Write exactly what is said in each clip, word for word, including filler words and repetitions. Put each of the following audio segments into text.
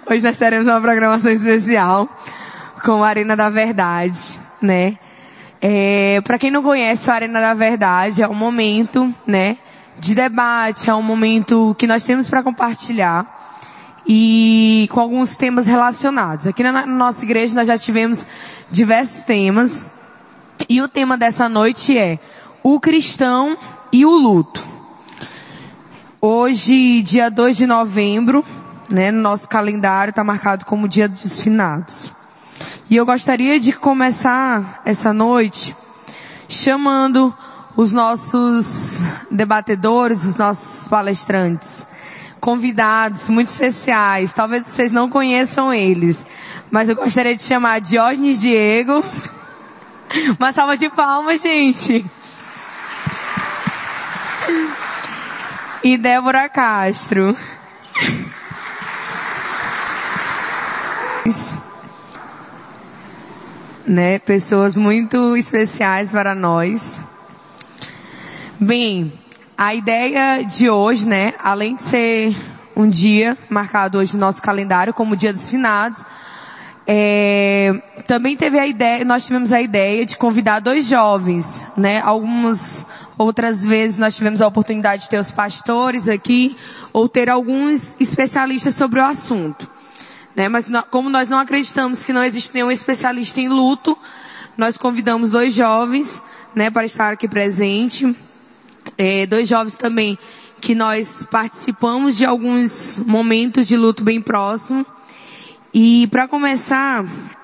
Hoje nós teremos uma programação especial com a Arena da Verdade, né? É, para quem não conhece, a Arena da Verdade é um momento, né, de debate, é um momento que nós temos para compartilhar e com alguns temas relacionados. Aqui na nossa igreja nós já tivemos diversos temas e o tema dessa noite é o cristão e o luto. Hoje, dia dois de novembro, né, no nosso calendário está marcado como Dia dos Finados. E eu gostaria de começar essa noite chamando os nossos debatedores, os nossos palestrantes, convidados muito especiais. Talvez vocês não conheçam eles, mas eu gostaria de chamar Diógenes Diego. Uma salva de palmas, gente. E Débora Castro. Né, pessoas muito especiais para nós. Bem, a ideia de hoje, né, além de ser um dia marcado hoje no nosso calendário como Dia dos Finados, é, também teve a ideia, nós tivemos a ideia de convidar dois jovens, né, algumas outras vezes nós tivemos a oportunidade de ter os pastores aqui, ou ter alguns especialistas sobre o assunto. Né, mas como nós não acreditamos que não existe nenhum especialista em luto, nós convidamos dois jovens, né, para estar aqui presente. É, dois jovens também que nós participamos de alguns momentos de luto bem próximo. E para começar,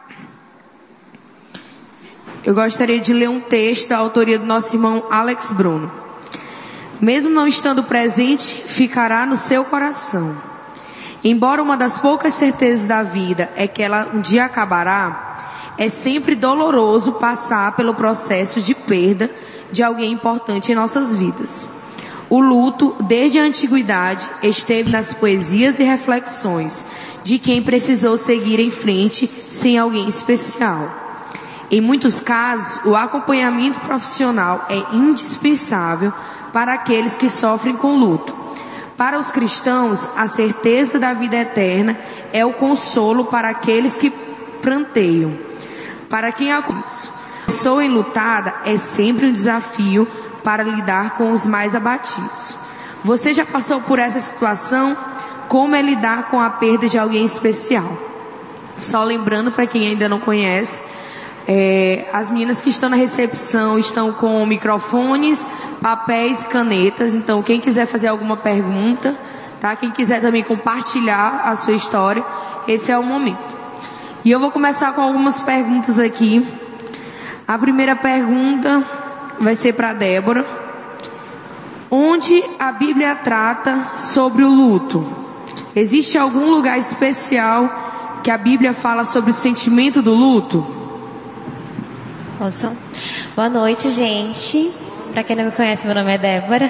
eu gostaria de ler um texto da autoria do nosso irmão Alex Bruno. Mesmo não estando presente, ficará no seu coração. Embora uma das poucas certezas da vida é que ela um dia acabará, é sempre doloroso passar pelo processo de perda de alguém importante em nossas vidas. O luto, desde a antiguidade, esteve nas poesias e reflexões de quem precisou seguir em frente sem alguém especial. Em muitos casos, o acompanhamento profissional é indispensável para aqueles que sofrem com luto. Para os cristãos, a certeza da vida eterna é o consolo para aqueles que pranteiam. Para quem a pessoa enlutada é sempre um desafio para lidar com os mais abatidos. Você já passou por essa situação? Como é lidar com a perda de alguém especial? Só lembrando para quem ainda não conhece, é, as meninas que estão na recepção estão com microfones, papéis e canetas. Então quem quiser fazer alguma pergunta, tá? Quem quiser também compartilhar a sua história, esse é o momento. E eu vou começar com algumas perguntas aqui. A primeira pergunta vai ser para Débora. Onde a Bíblia trata sobre o luto? Existe algum lugar especial que a Bíblia fala sobre o sentimento do luto? Posso? Boa noite, gente. Para quem não me conhece, meu nome é Débora.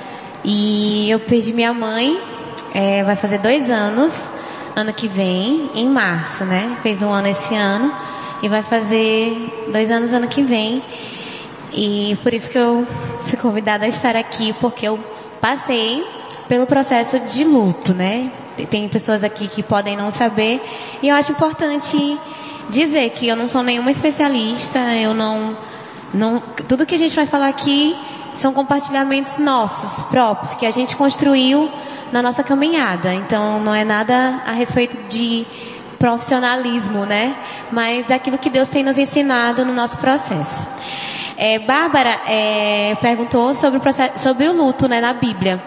E eu perdi minha mãe, é, vai fazer dois anos, ano que vem, em março, né? Fez um ano esse ano e vai fazer dois anos ano que vem. E por isso que eu fui convidada a estar aqui, porque eu passei pelo processo de luto, né? Tem pessoas aqui que podem não saber, e eu acho importante dizer que eu não sou nenhuma especialista, eu não, não, tudo que a gente vai falar aqui são compartilhamentos nossos, próprios, que a gente construiu na nossa caminhada. Então não é nada a respeito de profissionalismo, né? Mas daquilo que Deus tem nos ensinado no nosso processo. É, Bárbara é, perguntou sobre o, processo, sobre o luto, né, na Bíblia.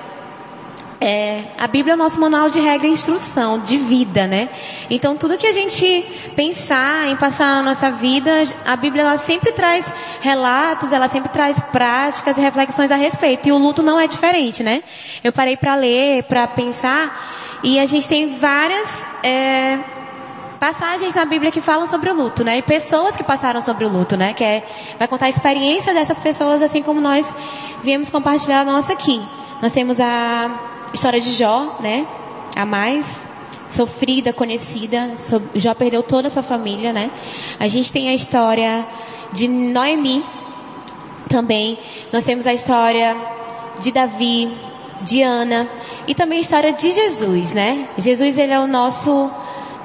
É, a Bíblia é o nosso manual de regra e instrução, de vida, né? Então, tudo que a gente pensar em passar na nossa vida, a Bíblia ela sempre traz relatos, ela sempre traz práticas e reflexões a respeito. E o luto não é diferente, né? Eu parei para ler, para pensar, e a gente tem várias é, passagens na Bíblia que falam sobre o luto, né? E pessoas que passaram sobre o luto, né? Que é, vai contar a experiência dessas pessoas, assim como nós viemos compartilhar a nossa aqui. Nós temos a história de Jó, né? A mais sofrida, conhecida. Jó perdeu toda a sua família, né? A gente tem a história de Noemi também. Nós temos a história de Davi, de Ana e também a história de Jesus, né? Jesus, ele é o nosso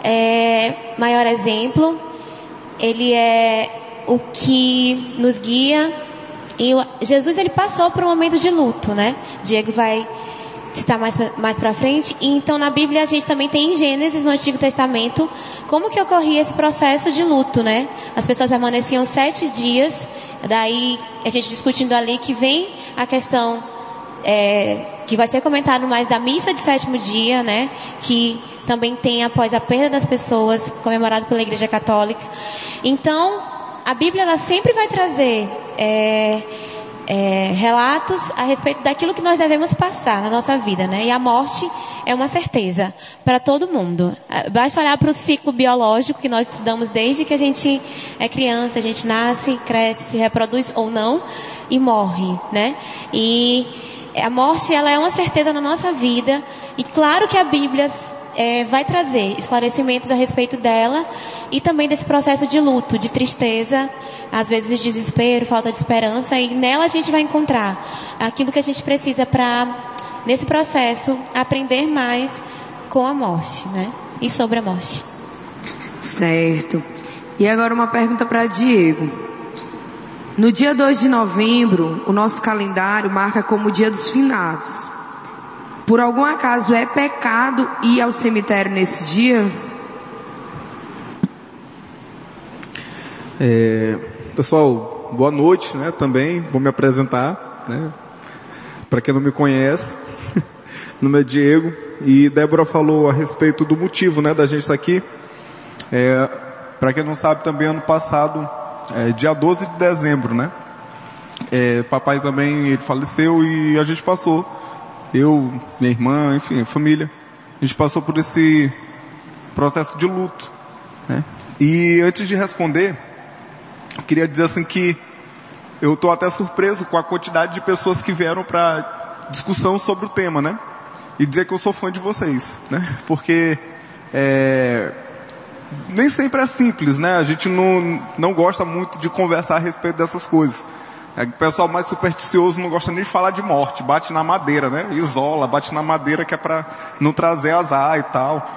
é maior exemplo, ele é o que nos guia. E Jesus, ele passou por um momento de luto, né? Diego vai citar mais, mais pra frente. E então na Bíblia a gente também tem em Gênesis, no Antigo Testamento, como que ocorria esse processo de luto, né? As pessoas permaneciam sete dias, daí a gente discutindo ali que vem a questão é, que vai ser comentado mais da missa de sétimo dia, né? Que também tem após a perda das pessoas, comemorado pela Igreja Católica. Então, a Bíblia ela sempre vai trazer é, é, relatos a respeito daquilo que nós devemos passar na nossa vida, né? E a morte é uma certeza para todo mundo. Basta olhar para o ciclo biológico que nós estudamos desde que a gente é criança, a gente nasce, cresce, se reproduz ou não e morre, né? E a morte ela é uma certeza na nossa vida e claro que a Bíblia É, vai trazer esclarecimentos a respeito dela e também desse processo de luto, de tristeza, às vezes de desespero, falta de esperança, e nela a gente vai encontrar aquilo que a gente precisa para, nesse processo, aprender mais com a morte, né? E sobre a morte. Certo. E agora uma pergunta para Diego. No dia dois de novembro, o nosso calendário marca como o dia dos finados. Por algum acaso é pecado ir ao cemitério nesse dia? É, pessoal, boa noite, né? Também vou me apresentar, né? Para quem não me conhece, meu nome é Diego e Débora falou a respeito do motivo, né, da gente estar aqui. É, para quem não sabe, também ano passado, é, dia doze de dezembro, né? É, papai também ele faleceu e a gente passou. Eu, minha irmã, enfim, família, a gente passou por esse processo de luto, né? E antes de responder, eu queria dizer assim que eu estou até surpreso com a quantidade de pessoas que vieram para discussão sobre o tema, né? E dizer que eu sou fã de vocês, né? Porque é, nem sempre é simples, né? A gente não, não gosta muito de conversar a respeito dessas coisas. O pessoal mais supersticioso não gosta nem de falar de morte, bate na madeira, né? Isola, bate na madeira que é para não trazer azar e tal.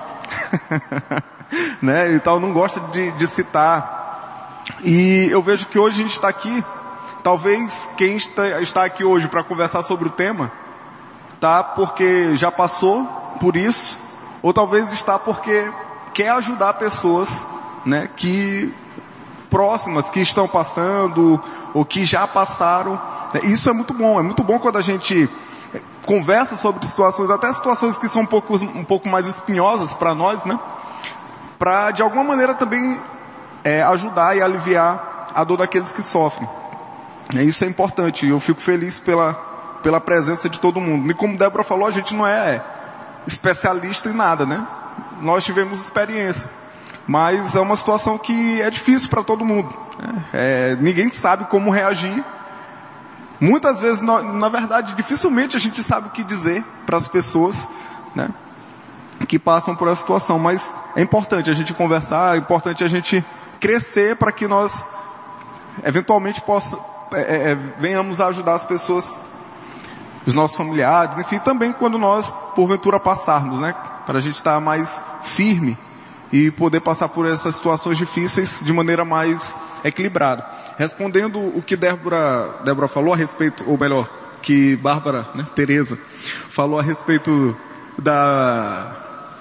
Né? E tal, não gosta de, de citar. E eu vejo que hoje a gente está aqui, talvez quem está, está aqui hoje para conversar sobre o tema, tá porque já passou por isso, ou talvez está porque quer ajudar pessoas, né, que... próximas, que estão passando ou que já passaram. Isso é muito bom, é muito bom quando a gente conversa sobre situações, até situações que são um pouco, um pouco mais espinhosas para nós, né? Para de alguma maneira também é, ajudar e aliviar a dor daqueles que sofrem. Isso é importante e eu fico feliz pela, pela presença de todo mundo. E como Débora falou, a gente não é especialista em nada, né? Nós tivemos experiência. Mas é uma situação que é difícil para todo mundo. É, ninguém sabe como reagir. Muitas vezes, na, na verdade, dificilmente a gente sabe o que dizer para as pessoas, né, que passam por essa situação. Mas é importante a gente conversar, é importante a gente crescer para que nós, eventualmente, possa, é, é, venhamos a ajudar as pessoas, os nossos familiares, enfim, também quando nós, porventura, passarmos, né, para a gente estar mais firme e poder passar por essas situações difíceis de maneira mais equilibrada. Respondendo o que Débora, Débora falou a respeito, ou melhor, que Bárbara, né, Tereza, falou a respeito da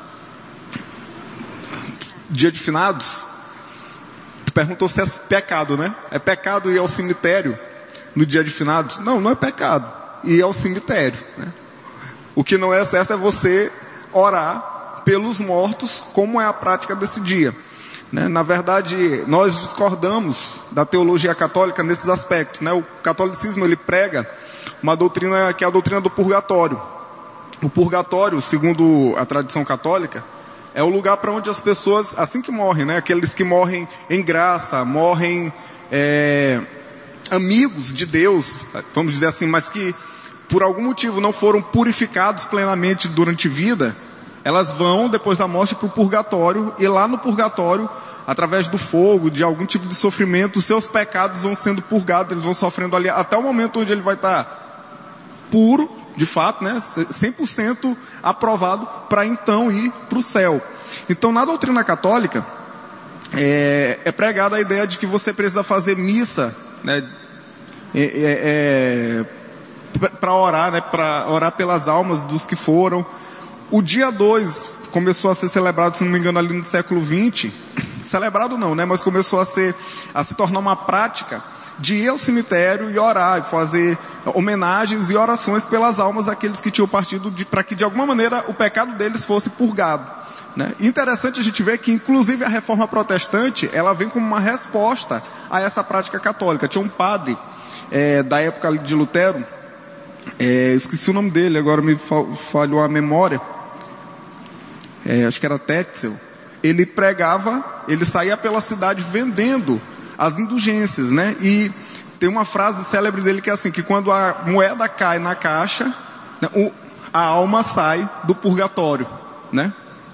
Dia de Finados, perguntou se é pecado, né? É pecado ir ao cemitério no Dia de Finados? Não, não é pecado ir ao cemitério, né? O que não é certo é você orar pelos mortos, como é a prática desse dia, né? Na verdade, nós discordamos da teologia católica nesses aspectos, né? O catolicismo ele prega uma doutrina que é a doutrina do purgatório. O purgatório, segundo a tradição católica, é o lugar para onde as pessoas, assim que morrem, né? Aqueles que morrem em graça, morrem é, amigos de Deus, vamos dizer assim, mas que por algum motivo não foram purificados plenamente durante a vida, elas vão, depois da morte, para o purgatório, e lá no purgatório, através do fogo, de algum tipo de sofrimento, os seus pecados vão sendo purgados, eles vão sofrendo ali, até o momento onde ele vai estar puro, de fato, né, cem por cento aprovado, para então ir para o céu. Então, na doutrina católica, é, é pregada a ideia de que você precisa fazer missa, né, é, é, é, para orar, né, para orar pelas almas dos que foram. O dia dois começou a ser celebrado, se não me engano, ali no século vinte. Celebrado não, né? Mas começou a, ser, a se tornar uma prática de ir ao cemitério e orar, e fazer homenagens e orações pelas almas daqueles que tinham partido, para que de alguma maneira o pecado deles fosse purgado, né? Interessante a gente ver que inclusive a reforma protestante, ela vem como uma resposta a essa prática católica. Tinha um padre é, da época de Lutero, é, esqueci o nome dele, agora me falhou a memória, é, acho que era Tetzel. Ele pregava, ele saía pela cidade vendendo as indulgências, né? E tem uma frase célebre dele que é assim, que quando a moeda cai na caixa, né, o, a alma sai do purgatório, né?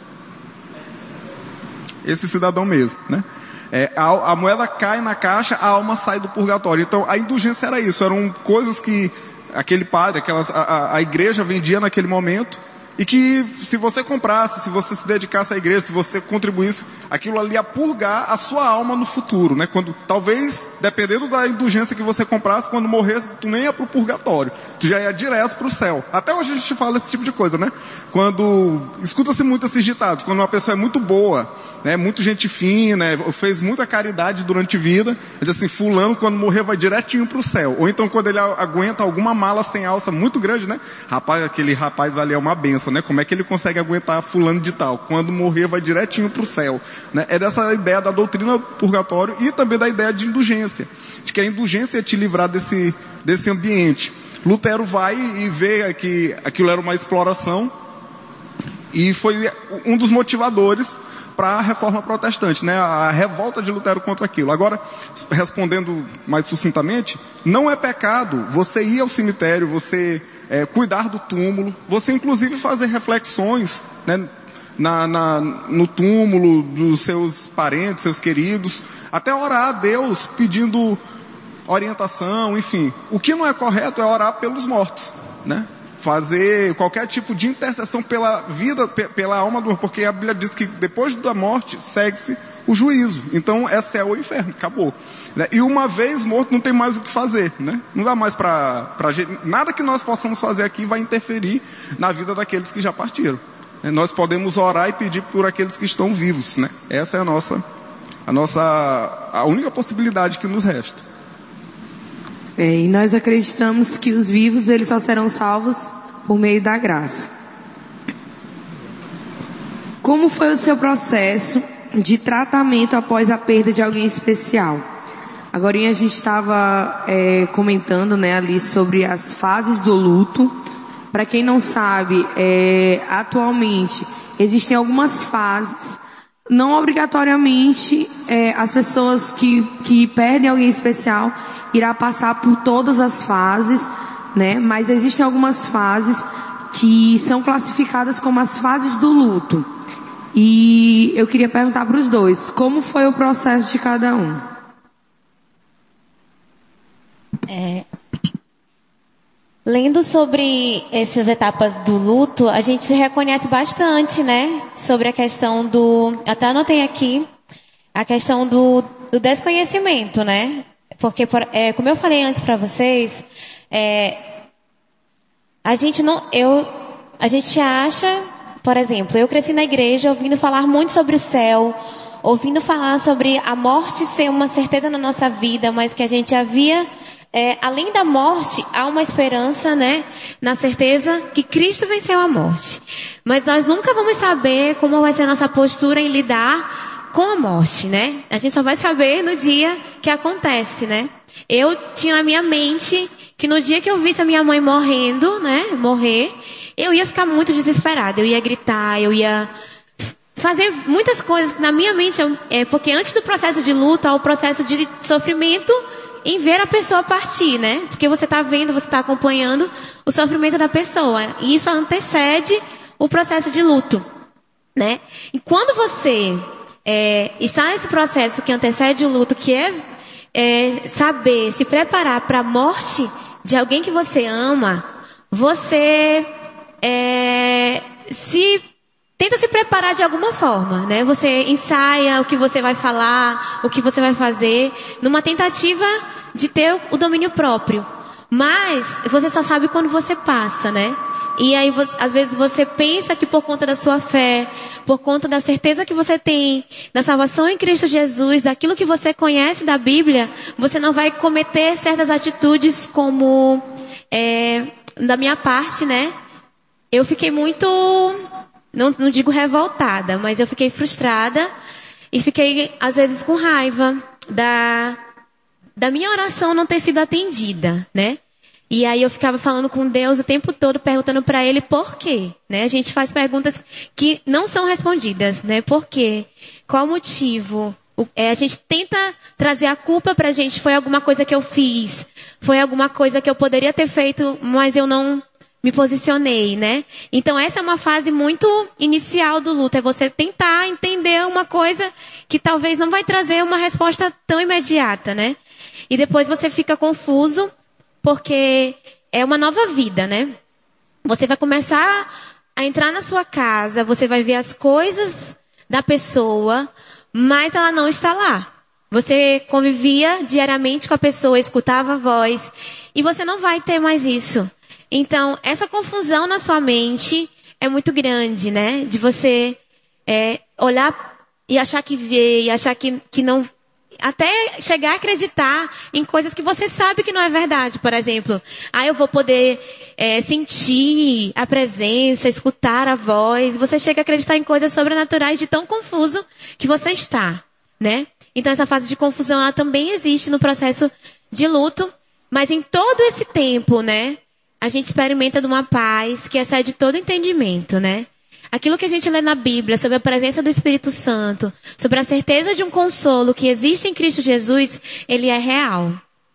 Esse cidadão mesmo, né? É, a, a moeda cai na caixa, a alma sai do purgatório. Então a indulgência era isso, eram coisas que aquele padre, aquelas, a, a igreja vendia naquele momento, e que se você comprasse, se você se dedicasse à igreja, se você contribuísse, aquilo ali ia purgar a sua alma no futuro, né? Quando, talvez, dependendo da indulgência que você comprasse, quando morresse, tu nem ia pro purgatório, tu já ia direto pro céu. Até hoje a gente fala esse tipo de coisa, né? Quando, escuta-se muito esses ditados, quando uma pessoa é muito boa, né? Muito gente fina, fez muita caridade durante a vida, diz assim, fulano quando morrer vai direitinho pro céu. Ou então quando ele aguenta alguma mala sem alça muito grande, né? Rapaz, aquele rapaz ali é uma benção, né? Como é que ele consegue aguentar fulano de tal? Quando morrer vai direitinho pro céu, né? É dessa ideia da doutrina do purgatório e também da ideia de indulgência, de que a indulgência é te livrar desse, desse ambiente. Lutero vai e vê que aquilo era uma exploração e foi um dos motivadores para a reforma protestante, né? A revolta de Lutero contra aquilo. Agora, respondendo mais sucintamente, não é pecado você ir ao cemitério, você é, cuidar do túmulo, você inclusive fazer reflexões, né, na, na, no túmulo dos seus parentes, seus queridos, até orar a Deus pedindo orientação, enfim. O que não é correto é orar pelos mortos, né? Fazer qualquer tipo de intercessão pela vida, pela alma do, porque a Bíblia diz que depois da morte segue-se o juízo. Então é céu ou inferno, acabou, né? E uma vez morto não tem mais o que fazer, né? Não dá mais para nada que nós possamos fazer aqui vai interferir na vida daqueles que já partiram, né? Nós podemos orar e pedir por aqueles que estão vivos, né? Essa é a nossa a nossa a única possibilidade que nos resta. É, e nós acreditamos que os vivos eles só serão salvos por meio da graça. Como foi o seu processo de tratamento após a perda de alguém especial? Agora a gente estava é, comentando, né, ali sobre as fases do luto. Para quem não sabe, é, atualmente existem algumas fases. Não obrigatoriamente é, as pessoas que, que perdem alguém especial irá passar por todas as fases, né? Mas existem algumas fases que são classificadas como as fases do luto. E eu queria perguntar para os dois, como foi o processo de cada um? É, lendo sobre essas etapas do luto, a gente se reconhece bastante, né? Sobre a questão do... Até anotei aqui, a questão do, do desconhecimento, né? Porque, é, como eu falei antes para vocês, é, a gente não, eu, a gente acha, por exemplo, eu cresci na igreja ouvindo falar muito sobre o céu, ouvindo falar sobre a morte ser uma certeza na nossa vida, mas que a gente havia, é, além da morte, há uma esperança, né, na certeza que Cristo venceu a morte. Mas nós nunca vamos saber como vai ser a nossa postura em lidar com a morte, né? A gente só vai saber no dia que acontece, né? Eu tinha na minha mente que no dia que eu visse a minha mãe morrendo, né? Morrer, eu ia ficar muito desesperada. Eu ia gritar, eu ia fazer muitas coisas na minha mente. É, porque antes do processo de luta, há o processo de sofrimento em ver a pessoa partir, né? Porque você está vendo, você está acompanhando o sofrimento da pessoa. E isso antecede o processo de luto, né? E quando você... É, está nesse processo que antecede o luto, que é, é saber se preparar para a morte de alguém que você ama, você é, se tenta se preparar de alguma forma, né? Você ensaia o que você vai falar, o que você vai fazer, numa tentativa de ter o domínio próprio. Mas você só sabe quando você passa, né? E aí, você, às vezes, você pensa que por conta da sua fé, por conta da certeza que você tem, da salvação em Cristo Jesus, daquilo que você conhece da Bíblia, você não vai cometer certas atitudes como, é, da minha parte, né? Eu fiquei muito, não, não digo revoltada, mas eu fiquei frustrada e fiquei, às vezes, com raiva da, da minha oração não ter sido atendida, né? E aí eu ficava falando com Deus o tempo todo, perguntando para Ele por quê, né? A gente faz perguntas que não são respondidas, né? Por quê? Qual o motivo? O, é, a gente tenta trazer a culpa pra gente. Foi alguma coisa que eu fiz? Foi alguma coisa que eu poderia ter feito, mas eu não me posicionei, né? Então essa é uma fase muito inicial do luto. É você tentar entender uma coisa que talvez não vai trazer uma resposta tão imediata, né? E depois você fica confuso, porque é uma nova vida, né? Você vai começar a entrar na sua casa, você vai ver as coisas da pessoa, mas ela não está lá. Você convivia diariamente com a pessoa, escutava a voz, e você não vai ter mais isso. Então, essa confusão na sua mente é muito grande, né? De você é, olhar e achar que vê, e achar que, que não... Até chegar a acreditar em coisas que você sabe que não é verdade. Por exemplo, ah, eu vou poder é, sentir a presença, escutar a voz. Você chega a acreditar em coisas sobrenaturais de tão confuso que você está, né? Então essa fase de confusão, ela também existe no processo de luto. Mas em todo esse tempo, né, a gente experimenta de uma paz que excede todo entendimento, né? Aquilo que a gente lê na Bíblia sobre a presença do Espírito Santo, sobre a certeza de um consolo que existe em Cristo Jesus, ele é real.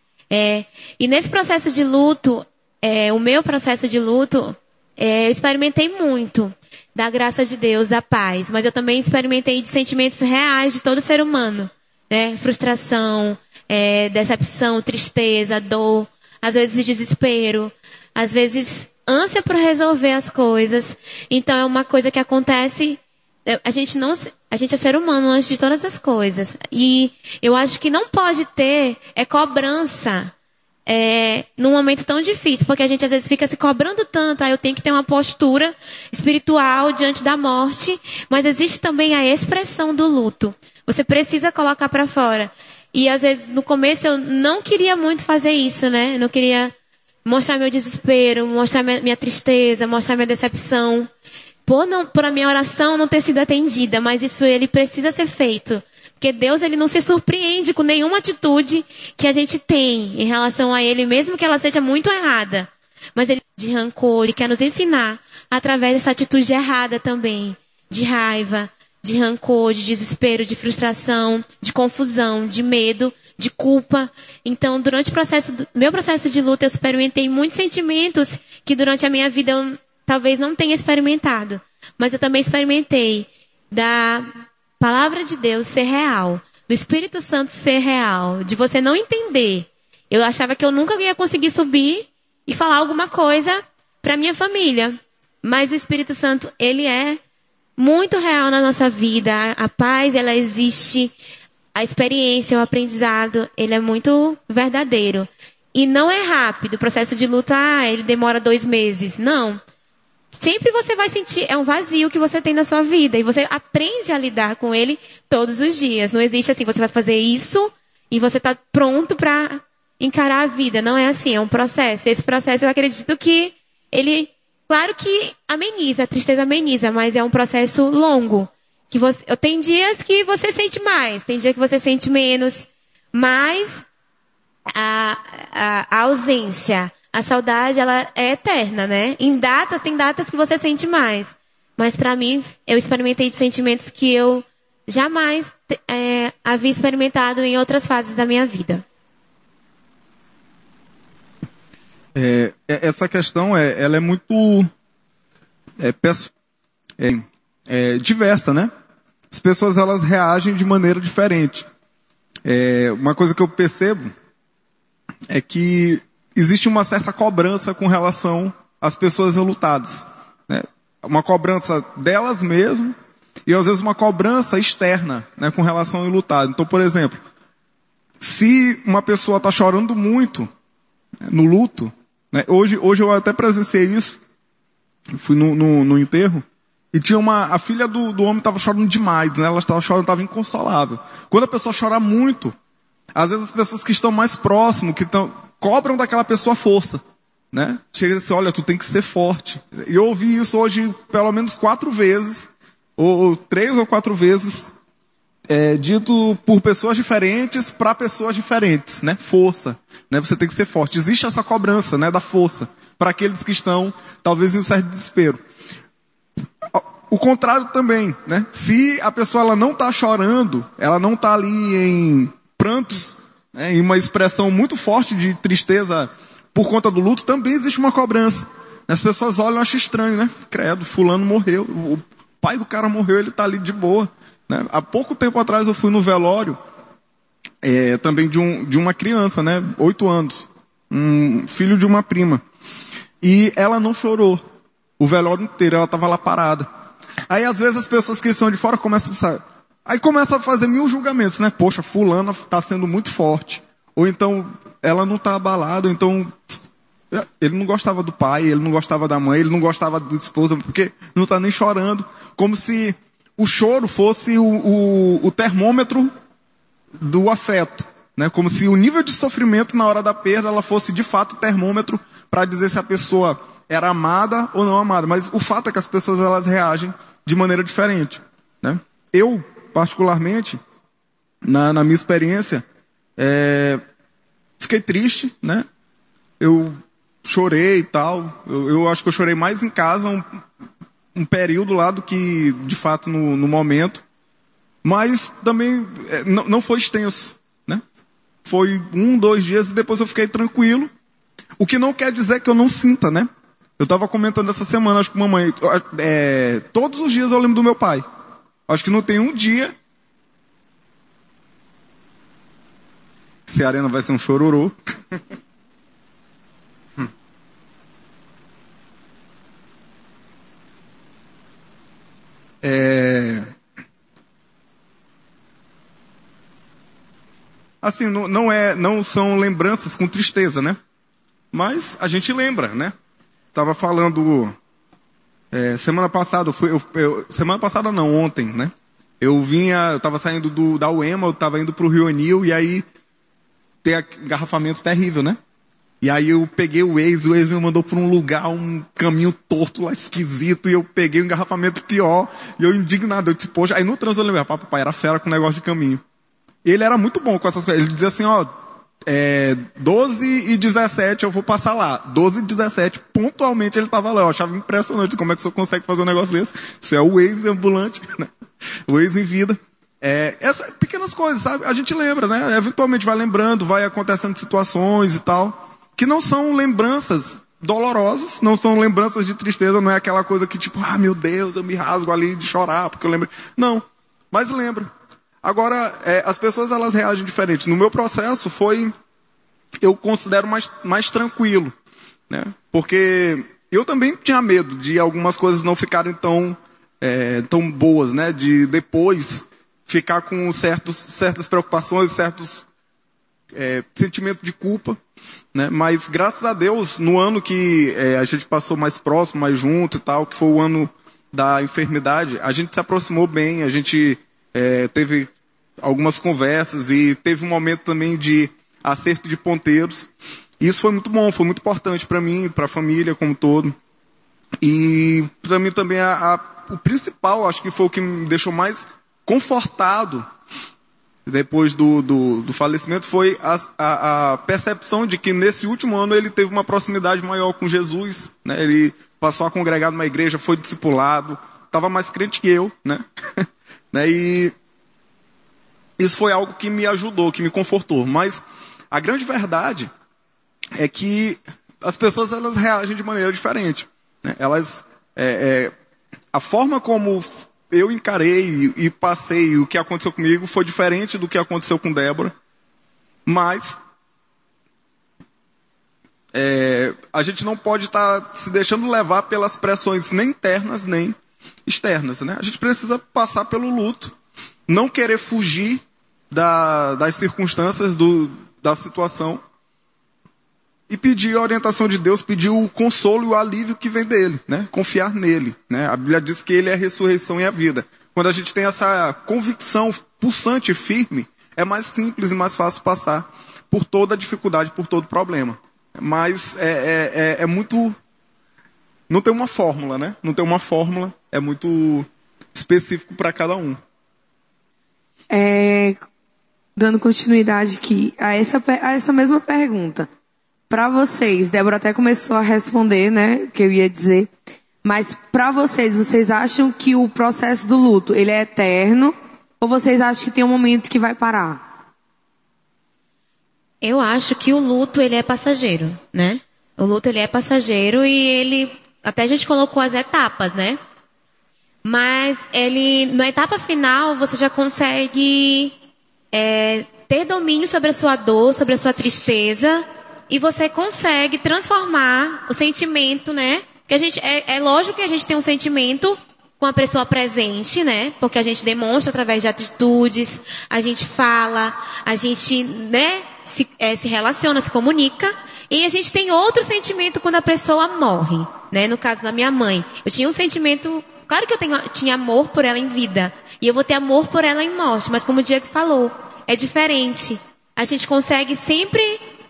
É, e nesse processo de luto, é, o meu processo de luto, é, eu experimentei muito da graça de Deus, da paz, mas eu também experimentei de sentimentos reais de todo ser humano, né? Frustração, é, decepção, tristeza, dor, às vezes desespero, às vezes ânsia por resolver as coisas. Então é uma coisa que acontece, a gente não, a gente é ser humano antes de todas as coisas. E eu acho que não pode ter é cobrança é, num momento tão difícil, porque a gente às vezes fica se cobrando tanto, ah, eu tenho que ter uma postura espiritual diante da morte, mas existe também a expressão do luto. Você precisa colocar para fora. E às vezes no começo eu não queria muito fazer isso, né? Eu não queria mostrar meu desespero, mostrar minha, minha tristeza, mostrar minha decepção. Por, não, por a minha oração não ter sido atendida, mas isso ele precisa ser feito. Porque Deus, ele não se surpreende com nenhuma atitude que a gente tem em relação a ele, mesmo que ela seja muito errada. Mas ele de rancor, ele quer nos ensinar através dessa atitude errada também. De raiva, de rancor, de desespero, de frustração, de confusão, de medo, de culpa. Então, durante o processo do, meu processo de luta, eu experimentei muitos sentimentos que durante a minha vida eu talvez não tenha experimentado. Mas eu também experimentei da palavra de Deus ser real, do Espírito Santo ser real, de você não entender. Eu achava que eu nunca ia conseguir subir e falar alguma coisa para minha família. Mas o Espírito Santo, ele é muito real na nossa vida. A paz, ela existe. A experiência, o aprendizado, ele é muito verdadeiro. E não é rápido. O processo de luta, ah, ele demora dois meses. Não. Sempre você vai sentir, é um vazio que você tem na sua vida. E você aprende a lidar com ele todos os dias. Não existe assim, você vai fazer isso e você está pronto para encarar a vida. Não é assim, é um processo. Esse processo eu acredito que ele, claro que ameniza, a tristeza ameniza, mas é um processo longo. Que você, tem dias que você sente mais, tem dias que você sente menos, mas a, a, a ausência, a saudade, ela é eterna, né? Em datas, tem datas que você sente mais. Mas para mim, eu experimentei de sentimentos que eu jamais é, havia experimentado em outras fases da minha vida. É, essa questão, é, ela é muito é, peço, é, é, diversa, né? As pessoas, elas reagem de maneira diferente. É, uma coisa que eu percebo é que existe uma certa cobrança com relação às pessoas enlutadas, né? uma cobrança delas mesmas e às vezes uma cobrança externa, né, com relação ao enlutado. Então, por exemplo, se uma pessoa está chorando muito, né, no luto, né, hoje, hoje eu até presenciei isso, fui no, no, no enterro, e tinha uma, a filha do, do homem estava chorando demais, né, ela estava chorando, estava inconsolável. Quando a pessoa chora muito, às vezes as pessoas que estão mais próximas, que estão, cobram daquela pessoa força. Né? Chega assim, olha, tu tem que ser forte. E eu ouvi isso hoje pelo menos quatro vezes, ou, ou três ou quatro vezes, é, dito por pessoas diferentes para pessoas diferentes, né? Força, né? Você tem que ser forte. Existe essa cobrança, né, da força para aqueles que estão talvez em um certo desespero. O contrário também, né? Se a pessoa ela não está chorando, ela não está ali em prantos, né, em uma expressão muito forte de tristeza por conta do luto, também existe uma cobrança. As pessoas olham e acham estranho, né? Credo, fulano morreu, o pai do cara morreu, ele está ali de boa. Né? Há pouco tempo atrás eu fui no velório, é, também de, um, de uma criança, né? Oito anos, um filho de uma prima. E ela não chorou o velório inteiro, ela estava lá parada. Aí às vezes as pessoas que estão de fora começam a pensar, aí começam a fazer mil julgamentos, né? Poxa, fulana está sendo muito forte. Ou então, ela não está abalada, ou então, ele não gostava do pai, ele não gostava da mãe, ele não gostava da esposa, porque não está nem chorando. Como se o choro fosse o, o, o termômetro do afeto. Né? Como se o nível de sofrimento na hora da perda, ela fosse de fato o termômetro para dizer se a pessoa era amada ou não amada. Mas o fato é que as pessoas elas reagem de maneira diferente. Né? Eu, particularmente, na, na minha experiência, é, fiquei triste, né? Eu chorei e tal. Eu, eu acho que eu chorei mais em casa um, um período lá do que, de fato, no, no momento. Mas também é, não, não foi extenso, né? Foi um, dois dias e depois eu fiquei tranquilo. O que não quer dizer que eu não sinta, né? Eu estava comentando essa semana, acho que mamãe... É, todos os dias eu lembro do meu pai. Acho que não tem um dia... Se a arena vai ser um chororô. hum. É... Assim, não, não, é, não são lembranças com tristeza, né? Mas a gente lembra, né? Estava falando... É, semana passada, eu fui, eu, eu, semana passada não, ontem, né? Eu vinha, eu estava saindo do, da U E M A, eu estava indo para o Rio Anil, e aí... tem engarrafamento terrível, né? E aí eu peguei o Waze, o Waze me mandou por um lugar, um caminho torto lá, esquisito, e eu peguei o engarrafamento pior, e eu indignado, eu disse, poxa, aí no trânsito eu lembrei, papai era fera com o negócio de caminho. Ele era muito bom com essas coisas, ele dizia assim, ó, é, doze e dezessete eu vou passar lá, doze e dezessete, pontualmente ele estava lá, eu achava impressionante como é que você consegue fazer um negócio desse, isso é o Waze ambulante, né? O Waze em vida. É, essas pequenas coisas, sabe? A gente lembra, né? Eventualmente vai lembrando, vai acontecendo situações e tal, que não são lembranças dolorosas, não são lembranças de tristeza, não é aquela coisa que tipo, ah, meu Deus, eu me rasgo ali de chorar, porque eu lembro. Não, mas lembro. Agora, é, as pessoas elas reagem diferente. No meu processo foi, eu considero mais, mais tranquilo, né? Porque eu também tinha medo de algumas coisas não ficarem tão, é, tão boas, né? De depois ficar com certos, certas preocupações, certos é, sentimentos de culpa, né? Mas graças a Deus, no ano que é, a gente passou mais próximo, mais junto e tal, que foi o ano da enfermidade, a gente se aproximou bem, a gente é, teve algumas conversas e teve um momento também de acerto de ponteiros. E isso foi muito bom, foi muito importante para mim, para a família como um todo. E para mim também a, a, o principal, acho que foi o que me deixou mais confortado depois do, do, do falecimento foi a, a, a percepção de que nesse último ano ele teve uma proximidade maior com Jesus, né? Ele passou a congregar numa igreja, foi discipulado, estava mais crente que eu, né? né? E isso foi algo que me ajudou, que me confortou. Mas a grande verdade é que as pessoas elas reagem de maneira diferente, né? Elas, é, é, a forma como eu encarei e passei o que aconteceu comigo foi diferente do que aconteceu com Débora. Mas é, a gente não pode estar tá se deixando levar pelas pressões nem internas nem externas, né? A gente precisa passar pelo luto, não querer fugir da, das circunstâncias do, da situação e pedir a orientação de Deus, pedir o consolo e o alívio que vem dele, né? Confiar nele, né? A Bíblia diz que ele é a ressurreição e a vida. Quando a gente tem essa convicção pulsante e firme, é mais simples e mais fácil passar por toda a dificuldade, por todo problema. Mas é, é, é, é muito... Não tem uma fórmula, né? Não tem uma fórmula, é muito específico para cada um. É, dando continuidade aqui a essa, a essa mesma pergunta. Para vocês, Débora até começou a responder, né, o que eu ia dizer. Mas para vocês, vocês acham que o processo do luto, ele é eterno? Ou vocês acham que tem um momento que vai parar? Eu acho que o luto, ele é passageiro, né? O luto, ele é passageiro e ele... Até a gente colocou as etapas, né? Mas ele, na etapa final, você já consegue é, ter domínio sobre a sua dor, sobre a sua tristeza, e você consegue transformar o sentimento, né? Que a gente, é, é lógico que a gente tem um sentimento com a pessoa presente, né? Porque a gente demonstra através de atitudes, a gente fala, a gente, né, se, é, se relaciona, se comunica. E a gente tem outro sentimento quando a pessoa morre, né? No caso da minha mãe, eu tinha um sentimento... Claro que eu tenho, tinha amor por ela em vida. E eu vou ter amor por ela em morte. Mas como o Diego falou, é diferente. A gente consegue sempre...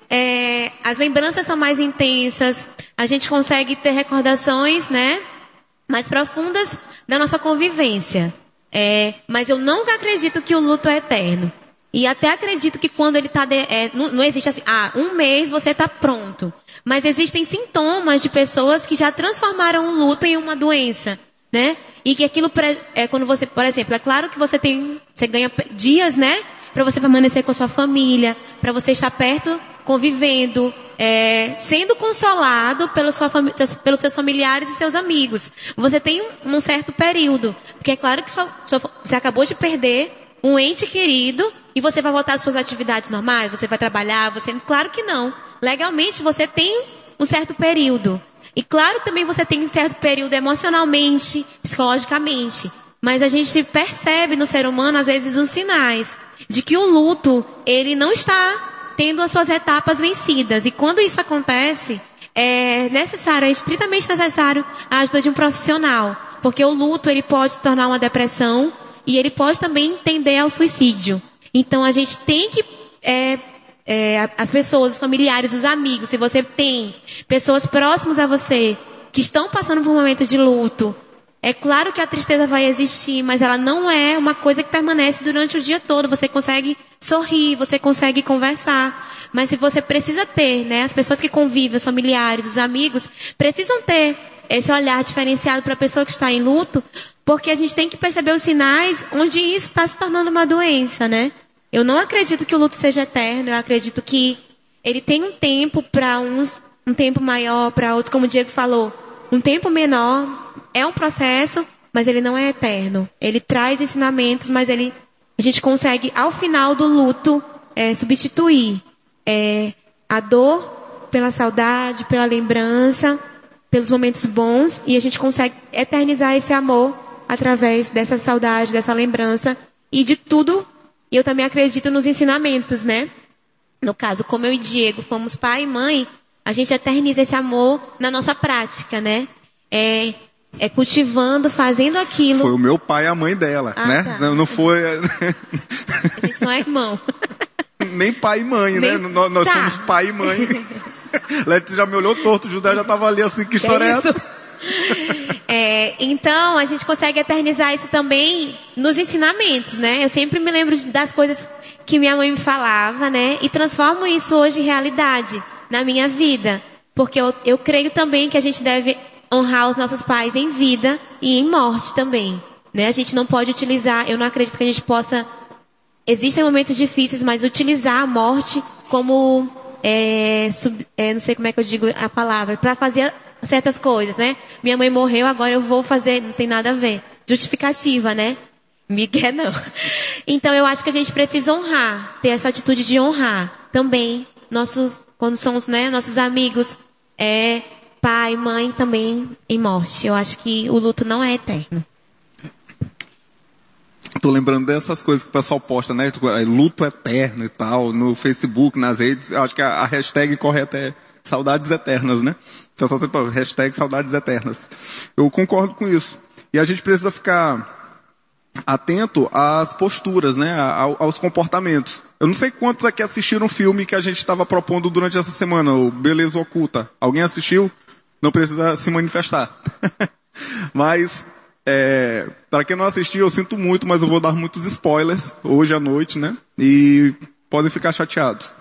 É, as lembranças são mais intensas. A gente consegue ter recordações, né, mais profundas da nossa convivência. É, mas eu nunca acredito que o luto é eterno. E até acredito que quando ele está... É, não, não existe assim, ah, um mês você está pronto. Mas existem sintomas de pessoas que já transformaram o luto em uma doença, né? E que aquilo, é, quando você, por exemplo, é claro que você tem, você ganha dias, né? Para você permanecer com a sua família, para você estar perto, convivendo, é, sendo consolado pela sua fami- pelos seus familiares e seus amigos. Você tem um, um certo período, porque é claro que sua, sua, você acabou de perder um ente querido e você vai voltar às suas atividades normais, você vai trabalhar, você, claro que não. Legalmente você tem um certo período. E claro também você tem um certo período emocionalmente, psicologicamente. Mas a gente percebe no ser humano, às vezes, os sinais de que o luto, ele não está tendo as suas etapas vencidas. E quando isso acontece, é necessário, é estritamente necessário a ajuda de um profissional. Porque o luto, ele pode se tornar uma depressão e ele pode também tender ao suicídio. Então a gente tem que... É, é, as pessoas, os familiares, os amigos, se você tem pessoas próximas a você que estão passando por um momento de luto, é claro que a tristeza vai existir, mas ela não é uma coisa que permanece durante o dia todo. Você consegue sorrir, você consegue conversar. Mas se você precisa ter, né, as pessoas que convivem, os familiares, os amigos, precisam ter esse olhar diferenciado para a pessoa que está em luto, porque a gente tem que perceber os sinais onde isso está se tornando uma doença, né? Eu não acredito que o luto seja eterno, eu acredito que ele tem um tempo para uns, um tempo maior para outros, como o Diego falou, um tempo menor. É um processo, mas ele não é eterno. Ele traz ensinamentos, mas ele, a gente consegue, ao final do luto, é, substituir é, a dor pela saudade, pela lembrança, pelos momentos bons, e a gente consegue eternizar esse amor através dessa saudade, dessa lembrança e de tudo. E eu também acredito nos ensinamentos, né? No caso, como eu e Diego fomos pai e mãe, a gente eterniza esse amor na nossa prática, né? É... É cultivando, fazendo aquilo. Foi o meu pai e a mãe dela, ah, né? Tá. Não, não foi... A gente não é irmão. Nem pai e mãe, Nem... né? Nós, nós tá. somos pai e mãe. Letícia já me olhou torto, o José já estava ali assim, que história é, é essa? É, então, a gente consegue eternizar isso também nos ensinamentos, né? Eu sempre me lembro das coisas que minha mãe me falava, né? E transformo isso hoje em realidade, na minha vida. Porque eu, eu creio também que a gente deve... honrar os nossos pais em vida e em morte também, né? A gente não pode utilizar, eu não acredito que a gente possa, existem momentos difíceis, mas utilizar a morte como, é, sub, é, não sei como é que eu digo a palavra, para fazer certas coisas, né? Minha mãe morreu, agora eu vou fazer, não tem nada a ver. Justificativa, né? Miguel não. Então eu acho que a gente precisa honrar, ter essa atitude de honrar também nossos quando são os, né, nossos amigos, é, pai, mãe também em morte. Eu acho que o luto não é eterno. Tô lembrando dessas coisas que o pessoal posta, né? Luto eterno e tal, no Facebook, nas redes. Eu acho que a, a hashtag correta é saudades eternas, né? O pessoal sempre fala, hashtag saudades eternas. Eu concordo com isso. E a gente precisa ficar atento às posturas, né? Aos comportamentos. Eu não sei quantos aqui assistiram um filme que a gente estava propondo durante essa semana, o Beleza Oculta. Alguém assistiu? Não precisa se manifestar. Mas, é, para quem não assistiu, eu sinto muito, mas eu vou dar muitos spoilers hoje à noite, né? E podem ficar chateados.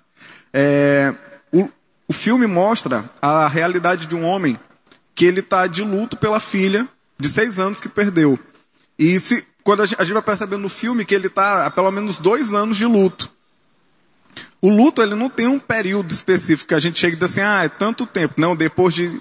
É, o, o filme mostra a realidade de um homem que ele está de luto pela filha de seis anos que perdeu. E se, quando a gente, a gente vai percebendo no filme que ele está há pelo menos dois anos de luto. O luto, ele não tem um período específico que a gente chega e diz assim, ah, é tanto tempo. Não, depois de,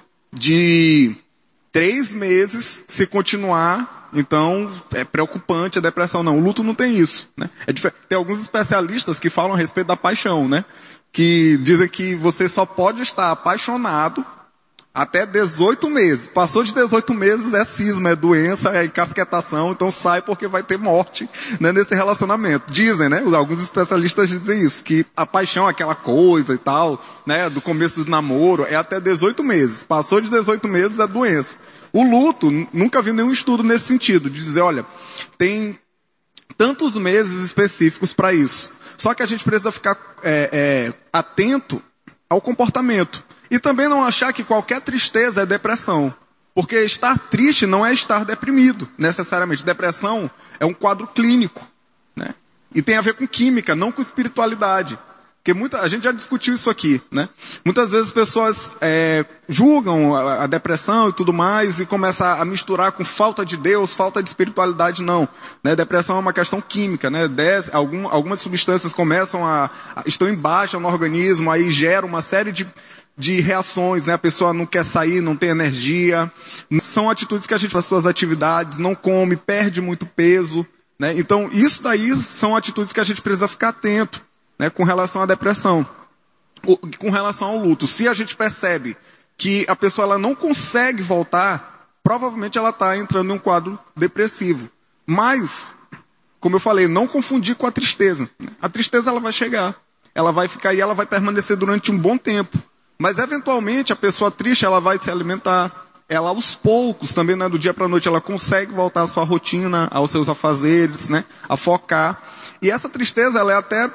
de três meses, se continuar, então é preocupante a depressão. Não, o luto não tem isso, né? É diferente. Tem alguns especialistas que falam a respeito da paixão, né? Que dizem que você só pode estar apaixonado até dezoito meses. Passou de dezoito meses é cisma, é doença, é encasquetação, então sai porque vai ter morte, né, nesse relacionamento. Dizem, né? Alguns especialistas dizem isso, que a paixão, aquela coisa e tal, né, do começo do namoro, é até dezoito meses. Passou de dezoito meses é doença. O luto, nunca vi nenhum estudo nesse sentido, de dizer, olha, tem tantos meses específicos para isso. Só que a gente precisa ficar é, é, atento ao comportamento. E também não achar que qualquer tristeza é depressão. Porque estar triste não é estar deprimido, necessariamente. Depressão é um quadro clínico, né? E tem a ver com química, não com espiritualidade. Porque muita, a gente já discutiu isso aqui, né? Muitas vezes as pessoas é, julgam a, a depressão e tudo mais e começam a misturar com falta de Deus, falta de espiritualidade, não. Né? Depressão é uma questão química, né? Des, algum, algumas substâncias começam a, a... estão em baixa no organismo, aí gera uma série de... de reações, né? A pessoa não quer sair, não tem energia. São atitudes que a gente faz suas atividades, não come, perde muito peso, né? Então, isso daí são atitudes que a gente precisa ficar atento, né? Com relação à depressão. O, com relação ao luto. Se a gente percebe que a pessoa ela não consegue voltar, provavelmente ela está entrando em um quadro depressivo. Mas, como eu falei, não confundir com a tristeza. A tristeza ela vai chegar. Ela vai ficar e ela vai permanecer durante um bom tempo. Mas, eventualmente, a pessoa triste, ela vai se alimentar. Ela, aos poucos, também, né, do dia para a noite, ela consegue voltar à sua rotina, aos seus afazeres, né, a focar. E essa tristeza, ela é até,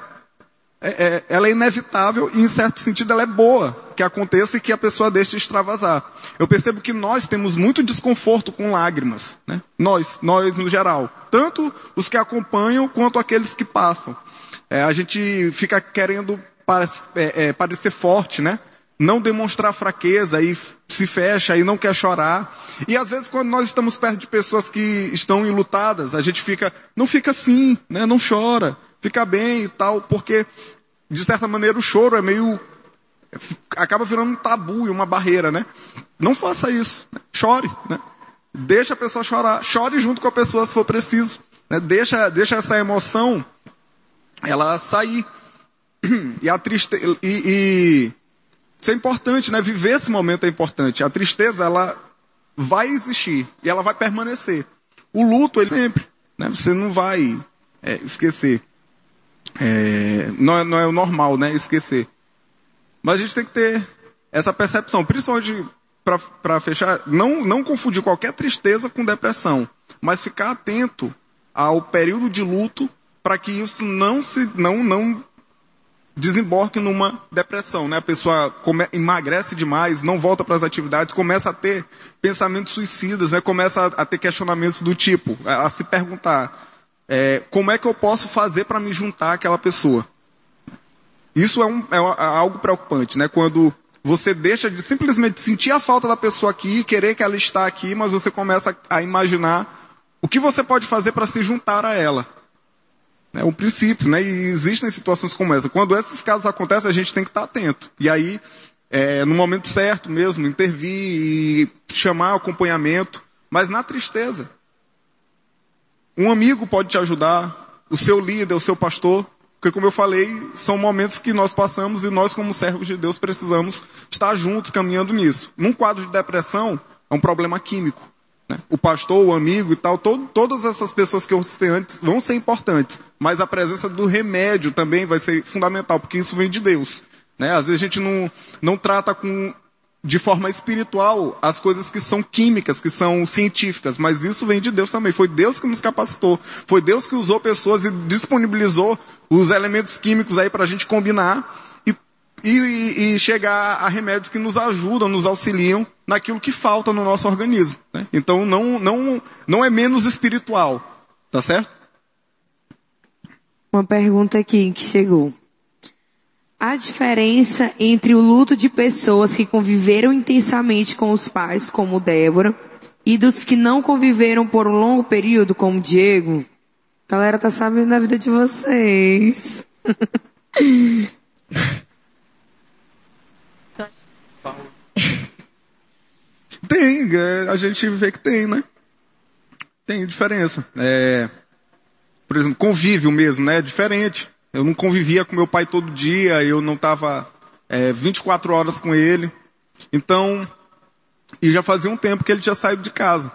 é, é, ela é inevitável e, em certo sentido, ela é boa que aconteça e que a pessoa deixe de extravasar. Eu percebo que nós temos muito desconforto com lágrimas, né? Nós, nós no geral. Tanto os que acompanham, quanto aqueles que passam. É, a gente fica querendo é, é, parecer forte, né? Não demonstrar fraqueza e se fecha e não quer chorar. E às vezes quando nós estamos perto de pessoas que estão enlutadas, a gente fica, não fica assim, né? Não chora, fica bem e tal, porque de certa maneira o choro é meio, acaba virando um tabu e uma barreira, né? Não faça isso, né? Chore, né? Deixa a pessoa chorar, chore junto com a pessoa se for preciso, né? Deixa, deixa essa emoção, ela sair. E a tristeza, e, e isso é importante, né? Viver esse momento é importante. A tristeza, ela vai existir e ela vai permanecer. O luto, ele sempre, né? Você não vai é, esquecer. É, não, é, não é o normal, né? Esquecer. Mas a gente tem que ter essa percepção, principalmente para fechar, não, não confundir qualquer tristeza com depressão, mas ficar atento ao período de luto para que isso não se não não desemboque numa depressão, né? A pessoa come, emagrece demais, não volta para as atividades, começa a ter pensamentos suicidas, né? Começa a, a ter questionamentos do tipo, a, a se perguntar, é, como é que eu posso fazer para me juntar àquela pessoa? Isso é, um, é algo preocupante, né? Quando você deixa de simplesmente sentir a falta da pessoa aqui, querer que ela está aqui, mas você começa a imaginar o que você pode fazer para se juntar a ela. É um princípio, né? E existem situações como essa. Quando esses casos acontecem, a gente tem que estar atento. E aí, é, no momento certo mesmo, intervir e chamar acompanhamento. Mas na tristeza. Um amigo pode te ajudar, o seu líder, o seu pastor. Porque, como eu falei, são momentos que nós passamos e nós, como servos de Deus, precisamos estar juntos, caminhando nisso. Num quadro de depressão, é um problema químico, né? O pastor, o amigo e tal, todo, todas essas pessoas que eu citei antes vão ser importantes. Mas a presença do remédio também vai ser fundamental, porque isso vem de Deus, né? Às vezes a gente não, não trata com... de forma espiritual, as coisas que são químicas, que são científicas, mas isso vem de Deus também. Foi Deus que nos capacitou, foi Deus que usou pessoas e disponibilizou os elementos químicos aí para a gente combinar e, e, e chegar a remédios que nos ajudam, nos auxiliam naquilo que falta no nosso organismo, né? Então não, não, não é menos espiritual, tá certo? Uma pergunta aqui que chegou. A diferença entre o luto de pessoas que conviveram intensamente com os pais, como Débora, e dos que não conviveram por um longo período, como Diego. A galera tá sabendo da vida de vocês. Tem, a gente vê que tem, né? Tem diferença. É, por exemplo, convívio mesmo, né? É diferente. Eu não convivia com meu pai todo dia, eu não estava é, vinte e quatro horas com ele. Então, e já fazia um tempo que ele tinha saído de casa.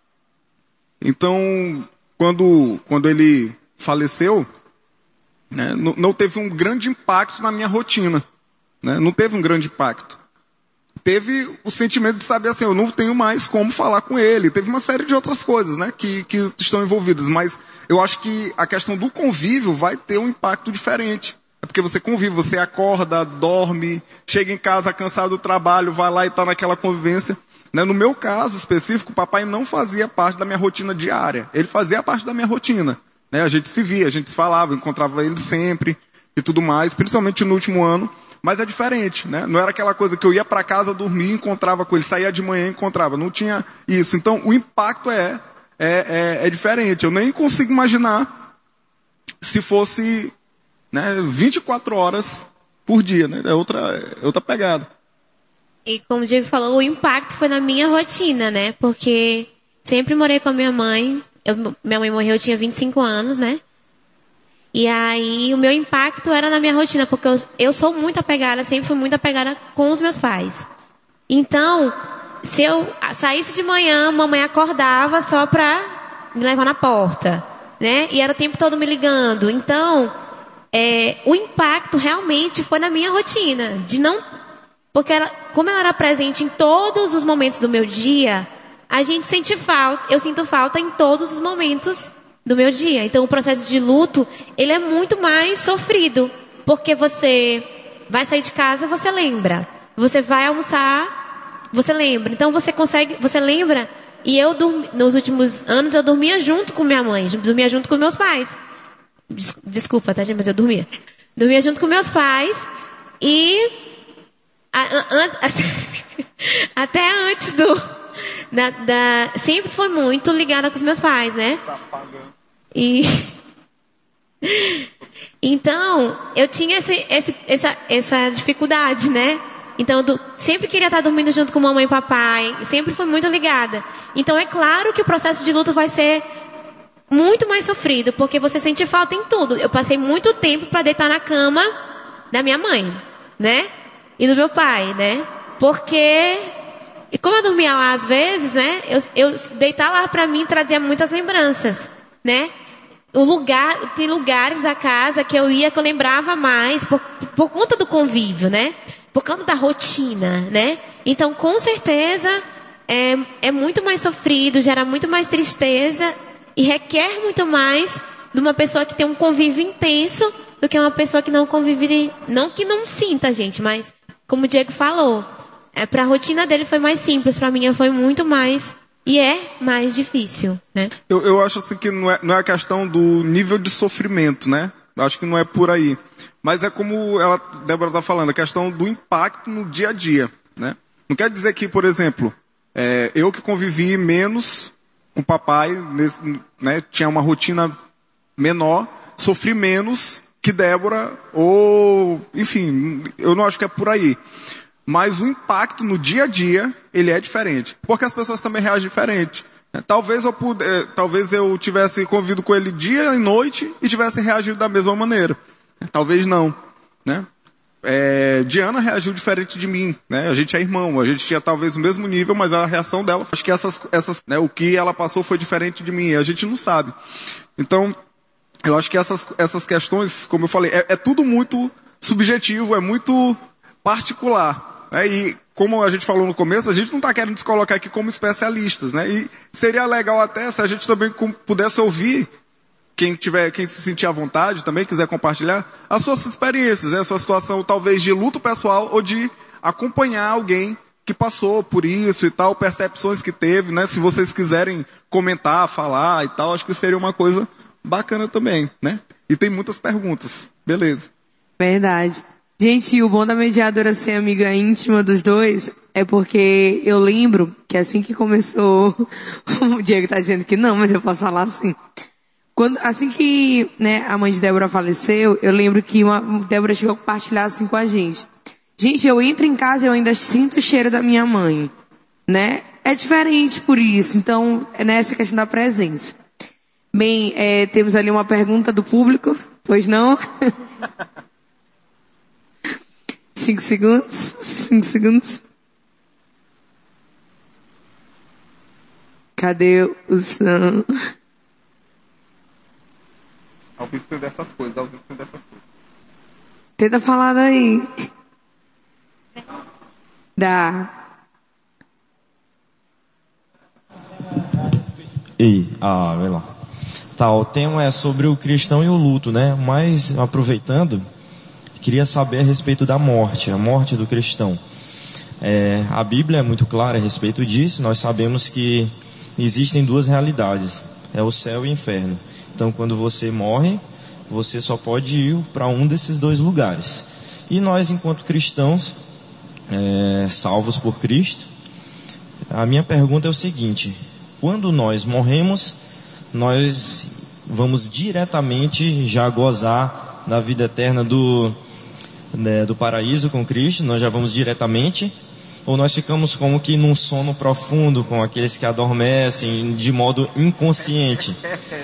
Então, quando, quando ele faleceu, né, não, não teve um grande impacto na minha rotina, né? Não teve um grande impacto. Teve o sentimento de saber assim, eu não tenho mais como falar com ele. Teve uma série de outras coisas, né, que, que estão envolvidas. Mas eu acho que a questão do convívio vai ter um impacto diferente. É porque você convive, você acorda, dorme, chega em casa cansado do trabalho, vai lá e está naquela convivência. Né? No meu caso específico, o papai não fazia parte da minha rotina diária. Ele fazia parte da minha rotina. Né? A gente se via, a gente se falava, encontrava ele sempre e tudo mais, principalmente no último ano. Mas é diferente, né? Não era aquela coisa que eu ia para casa dormir e encontrava com ele, saía de manhã e encontrava. Não tinha isso. Então, o impacto é, é, é, é diferente. Eu nem consigo imaginar se fosse, né, vinte e quatro horas por dia, né? É outra, é outra pegada. E como o Diego falou, o impacto foi na minha rotina, né? Porque sempre morei com a minha mãe. Eu, minha mãe morreu, eu tinha vinte e cinco anos, né? E aí o meu impacto era na minha rotina, porque eu, eu sou muito apegada, sempre fui muito apegada com os meus pais. Então, se eu saísse de manhã, mamãe acordava só pra me levar na porta, né? E era o tempo todo me ligando. Então, é, o impacto realmente foi na minha rotina, de não, porque ela, como ela era presente em todos os momentos do meu dia, a gente sente falta, eu sinto falta em todos os momentos do meu dia. Então o processo de luto, ele é muito mais sofrido, porque você vai sair de casa, você lembra, você vai almoçar, você lembra, então você consegue, você lembra. E eu dormi, nos últimos anos eu dormia junto com minha mãe, dormia junto com meus pais. Des, desculpa, tá, gente, mas eu dormia. Dormia junto com meus pais e a, a, a, até antes do da, da, sempre foi muito ligada com os meus pais, né? E então eu tinha esse, esse, essa, essa dificuldade, né? Então eu do, sempre queria estar dormindo junto com mamãe e papai, sempre fui muito ligada. Então é claro que o processo de luto vai ser muito mais sofrido, porque você sente falta em tudo. Eu passei muito tempo para deitar na cama da minha mãe, né? E do meu pai, né? Porque e como eu dormia lá às vezes, né? Eu, eu deitar lá para mim trazia muitas lembranças, né? O lugar, tem lugares da casa que eu ia que eu lembrava mais por, por conta do convívio, né? Por conta da rotina, né? Então, com certeza, é, é muito mais sofrido, gera muito mais tristeza e requer muito mais de uma pessoa que tem um convívio intenso do que uma pessoa que não convive, não que não sinta, gente, mas como o Diego falou, é, para a rotina dele foi mais simples, para a minha foi muito mais. E é mais difícil, né? Eu, eu acho assim que não é, não é a questão do nível de sofrimento, né? Eu acho que não é por aí. Mas é como ela, Débora está falando, a questão do impacto no dia a dia, né? Não quer dizer que, por exemplo, é, eu que convivi menos com o papai, nesse, né, tinha uma rotina menor, sofri menos que Débora, ou, enfim, eu não acho que é por aí. Mas o impacto no dia a dia, ele é diferente. Porque as pessoas também reagem diferente. Talvez eu, puder, talvez eu tivesse convivido com ele dia e noite e tivesse reagido da mesma maneira. Talvez não, né? É, Diana reagiu diferente de mim, né? A gente é irmão, a gente tinha talvez o mesmo nível, mas a reação dela, acho que essas, essas, né, o que ela passou foi diferente de mim, a gente não sabe. Então, eu acho que essas, essas questões, como eu falei, é, é tudo muito subjetivo, é muito particular, né? E como a gente falou no começo, a gente não está querendo se colocar aqui como especialistas, né? E seria legal até se a gente também pudesse ouvir quem tiver, quem se sentir à vontade também, quiser compartilhar, as suas experiências, né? A sua situação talvez de luto pessoal ou de acompanhar alguém que passou por isso e tal, percepções que teve, né? Se vocês quiserem comentar, falar e tal, acho que seria uma coisa bacana também, né? E tem muitas perguntas. Beleza. Verdade. Gente, o bom da mediadora ser amiga íntima dos dois é porque eu lembro que assim que começou, o Diego tá dizendo que não, mas eu posso falar assim. Quando, assim que, né, a mãe de Débora faleceu, eu lembro que uma, Débora chegou a compartilhar assim com a gente. Gente, eu entro em casa e eu ainda sinto o cheiro da minha mãe, né? É diferente por isso, então é nessa questão da presença. Bem, é, temos ali uma pergunta do público, pois não? Cinco segundos, cinco segundos. Cadê o som? Ao vivo tem dessas coisas, ao vivo tem dessas coisas. Tenta falar daí. Dá. Ei, ah, vai lá. Tá, o tema é sobre o cristão e o luto, né? Mas, aproveitando, queria saber a respeito da morte, a morte do cristão. É, a Bíblia é muito clara a respeito disso. Nós sabemos que existem duas realidades, é o céu e o inferno. Então, quando você morre, você só pode ir para um desses dois lugares. E nós, enquanto cristãos, é, salvos por Cristo, a minha pergunta é o seguinte: quando nós morremos, nós vamos diretamente já gozar da vida eterna do, né, do paraíso com Cristo? Nós já vamos diretamente? Ou nós ficamos como que num sono profundo, com aqueles que adormecem de modo inconsciente?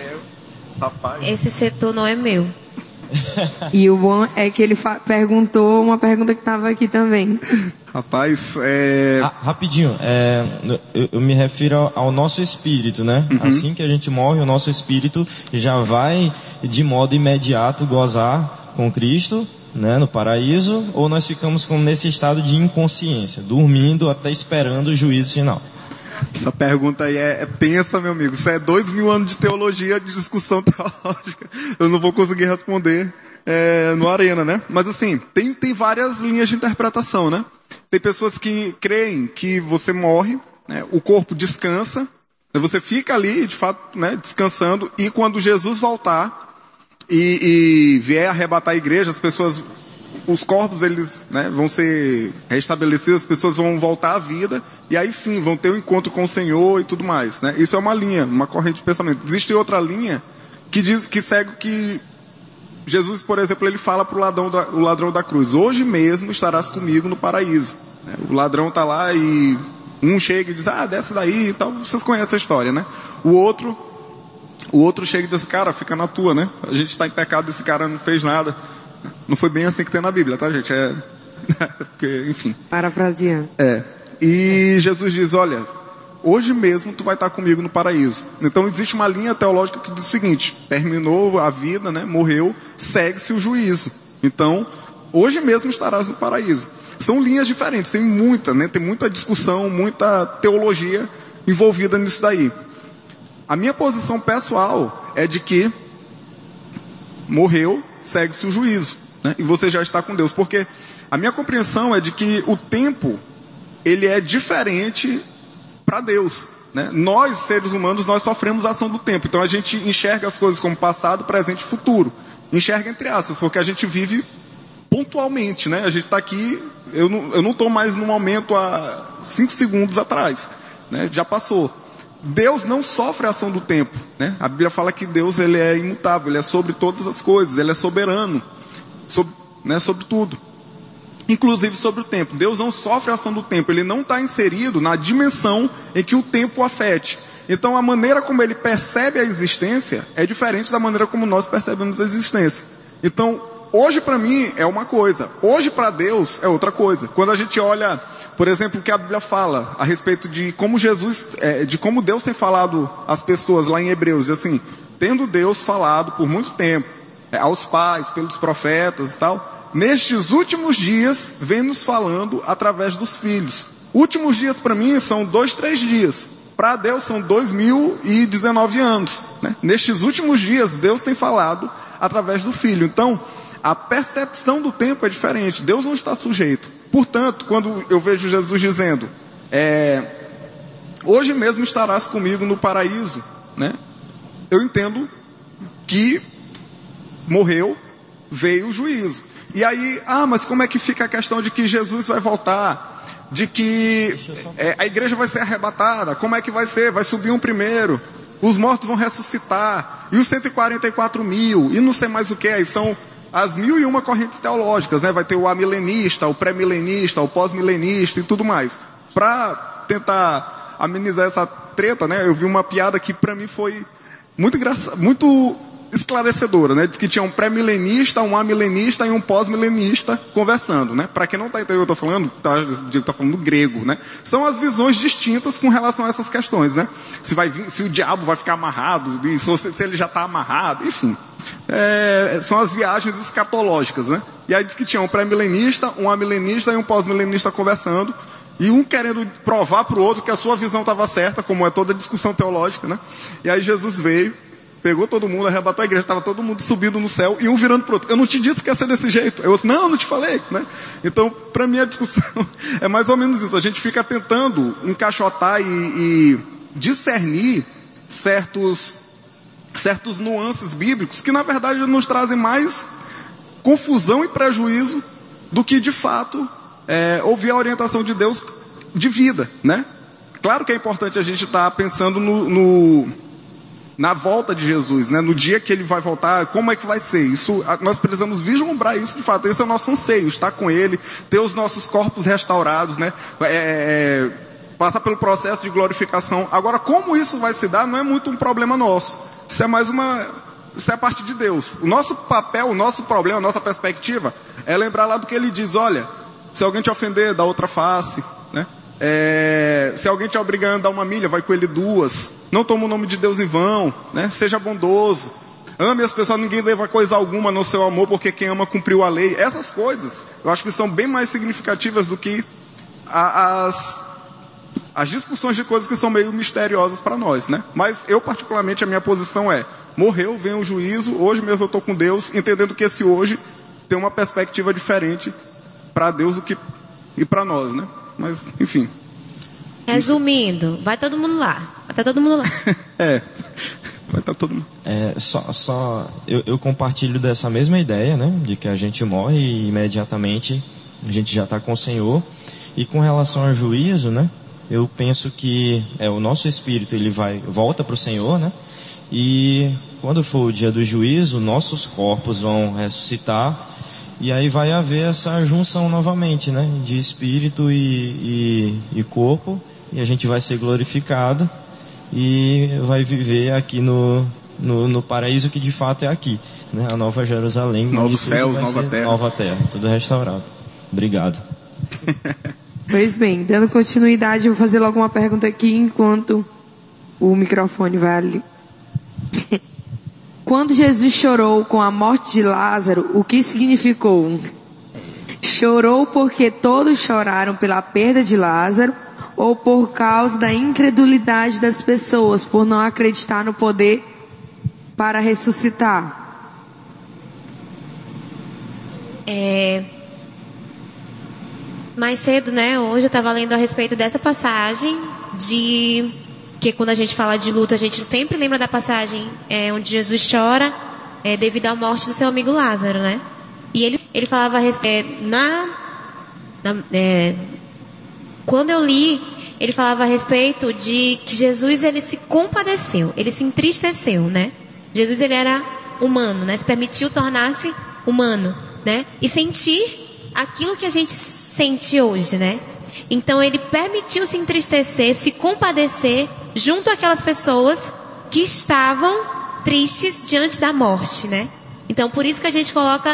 Esse setor não é meu. E o bom é que ele perguntou uma pergunta que estava aqui também. Rapaz, é... Ah, rapidinho, é, eu, eu me refiro ao, ao nosso espírito, né? Uhum. Assim que a gente morre, o nosso espírito já vai de modo imediato gozar com Cristo, né, no paraíso, ou nós ficamos como nesse estado de inconsciência, dormindo até esperando o juízo final? Essa pergunta aí é, é tensa, meu amigo. Isso é dois mil anos de teologia, de discussão teológica. Eu não vou conseguir responder é, no Arena, né? Mas assim, tem, tem várias linhas de interpretação, né? Tem pessoas que creem que você morre, né, o corpo descansa, você fica ali, de fato, né, descansando, e quando Jesus voltar e, e vier arrebatar a igreja, as pessoas, os corpos, eles, né, vão ser restabelecidos, as pessoas vão voltar à vida, e aí sim, vão ter um encontro com o Senhor e tudo mais, né? Isso é uma linha, uma corrente de pensamento. Existe outra linha que diz, que segue que Jesus, por exemplo, ele fala para o ladrão, da, o ladrão da cruz: hoje mesmo estarás comigo no paraíso. O ladrão está lá e um chega e diz: ah, desce daí e tal. Vocês conhecem a história, né? O outro, o outro chega e diz: cara, fica na tua, né? A gente está em pecado, esse cara não fez nada. Não foi bem assim que tem na Bíblia, tá, gente? É... Porque, enfim. Parafraseando. É. E Jesus diz: olha, hoje mesmo tu vai estar comigo no paraíso. Então existe uma linha teológica que diz o seguinte: terminou a vida, né? Morreu, segue-se o juízo. Então, hoje mesmo estarás no paraíso. São linhas diferentes, tem muita, né? Tem muita discussão, muita teologia envolvida nisso daí. A minha posição pessoal é de que morreu, segue-se o juízo, né? E você já está com Deus. Porque a minha compreensão é de que o tempo, ele é diferente para Deus, né? Nós, seres humanos, nós sofremos a ação do tempo. Então a gente enxerga as coisas como passado, presente e futuro. Enxerga entre aspas, porque a gente vive pontualmente, né? A gente está aqui, eu não eu não estou mais no momento há cinco segundos atrás, né? Já passou. Deus não sofre a ação do tempo, né? A Bíblia fala que Deus, ele é imutável, ele é sobre todas as coisas, ele é soberano, sobre, né, sobre tudo, inclusive sobre o tempo. Deus não sofre a ação do tempo, ele não está inserido na dimensão em que o tempo o afete. Então a maneira como ele percebe a existência é diferente da maneira como nós percebemos a existência. Então hoje para mim é uma coisa, hoje para Deus é outra coisa. Quando a gente olha, por exemplo, o que a Bíblia fala a respeito de como Jesus, é, de como Deus tem falado às pessoas lá em Hebreus, assim, tendo Deus falado por muito tempo, é, aos pais, pelos profetas e tal, nestes últimos dias vem nos falando através dos filhos. Últimos dias para mim são dois, três dias. Para Deus são dois mil e dezenove anos. Né? Nestes últimos dias, Deus tem falado através do Filho. Então, a percepção do tempo é diferente. Deus não está sujeito. Portanto, quando eu vejo Jesus dizendo, é, hoje mesmo estarás comigo no paraíso, né? Eu entendo que morreu, veio o juízo. E aí, ah, mas como é que fica a questão de que Jesus vai voltar? De que é, a igreja vai ser arrebatada? Como é que vai ser? Vai subir um primeiro, os mortos vão ressuscitar, e os cento e quarenta e quatro mil, e não sei mais o que, aí são as mil e uma correntes teológicas, né? Vai ter o amilenista, o pré-milenista, o pós-milenista e tudo mais. Para tentar amenizar essa treta, né? Eu vi uma piada que para mim foi muito engraçada, muito esclarecedora, né? Diz que tinha um pré-milenista, um amilenista e um pós-milenista conversando, né? Para quem não está entendendo o que eu estou falando, está tá falando grego, né? São as visões distintas com relação a essas questões, né? Se, vai vir, se o diabo vai ficar amarrado, se, se ele já está amarrado, enfim. É, são as viagens escatológicas, né? E aí diz que tinha um pré-milenista, um amilenista e um pós-milenista conversando, e um querendo provar para o outro que a sua visão estava certa, como é toda discussão teológica, né? E aí Jesus veio, pegou todo mundo, arrebatou a igreja, estava todo mundo subindo no céu, e um virando para o outro. Eu não te disse que ia ser desse jeito. Eu outro, não, eu não te falei, né? Então, para mim a discussão é mais ou menos isso. A gente fica tentando encaixotar e, e discernir certos, certos nuances bíblicos que na verdade nos trazem mais confusão e prejuízo do que de fato é, ouvir a orientação de Deus de vida, né? Claro que é importante a gente estar tá pensando no, no na volta de Jesus, né? No dia que ele vai voltar, como é que vai ser? Isso, nós precisamos vislumbrar isso de fato. Esse é o nosso anseio, estar com ele, ter os nossos corpos restaurados, né? É, passar pelo processo de glorificação. Agora, como isso vai se dar, não é muito um problema nosso. Isso é mais uma, isso é a parte de Deus. O nosso papel, o nosso problema, a nossa perspectiva é lembrar lá do que ele diz: olha, se alguém te ofender, dá outra face, né? É, se alguém te obrigar a andar uma milha, vai com ele duas. Não toma o nome de Deus em vão, né? Seja bondoso, ame as pessoas, ninguém leva coisa alguma no seu amor, porque quem ama cumpriu a lei. Essas coisas, eu acho que são bem mais significativas do que a, as, as discussões de coisas que são meio misteriosas para nós, né? Mas eu particularmente, a minha posição é: morreu, vem o juízo, hoje mesmo eu estou com Deus, entendendo que esse hoje tem uma perspectiva diferente para Deus do que e para nós, né? Mas, enfim. Resumindo, vai todo mundo lá. Vai estar todo mundo lá. É, vai estar todo mundo. É, só, só eu, eu compartilho dessa mesma ideia, né? De que a gente morre e imediatamente a gente já está com o Senhor. E com relação ao juízo, né? Eu penso que é, o nosso espírito, ele vai, volta para o Senhor, né? E quando for o dia do juízo, nossos corpos vão ressuscitar. E aí vai haver essa junção novamente, né? De espírito e, e, e corpo. E a gente vai ser glorificado e vai viver aqui no, no, no paraíso, que de fato é aqui, né? A Nova Jerusalém. Novos céus, nova terra. Nova terra, tudo restaurado. Obrigado. Pois bem, dando continuidade, eu vou fazer logo uma pergunta aqui enquanto o microfone vai ali. Quando Jesus chorou com a morte de Lázaro, o que significou? Chorou porque todos choraram pela perda de Lázaro, ou por causa da incredulidade das pessoas, por não acreditar no poder para ressuscitar? É... Mais cedo, né? Hoje eu estava lendo a respeito dessa passagem de... que quando a gente fala de luto, a gente sempre lembra da passagem é, onde Jesus chora é, devido à morte do seu amigo Lázaro, né? E ele, ele falava é, na, na é, quando eu li, ele falava a respeito de que Jesus, ele se compadeceu, ele se entristeceu, né? Jesus, ele era humano, né? Se permitiu tornar-se humano, né? E sentir aquilo que a gente sente hoje, né? Então ele permitiu se entristecer, se compadecer junto àquelas pessoas que estavam tristes diante da morte, né? Então por isso que a gente coloca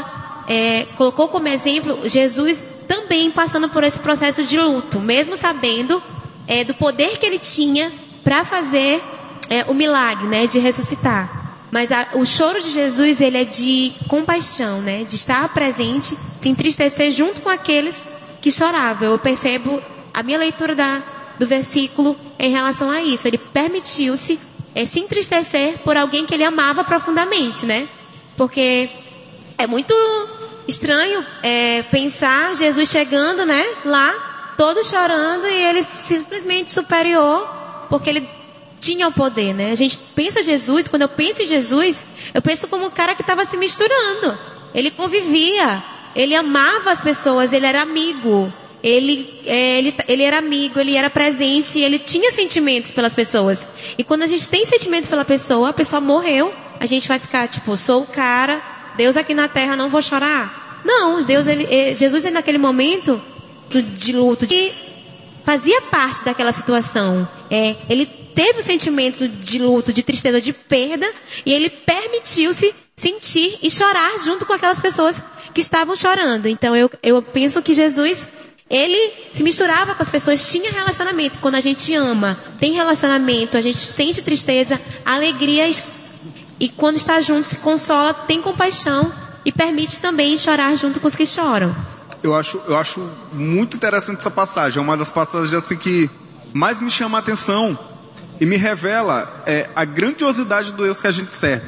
é, colocou como exemplo Jesus também passando por esse processo de luto, mesmo sabendo é, do poder que ele tinha para fazer é, o milagre, né, de ressuscitar. Mas a, o choro de Jesus, ele é de compaixão, né, de estar presente, se entristecer junto com aqueles que choravam. Eu percebo a minha leitura da, do versículo em relação a isso. Ele permitiu-se é, se entristecer por alguém que ele amava profundamente, né? Porque é muito estranho é, pensar Jesus chegando, né, lá, todo chorando, e ele simplesmente superior, porque ele tinha o poder, né? A gente pensa Jesus, quando eu penso em Jesus, eu penso como um cara que estava se misturando. Ele convivia, ele amava as pessoas, ele era amigo, ele, é, ele, ele era amigo, ele era presente, ele tinha sentimentos pelas pessoas. E quando a gente tem sentimento pela pessoa, a pessoa morreu, a gente vai ficar tipo, sou o cara, Deus aqui na terra, não vou chorar. Não, Deus, ele, Jesus ele, naquele momento de luto, de, fazia parte daquela situação. É, ele teve o sentimento de luto, de tristeza, de perda, e ele permitiu-se sentir e chorar junto com aquelas pessoas que estavam chorando. Então eu, eu penso que Jesus, ele se misturava com as pessoas, tinha relacionamento. Quando a gente ama, tem relacionamento, a gente sente tristeza, alegria, e quando está junto, se consola, tem compaixão e permite também chorar junto com os que choram. Eu acho, eu acho muito interessante essa passagem. É uma das passagens assim que mais me chama a atenção e me revela é, a grandiosidade do Deus que a gente serve.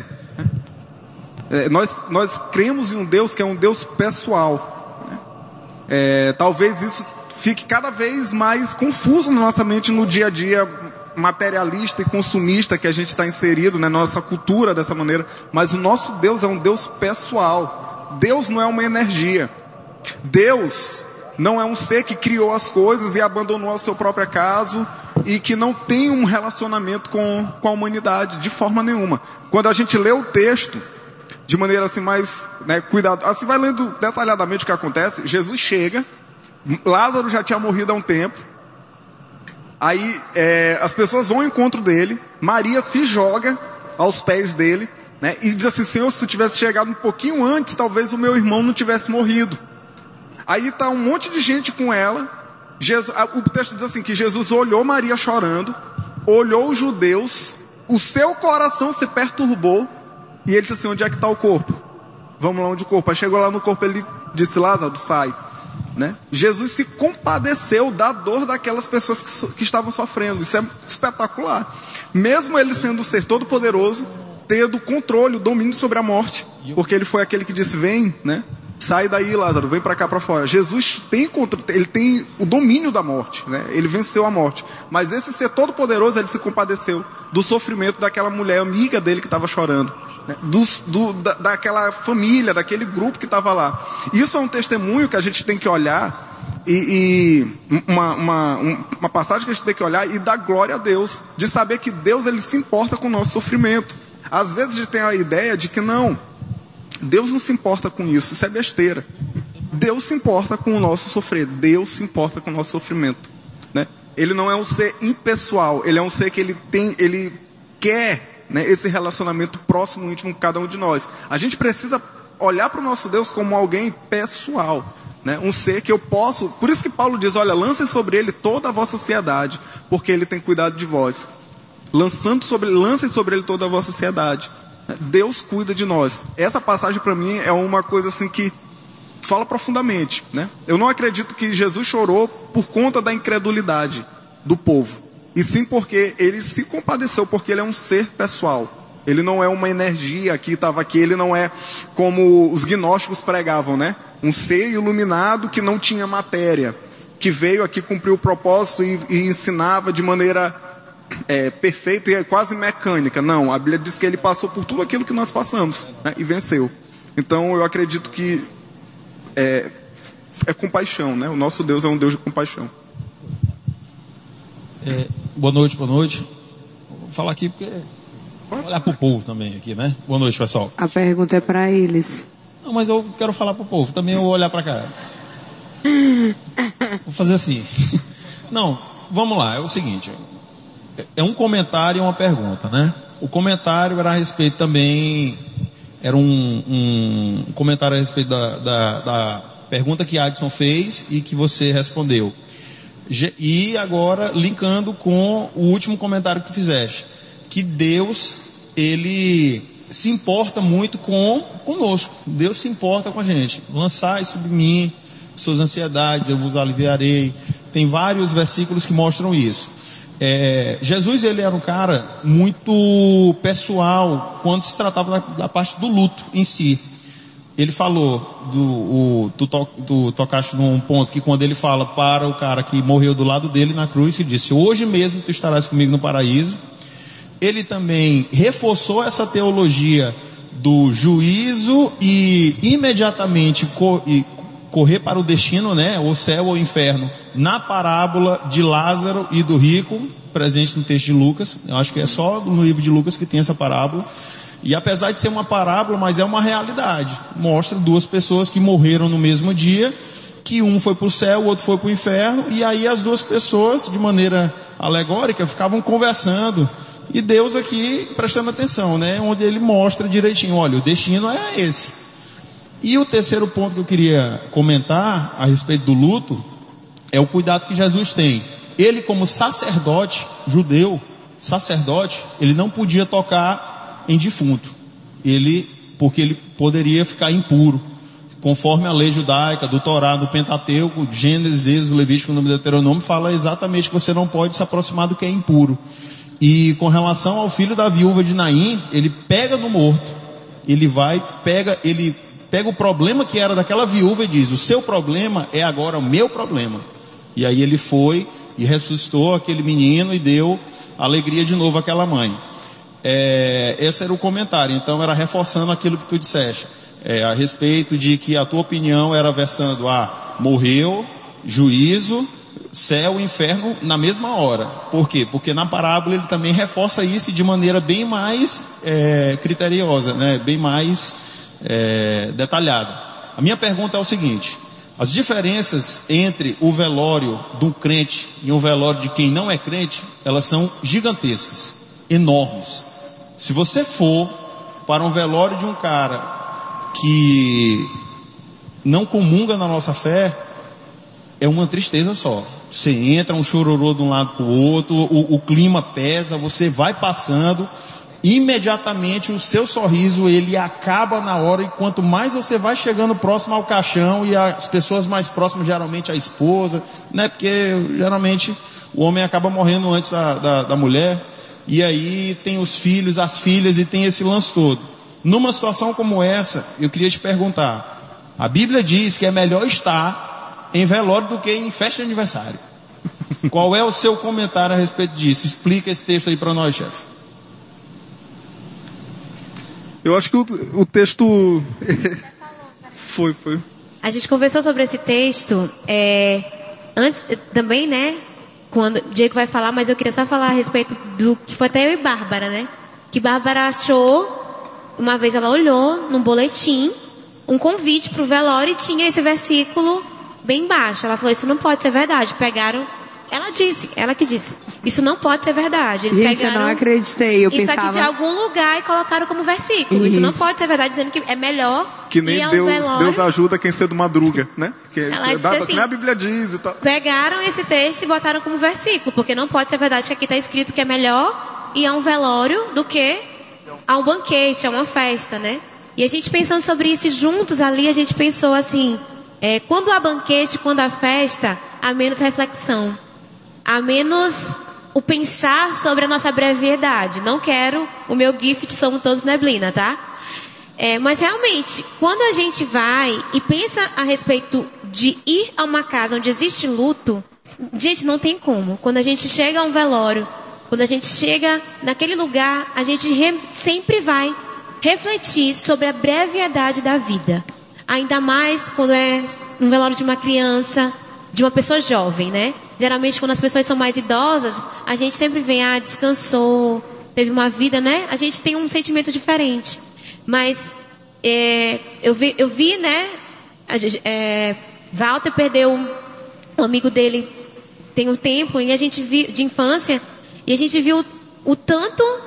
É, nós, nós cremos em um Deus que é um Deus pessoal. É, talvez isso fique cada vez mais confuso na nossa mente no dia a dia materialista e consumista que a gente está inserido, né, na nossa cultura dessa maneira. Mas o nosso Deus é um Deus pessoal. Deus não é uma energia. Deus não é um ser que criou as coisas e abandonou ao seu próprio acaso e que não tem um relacionamento com, com a humanidade de forma nenhuma. Quando a gente lê o texto de maneira assim mais, né, cuidado, assim vai lendo detalhadamente o que acontece. Jesus chega, Lázaro já tinha morrido há um tempo, aí é, as pessoas vão ao encontro dele, Maria se joga aos pés dele, né, e diz assim: Senhor, se tu tivesse chegado um pouquinho antes, talvez o meu irmão não tivesse morrido. Aí está um monte de gente com ela. Jesus, o texto diz assim, que Jesus olhou Maria chorando, olhou os judeus, o seu coração se perturbou, e ele disse assim: onde é que está o corpo? Vamos lá onde o corpo. Aí chegou lá no corpo, ele disse: Lázaro, sai. Né? Jesus se compadeceu da dor daquelas pessoas que, so, que estavam sofrendo. Isso é espetacular. Mesmo ele sendo um ser todo poderoso, tendo controle, o domínio sobre a morte, porque ele foi aquele que disse: vem, né? Sai daí, Lázaro, vem para cá para fora. Jesus tem, ele tem o domínio da morte, né? Ele venceu a morte. Mas esse ser todo poderoso, ele se compadeceu do sofrimento daquela mulher amiga dele que estava chorando, né? Dos, do, da, daquela família, daquele grupo que estava lá. Isso é um testemunho que a gente tem que olhar e, e uma, uma, uma passagem que a gente tem que olhar e dar glória a Deus, de saber que Deus, ele se importa com o nosso sofrimento. Às vezes a gente tem a ideia de que não, Deus não se importa com isso, isso é besteira. Deus se importa com o nosso sofrer, Deus se importa com o nosso sofrimento, né? Ele não é um ser impessoal, ele é um ser que ele tem, ele quer, né, esse relacionamento próximo, íntimo com cada um de nós. A gente precisa olhar para o nosso Deus como alguém pessoal, né? Um ser que eu posso, por isso que Paulo diz: olha, lance sobre ele toda a vossa ansiedade, porque ele tem cuidado de vós. Lançando sobre, lance sobre ele toda a vossa ansiedade. Deus cuida de nós. Essa passagem para mim é uma coisa assim que fala profundamente, né? Eu não acredito que Jesus chorou por conta da incredulidade do povo, e sim porque ele se compadeceu, porque ele é um ser pessoal. Ele não é uma energia que estava aqui, ele não é como os gnósticos pregavam, né? Um ser iluminado que não tinha matéria, que veio aqui cumprir o propósito e, e ensinava de maneira É, perfeita e quase mecânica. Não, a Bíblia diz que ele passou por tudo aquilo que nós passamos, né, e venceu. Então eu acredito que é, é compaixão, né? O nosso Deus é um Deus de compaixão. É, boa noite, boa noite. Vou falar aqui porque vou olhar para o povo também aqui, né? Boa noite, pessoal. A pergunta é para eles. Não, mas eu quero falar para o povo. Também eu vou olhar para cá. Vou fazer assim. Não, vamos lá. É o seguinte. É um comentário e uma pergunta, né? O comentário era a respeito também era um, um comentário a respeito da, da, da pergunta que Adson fez e que você respondeu. E agora, linkando com o último comentário que tu fizeste, que Deus, Ele se importa muito com conosco. Deus se importa com a gente. Lançai sobre mim suas ansiedades, eu vos aliviarei. Tem vários versículos que mostram isso. É, Jesus, ele era um cara muito pessoal quando se tratava da, da parte do luto em si. Ele falou, do, o, tu, to, tu tocaste num ponto que quando ele fala para o cara que morreu do lado dele na cruz, ele disse, hoje mesmo tu estarás comigo no paraíso. Ele também reforçou essa teologia do juízo e imediatamente co, e correr para o destino, né, o céu ou o inferno, na parábola de Lázaro e do rico, presente no texto de Lucas. Eu acho que é só no livro de Lucas que tem essa parábola. E apesar de ser uma parábola, mas é uma realidade. Mostra duas pessoas que morreram no mesmo dia, que um foi para o céu, o outro foi para o inferno, e aí as duas pessoas, de maneira alegórica, ficavam conversando. E Deus aqui prestando atenção, né, onde ele mostra direitinho, olha, o destino é esse. E o terceiro ponto que eu queria comentar a respeito do luto é o cuidado que Jesus tem. Ele, como sacerdote judeu, sacerdote, ele não podia tocar em defunto. Ele, porque ele poderia ficar impuro. Conforme a lei judaica, do Torá, do Pentateuco, Gênesis, Êxodo, Levítico, no Deuteronômio, fala exatamente que você não pode se aproximar do que é impuro. E com relação ao filho da viúva de Naim, ele pega no morto, ele vai, pega, ele pega o problema que era daquela viúva e diz, o seu problema é agora o meu problema. E aí ele foi e ressuscitou aquele menino e deu alegria de novo àquela mãe. É, esse era o comentário, então era reforçando aquilo que tu disseste, é, a respeito de que a tua opinião era versando, ah, morreu, juízo, céu e inferno na mesma hora. Por quê? Porque na parábola ele também reforça isso de maneira bem mais é, criteriosa, né? Bem mais é, detalhada. A minha pergunta é o seguinte, as diferenças entre o velório de um crente e um velório de quem não é crente, elas são gigantescas, enormes. Se você for para um velório de um cara que não comunga na nossa fé, é uma tristeza só. Você entra, um chororô de um lado para o outro, o, o clima pesa, você vai passando, imediatamente o seu sorriso ele acaba na hora, e quanto mais você vai chegando próximo ao caixão, e as pessoas mais próximas, geralmente a esposa, né? Porque geralmente o homem acaba morrendo antes da, da, da mulher, e aí tem os filhos, as filhas, e tem esse lance todo. Numa situação como essa, eu queria te perguntar, a Bíblia diz que é melhor estar em velório do que em festa de aniversário. Qual é o seu comentário a respeito disso? Explica esse texto aí para nós, chefe. Eu acho que o, o texto foi, foi. A gente conversou sobre esse texto é, antes também, né? Quando o Diego vai falar, mas eu queria só falar a respeito do que foi até eu e Bárbara, né? Que Bárbara achou, uma vez ela olhou num boletim um convite para o velório e tinha esse versículo bem baixo. Ela falou, isso não pode ser verdade. Pegaram, ela disse, ela que disse, isso não pode ser verdade. Eles Gente, pegaram eu não acreditei. Eu isso pensava... aqui de algum lugar e colocaram como versículo. Isso, isso não pode ser verdade, dizendo que é melhor. Que nem ir ao Deus, velório. Deus ajuda quem cedo madruga, né? Que, Ela que, disse dá, assim, que nem a Bíblia diz e tal. Pegaram esse texto e botaram como versículo, porque não pode ser verdade que aqui está escrito que é melhor ir a um velório do que a um banquete, a uma festa, né? E a gente pensando sobre isso juntos ali, a gente pensou assim, é, quando há banquete, quando há festa, há menos reflexão, há menos o pensar sobre a nossa brevidade. Não quero o meu gift Somos Todos Neblina, tá? É, mas realmente, quando a gente vai e pensa a respeito de ir a uma casa onde existe luto, gente, não tem como. Quando a gente chega a um velório, quando a gente chega naquele lugar, a gente re- sempre vai refletir sobre a brevidade da vida. Ainda mais quando é um velório de uma criança, de uma pessoa jovem, né? Geralmente, quando as pessoas são mais idosas, a gente sempre vem, ah, descansou, teve uma vida, né? A gente tem um sentimento diferente. Mas é, eu, vi, eu vi, né? É, Walter perdeu um amigo dele tem um tempo, e a gente viu de infância, e a gente viu o, o tanto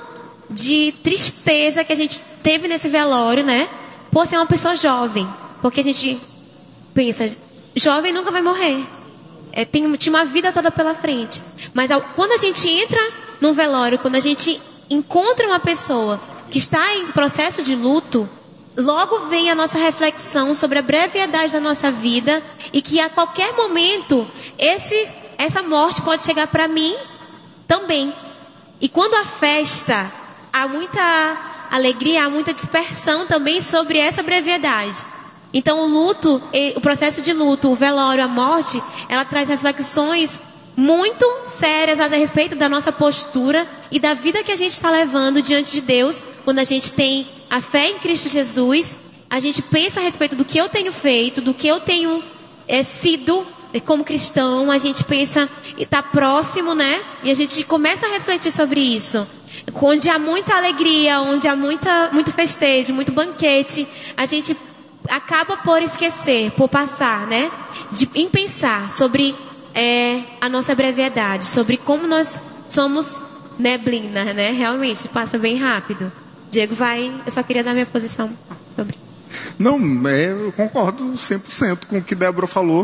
de tristeza que a gente teve nesse velório, né? Por ser uma pessoa jovem. Porque a gente pensa, jovem nunca vai morrer. É, tem, tinha uma vida toda pela frente. Mas ao, quando a gente entra num velório, quando a gente encontra uma pessoa que está em processo de luto, logo vem a nossa reflexão sobre a brevidade da nossa vida e que a qualquer momento esse, essa morte pode chegar para mim também. E quando a festa, há muita alegria, há muita dispersão também sobre essa brevidade. Então o luto, o processo de luto, o velório, a morte, ela traz reflexões muito sérias a respeito da nossa postura e da vida que a gente está levando diante de Deus. Quando a gente tem a fé em Cristo Jesus, a gente pensa a respeito do que eu tenho feito, do que eu tenho é, sido como cristão, a gente pensa e está próximo, né? E a gente começa a refletir sobre isso. Onde há muita alegria, onde há muita, muito festejo, muito banquete, a gente acaba por esquecer, por passar, né? De, em pensar sobre é, a nossa brevidade, sobre como nós somos neblina, né? Realmente, passa bem rápido. Diego vai... Eu só queria dar minha posição sobre... Não, é, eu concordo cem por cento com o que Débora falou.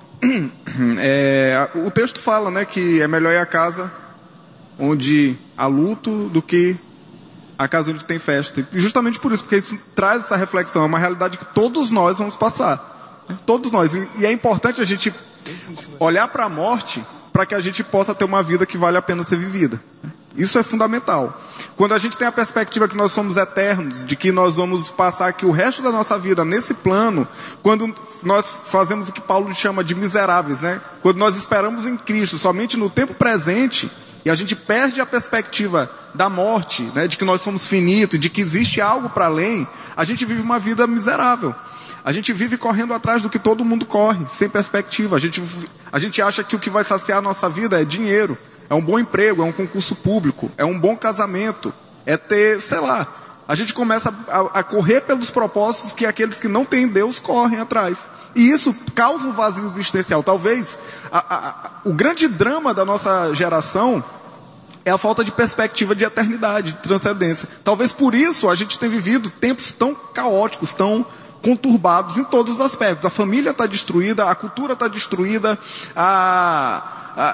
É, o texto fala, né, que é melhor ir à casa onde há luto do que a casa onde tem festa. E justamente por isso, porque isso traz essa reflexão. É uma realidade que todos nós vamos passar. Né? Todos nós. E, e é importante a gente olhar para a morte para que a gente possa ter uma vida que vale a pena ser vivida. Isso é fundamental. Quando a gente tem a perspectiva que nós somos eternos, de que nós vamos passar aqui o resto da nossa vida nesse plano, quando nós fazemos o que Paulo chama de miseráveis, né? Quando nós esperamos em Cristo somente no tempo presente, e a gente perde a perspectiva da morte, né? De que nós somos finitos, de que existe algo para além, a gente vive uma vida miserável. A gente vive correndo atrás do que todo mundo corre, sem perspectiva. A gente, a gente acha que o que vai saciar a nossa vida é dinheiro. É um bom emprego, é um concurso público, é um bom casamento, é ter, sei lá. A gente começa a, a correr pelos propósitos que aqueles que não têm Deus correm atrás. E isso causa um vazio existencial. Talvez a, a, a, o grande drama da nossa geração é a falta de perspectiva de eternidade, de transcendência. Talvez por isso a gente tenha vivido tempos tão caóticos, tão conturbados em todos os aspectos. A família está destruída, a cultura está destruída, a...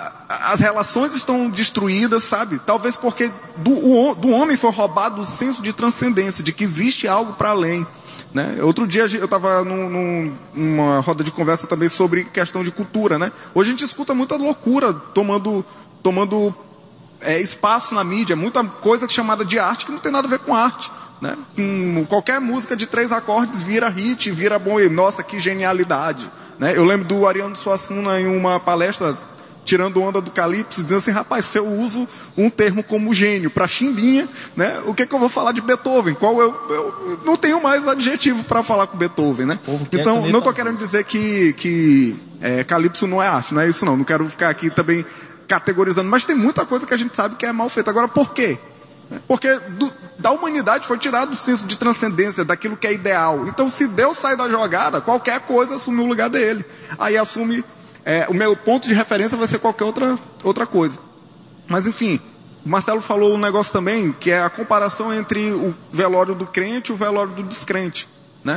as relações estão destruídas, sabe? Talvez porque do, o, do homem foi roubado o senso de transcendência, de que existe algo para além, né? Outro dia eu estava num, num, numa roda de conversa também sobre questão de cultura, né? Hoje a gente escuta muita loucura tomando, tomando é, espaço na mídia, muita coisa chamada de arte que não tem nada a ver com arte, né? Hum, qualquer música de três acordes vira hit, vira bom, e nossa, que genialidade, né? Eu lembro do Ariano Suassuna em uma palestra tirando onda do Calypso, dizendo assim, rapaz, se eu uso um termo como gênio para chimbinha, né, o que que eu vou falar de Beethoven? Qual eu, eu não tenho mais adjetivo para falar com Beethoven, né? Então, não estou querendo dizer que, que é, Calypso não é arte, não é isso não, não quero ficar aqui também categorizando, mas tem muita coisa que a gente sabe que é mal feita. Agora, por quê? Porque do, da humanidade foi tirado o senso de transcendência, daquilo que é ideal. Então, se Deus sai da jogada, qualquer coisa assume o lugar dele. Aí assume... É, o meu ponto de referência vai ser qualquer outra, outra coisa. Mas enfim, o Marcelo falou um negócio também, que é a comparação entre o velório do crente e o velório do descrente, né?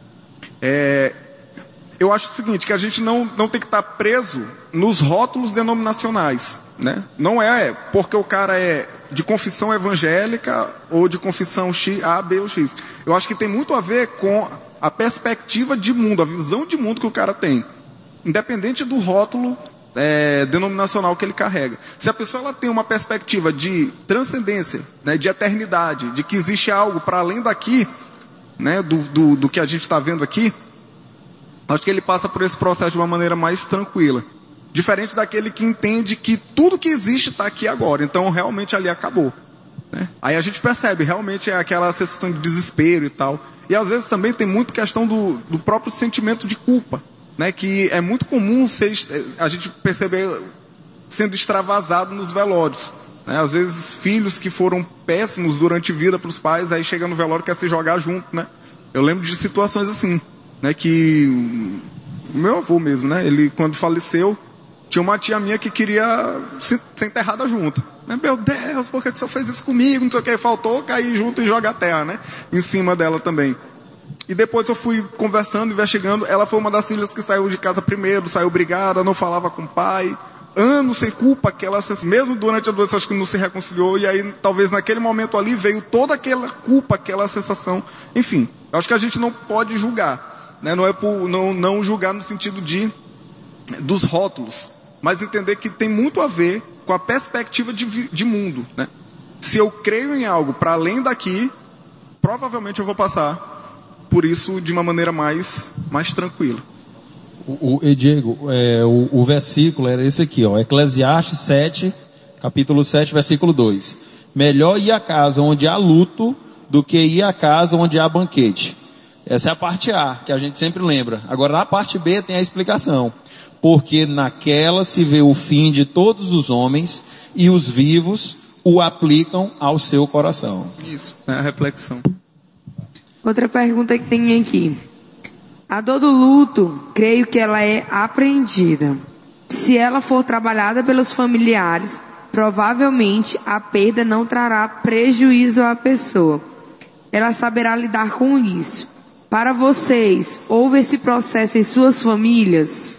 É, eu acho o seguinte, que a gente não, não tem que estar preso nos rótulos denominacionais, né? Não é porque o cara é de confissão evangélica ou de confissão X, A, B ou X. Eu acho que tem muito a ver com a perspectiva de mundo, a visão de mundo que o cara tem. Independente do rótulo é, denominacional que ele carrega. Se a pessoa ela tem uma perspectiva de transcendência, né, de eternidade, de que existe algo para além daqui, né, do, do, do que a gente está vendo aqui, acho que ele passa por esse processo de uma maneira mais tranquila. Diferente daquele que entende que tudo que existe está aqui agora. Então, realmente, ali acabou. Né? Aí a gente percebe, realmente, é aquela sensação de desespero e tal. E, às vezes, também tem muito questão do, do próprio sentimento de culpa. Né, que é muito comum ser, a gente perceber sendo extravasado nos velórios. Né? Às vezes filhos que foram péssimos durante a vida para os pais, aí chega no velório e quer se jogar junto. Né? Eu lembro de situações assim, né, que o meu avô mesmo, né, ele quando faleceu, tinha uma tia minha que queria ser enterrada junto. Meu Deus, por que o senhor fez isso comigo? Não sei o que, faltou cair junto e jogar a terra, né? Em cima dela também. E depois eu fui conversando, investigando. Ela foi uma das filhas que saiu de casa primeiro, saiu brigada, não falava com o pai. Anos sem culpa, que ela, mesmo durante a doença, acho que não se reconciliou. E aí, talvez naquele momento ali, veio toda aquela culpa, aquela sensação. Enfim, eu acho que a gente não pode julgar, né? Não é por, não, não julgar no sentido de, dos rótulos, mas entender que tem muito a ver com a perspectiva de, de mundo, né? Se eu creio em algo para além daqui, provavelmente eu vou passar por isso de uma maneira mais, mais tranquila. O, o, Diego, é, o, o versículo era esse aqui, ó, Eclesiastes sete, capítulo sete, versículo dois. Melhor ir à casa onde há luto do que ir à casa onde há banquete. Essa é a parte A, que a gente sempre lembra. Agora, na parte B tem a explicação. Porque naquela se vê o fim de todos os homens e os vivos o aplicam ao seu coração. Isso, é a reflexão. Outra pergunta que tem aqui. A dor do luto, creio que ela é apreendida. Se ela for trabalhada pelos familiares, provavelmente a perda não trará prejuízo à pessoa. Ela saberá lidar com isso. Para vocês, houve esse processo em suas famílias?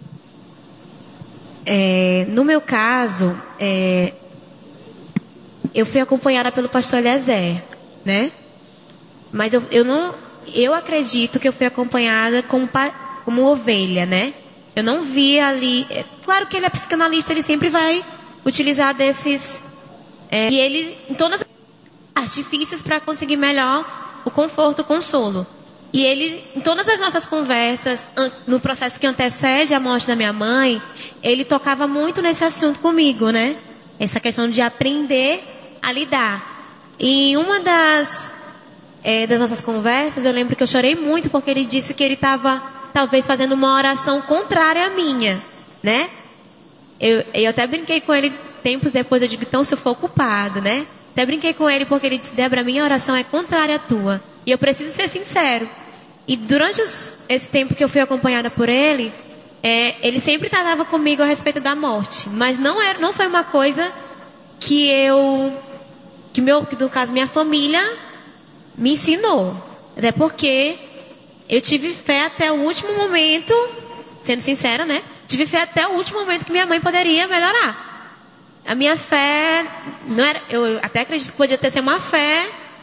É, no meu caso, é, eu fui acompanhada pelo pastor Eliezer, né? Mas eu, eu não, eu acredito que eu fui acompanhada como, como ovelha, né? Eu não vi ali, é, claro que ele é psicanalista, ele sempre vai utilizar desses, é, e ele, em todas as artifícios para conseguir melhor o conforto, o consolo. E ele, em todas as nossas conversas, no processo que antecede a morte da minha mãe, ele tocava muito nesse assunto comigo, né? Essa questão de aprender a lidar. E uma das, é, das nossas conversas, eu lembro que eu chorei muito porque ele disse que ele estava, talvez, fazendo uma oração contrária à minha, né? Eu, eu até brinquei com ele tempos depois, eu digo, então se eu for culpado, né? Até brinquei com ele porque ele disse, Débora, minha oração é contrária à tua. E eu preciso ser sincero. E durante os, esse tempo que eu fui acompanhada por ele, é, ele sempre tratava comigo a respeito da morte. Mas não, era, não foi uma coisa que eu, que, meu, que no caso minha família, me ensinou. Até porque eu tive fé até o último momento, sendo sincera, né? Tive fé até o último momento que minha mãe poderia melhorar. A minha fé, não era, eu até acredito que podia ter sido uma fé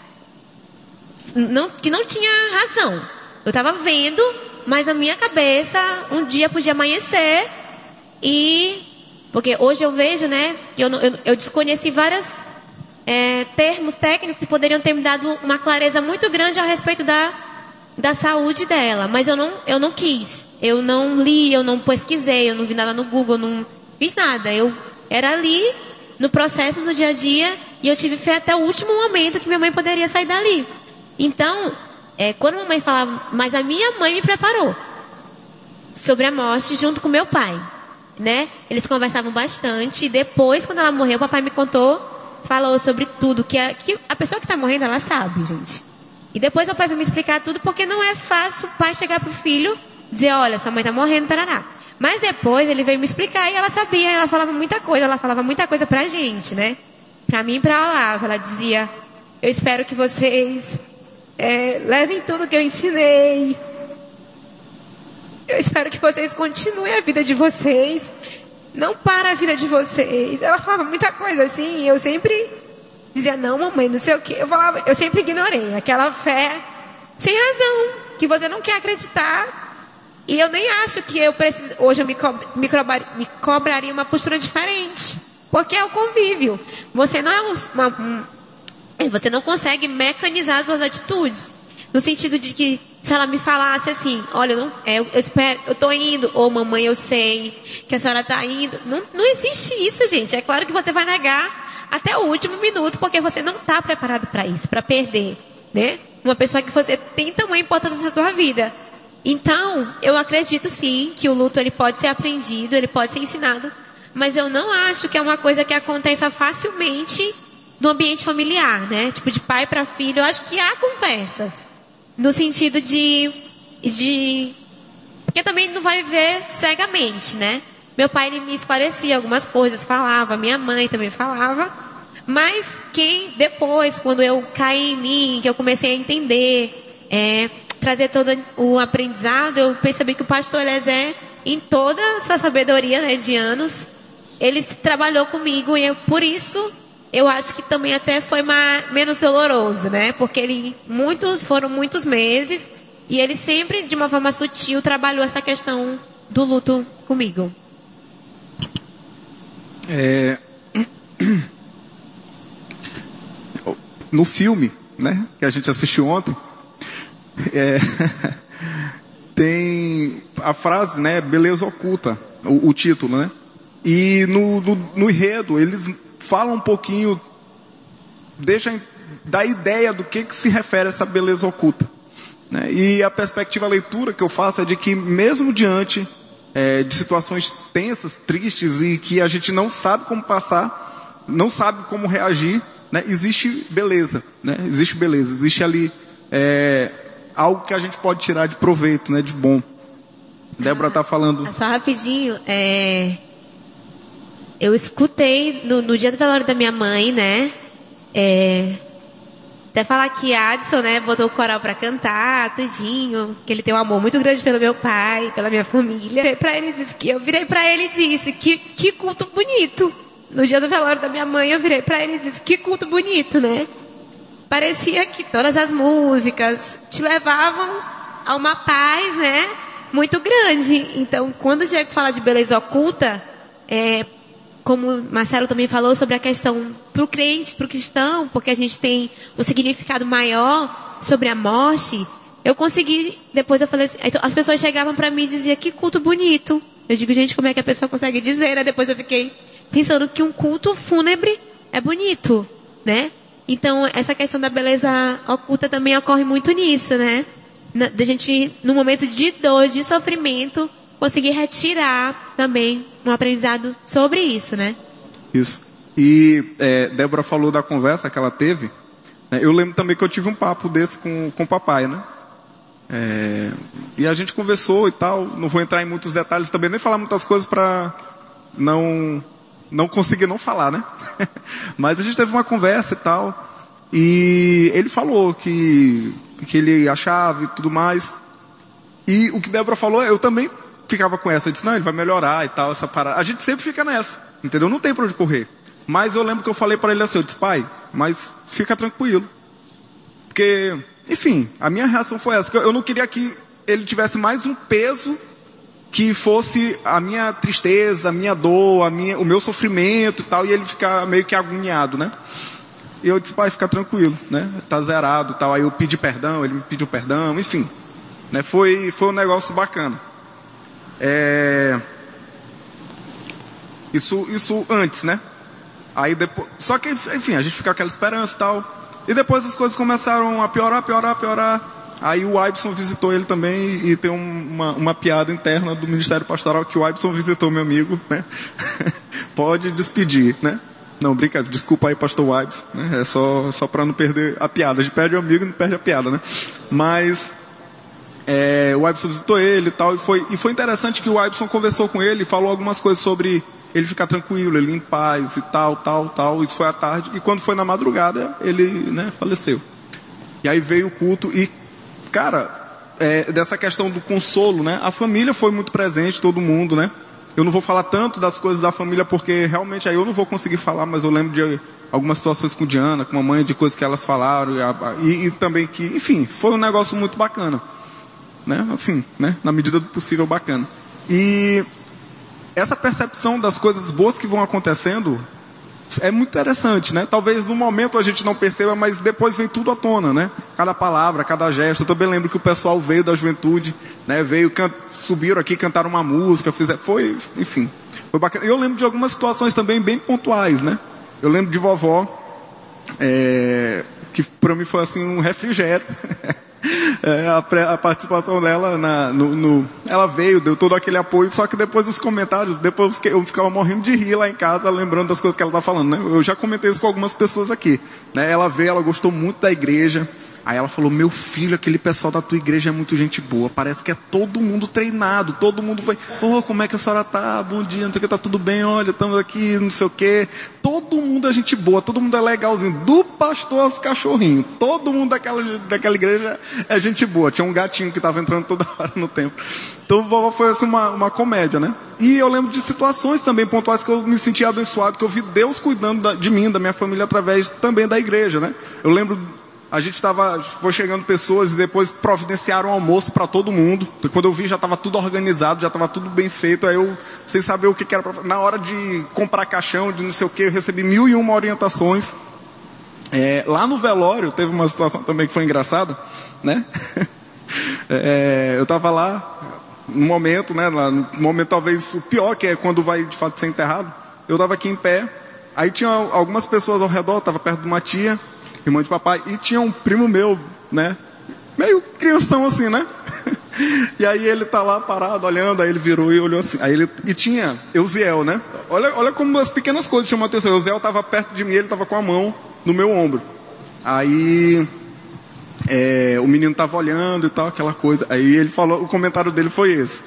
não, que não tinha razão. Eu estava vendo, mas na minha cabeça, um dia podia amanhecer e... Porque hoje eu vejo, né, eu, eu, eu desconheci vários é, termos técnicos que poderiam ter me dado uma clareza muito grande a respeito da, da saúde dela. Mas eu não, eu não quis. Eu não li, eu não pesquisei, eu não vi nada no Google, eu não fiz nada. Eu era ali, no processo, no dia a dia, e eu tive fé até o último momento que minha mãe poderia sair dali. Então, é, quando a mamãe falava, mas a minha mãe me preparou sobre a morte junto com meu pai, né? Eles conversavam bastante, e depois, quando ela morreu, o papai me contou, falou sobre tudo, que a, que a pessoa que está morrendo, ela sabe, gente. E depois o pai veio me explicar tudo, porque não é fácil o pai chegar pro filho, dizer, olha, sua mãe está morrendo, tarará. Mas depois ele veio me explicar, e ela sabia, ela falava muita coisa, ela falava muita coisa pra gente, né? Pra mim e pra Olavo, ela dizia, eu espero que vocês... É, levem tudo que eu ensinei. Eu espero que vocês continuem a vida de vocês. Não para a vida de vocês. Ela falava muita coisa assim. E eu sempre dizia, não, mamãe, não sei o que. Eu falava, eu sempre ignorei aquela fé sem razão, que você não quer acreditar. E eu nem acho que eu preciso. Hoje eu me, co me, me cobraria uma postura diferente, porque é o convívio. Você não é uma, uma Você não consegue mecanizar as suas atitudes. No sentido de que, se ela me falasse assim, olha, eu, não, é, eu espero, eu tô indo, ou mamãe, eu sei que a senhora tá indo. Não, não existe isso, gente. É claro que você vai negar até o último minuto, porque você não tá preparado para isso, para perder, né? Uma pessoa que você tem tamanha importância na sua vida. Então, eu acredito sim que o luto ele pode ser aprendido, ele pode ser ensinado, mas eu não acho que é uma coisa que aconteça facilmente no ambiente familiar, né? Tipo, de pai para filho. Eu acho que há conversas. No sentido de... de porque também não vai viver cegamente, né? Meu pai, ele me esclarecia algumas coisas, falava, minha mãe também falava. Mas quem depois, quando eu caí em mim, que eu comecei a entender, é, trazer todo o aprendizado, eu percebi que o pastor Eliezer, em toda a sua sabedoria, né, de anos, ele trabalhou comigo e eu, por isso eu acho que também até foi mais, menos doloroso, né? Porque ele, muitos, foram muitos meses e ele sempre, de uma forma sutil, trabalhou essa questão do luto comigo. É... No filme, né, que a gente assistiu ontem, é... tem a frase, né, beleza oculta, o, o título, né? E no, no, no enredo, eles falam um pouquinho, deixam da ideia do que, que se refere a essa beleza oculta, né? E a perspectiva, a leitura que eu faço é de que mesmo diante é, de situações tensas, tristes e que a gente não sabe como passar, não sabe como reagir, né? Existe beleza, né? Existe beleza, existe ali é, algo que a gente pode tirar de proveito, né? De bom. Débora está falando... Só rapidinho, é... eu escutei no, no dia do velório da minha mãe, né? É... Até falar que Adson, né, botou o coral pra cantar, tudinho, que ele tem um amor muito grande pelo meu pai, pela minha família. Eu virei pra ele e disse que eu virei pra ele e disse que que culto bonito. No dia do velório da minha mãe, eu virei pra ele e disse que culto bonito, né? Parecia que todas as músicas te levavam a uma paz, né, muito grande. Então, quando o Diego fala de beleza oculta, é, como o Marcelo também falou sobre a questão para o crente, para o cristão, porque a gente tem um significado maior sobre a morte, eu consegui, depois eu falei assim, as pessoas chegavam para mim e diziam, que culto bonito. Eu digo, gente, como é que a pessoa consegue dizer, né? Depois eu fiquei pensando que um culto fúnebre é bonito, né? Então, essa questão da beleza oculta também ocorre muito nisso, né? Da gente, no momento de dor, de sofrimento, conseguir retirar também um aprendizado sobre isso, né? Isso. E é, Débora falou da conversa que ela teve. Né? Eu lembro também que eu tive um papo desse com, com o papai, né? É, e a gente conversou e tal. Não vou entrar em muitos detalhes também, nem falar muitas coisas para não, não conseguir não falar, né? Mas a gente teve uma conversa e tal. E ele falou que, que ele achava e tudo mais. E o que Débora falou, eu também ficava com essa. Eu disse, não, ele vai melhorar e tal, essa parada. A gente sempre fica nessa, entendeu? Não tem pra onde correr. Mas eu lembro que eu falei para ele assim, eu disse, pai, mas fica tranquilo. Porque, enfim, a minha reação foi essa. Porque eu não queria que ele tivesse mais um peso que fosse a minha tristeza, a minha dor, a minha, o meu sofrimento e tal, e ele ficar meio que agoniado, né? E eu disse, pai, fica tranquilo, né? Tá zerado e tal. Aí eu pedi perdão, ele me pediu perdão, enfim. Né? Foi, foi um negócio bacana. É... Isso, isso antes, né? Aí depois... Só que, enfim, a gente fica com aquela esperança e tal. E depois as coisas começaram a piorar, piorar, piorar. Aí o Aibson visitou ele também e tem uma, uma piada interna do Ministério Pastoral que o Aibson visitou meu amigo, né? Pode despedir, né? Não, brincadeira, desculpa aí, pastor Aibson, né? É só, só para não perder a piada. A gente perde o amigo e não perde a piada, né? Mas... É, o Aibson visitou ele e tal, e foi, e foi interessante que o Aibson conversou com ele, falou algumas coisas sobre ele ficar tranquilo, ele em paz e tal, tal, tal. Isso foi à tarde, e quando foi na madrugada, ele, né, faleceu. E aí veio o culto, e, cara, é, dessa questão do consolo, né, a família foi muito presente, todo mundo, né. Eu não vou falar tanto das coisas da família, porque realmente aí eu não vou conseguir falar, mas eu lembro de algumas situações com Diana, com a mãe, de coisas que elas falaram, e, e, e também que, enfim, foi um negócio muito bacana. Né? Assim, né? Na medida do possível, bacana. E essa percepção das coisas boas que vão acontecendo é muito interessante, né? Talvez no momento a gente não perceba, mas depois vem tudo à tona, né? Cada palavra, cada gesto. Eu também lembro que o pessoal veio da juventude, né? Veio, can... subiram aqui, cantaram uma música, fizeram... foi, enfim, foi bacana. Eu lembro de algumas situações também bem pontuais, né? Eu lembro de vovó, é... que para mim foi assim um refrigério. É, a, pré, a participação dela na, no, no, ela veio, deu todo aquele apoio, só que depois dos comentários, depois eu, fiquei, eu ficava morrendo de rir lá em casa, lembrando das coisas que ela está falando, né? Eu já comentei isso com algumas pessoas aqui, né? Ela veio, ela gostou muito da igreja, Aí ela falou, meu filho, aquele pessoal da tua igreja é muito gente boa, parece que é todo mundo treinado, todo mundo foi, oh, como é que a senhora tá, bom dia, não sei o que, tá tudo bem, olha, estamos aqui, não sei o que, todo mundo é gente boa, todo mundo é legalzinho, do pastor aos cachorrinhos, todo mundo daquela, daquela igreja é gente boa. Tinha um gatinho que estava entrando toda hora no templo. Então foi assim uma, uma comédia, né? E eu lembro de situações também pontuais que eu me senti abençoado, que eu vi Deus cuidando da, de mim, da minha família, através também da igreja, né? Eu lembro, a gente estava, foi chegando pessoas e depois providenciaram um almoço para todo mundo. E quando eu vi já estava tudo organizado, já estava tudo bem feito. Aí eu, sem saber o que, que era, pra, na hora de comprar caixão, de não sei o que, eu recebi mil e uma orientações. É, lá no velório, teve uma situação também que foi engraçada, né? é, eu estava lá, no momento, né? No momento talvez o pior, que é quando vai de fato ser enterrado. Eu estava aqui em pé, aí tinha algumas pessoas ao redor, estava perto de uma tia, irmã de papai, e tinha um primo meu, né? Meio crianção assim, né? E aí ele tá lá parado, olhando, aí ele virou e olhou assim. Aí ele, e tinha Euziel, né? Olha, olha como as pequenas coisas chamam a atenção. Euziel estava perto de mim, ele estava com a mão no meu ombro. Aí é, o menino estava olhando e tal, aquela coisa. Aí ele falou, o comentário dele foi esse.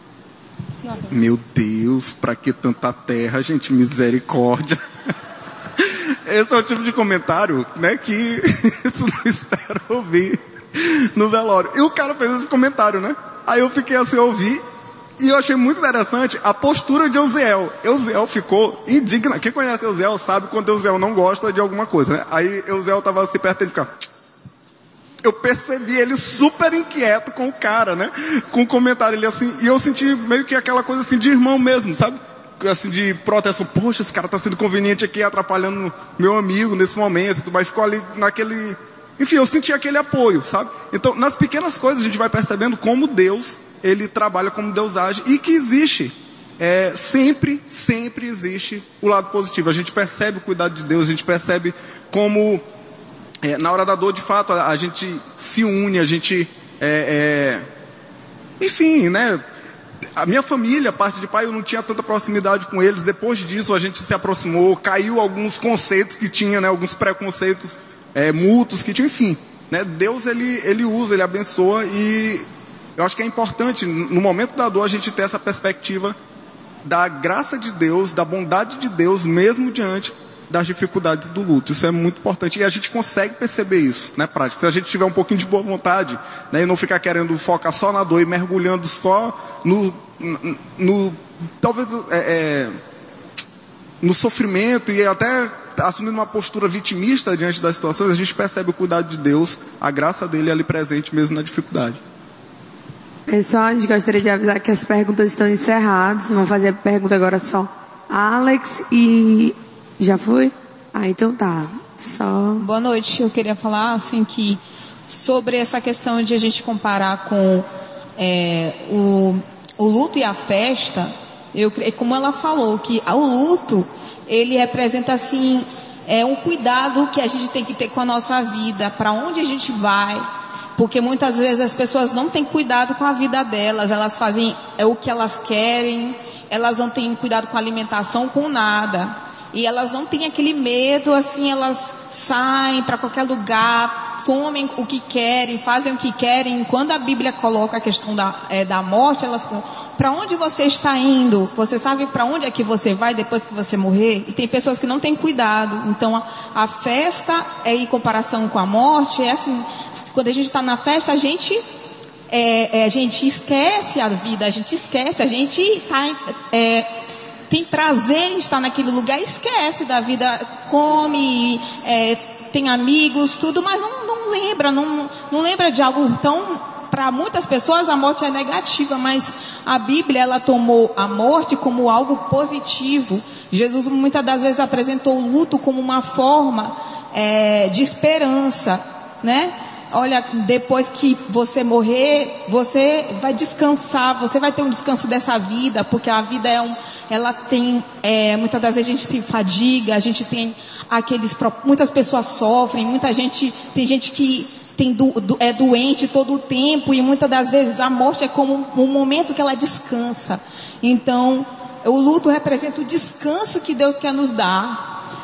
Meu Deus, pra que tanta terra, gente, misericórdia. Esse é o tipo de comentário, né, que tu não espera ouvir no velório. E o cara fez esse comentário, né? Aí eu fiquei assim, eu ouvi, e eu achei muito interessante a postura de Euziel. Euziel ficou indignado. Quem conhece Euziel sabe quando Euziel não gosta de alguma coisa, né? Aí Euziel estava assim perto dele e ficava... Eu percebi ele super inquieto com o cara, né? Com o comentário, ele assim... E eu senti meio que aquela coisa assim de irmão mesmo, sabe? Assim, de proteção. Poxa, esse cara tá sendo conveniente aqui, atrapalhando meu amigo nesse momento. Mas ficou ali naquele... Enfim, eu senti aquele apoio, sabe? Então, nas pequenas coisas a gente vai percebendo como Deus... Ele trabalha, como Deus age, e que existe, é, sempre, sempre existe o lado positivo. A gente percebe o cuidado de Deus, a gente percebe como, é, na hora da dor, de fato, a, a gente se une, a gente, é, é, enfim, né? A minha família, parte de pai, eu não tinha tanta proximidade com eles. Depois disso, a gente se aproximou, caiu alguns conceitos que tinha, né? Alguns preconceitos é, mútuos que tinha, enfim. Né? Deus, ele, ele usa, ele abençoa e... Eu acho que é importante, no momento da dor, a gente ter essa perspectiva da graça de Deus, da bondade de Deus, mesmo diante das dificuldades do luto. Isso é muito importante. E a gente consegue perceber isso, né, prática. Se a gente tiver um pouquinho de boa vontade, né, e não ficar querendo focar só na dor e mergulhando só no... no, no talvez... É, é, no sofrimento e até assumindo uma postura vitimista diante das situações, a gente percebe o cuidado de Deus, a graça dele ali presente mesmo na dificuldade. Pessoal, a gente gostaria de avisar que as perguntas estão encerradas. Vamos fazer a pergunta agora só Alex e... Já foi? Ah, então tá. Só... Boa noite. Eu queria falar assim que sobre essa questão de a gente comparar com é, o, o luto e a festa, eu, como ela falou, que o luto, ele representa assim, é um cuidado que a gente tem que ter com a nossa vida, para onde a gente vai. Porque muitas vezes as pessoas não têm cuidado com a vida delas, elas fazem é o que elas querem, elas não têm cuidado com a alimentação, com nada. E elas não têm aquele medo, assim, elas saem para qualquer lugar, comem o que querem, fazem o que querem. Quando a Bíblia coloca a questão da, é, da morte, elas falam, para onde você está indo? Você sabe para onde é que você vai depois que você morrer? E tem pessoas que não têm cuidado. Então a, a festa, é, em comparação com a morte, é assim, quando a gente está na festa, a gente, é, é, a gente esquece a vida, a gente esquece, a gente está... É, tem prazer em estar naquele lugar, esquece da vida, come, é, tem amigos, tudo, mas não, não lembra, não, não lembra de algo tão... Para muitas pessoas a morte é negativa, mas a Bíblia, ela tomou a morte como algo positivo. Jesus muitas das vezes apresentou o luto como uma forma é, de esperança, né? Olha, depois que você morrer, você vai descansar, você vai ter um descanso dessa vida, porque a vida é um, ela tem, é, muitas das vezes a gente se fadiga, a gente tem aqueles, muitas pessoas sofrem, muita gente, tem gente que tem do, do, é doente todo o tempo, e muitas das vezes a morte é como um momento que ela descansa. Então, o luto representa o descanso que Deus quer nos dar.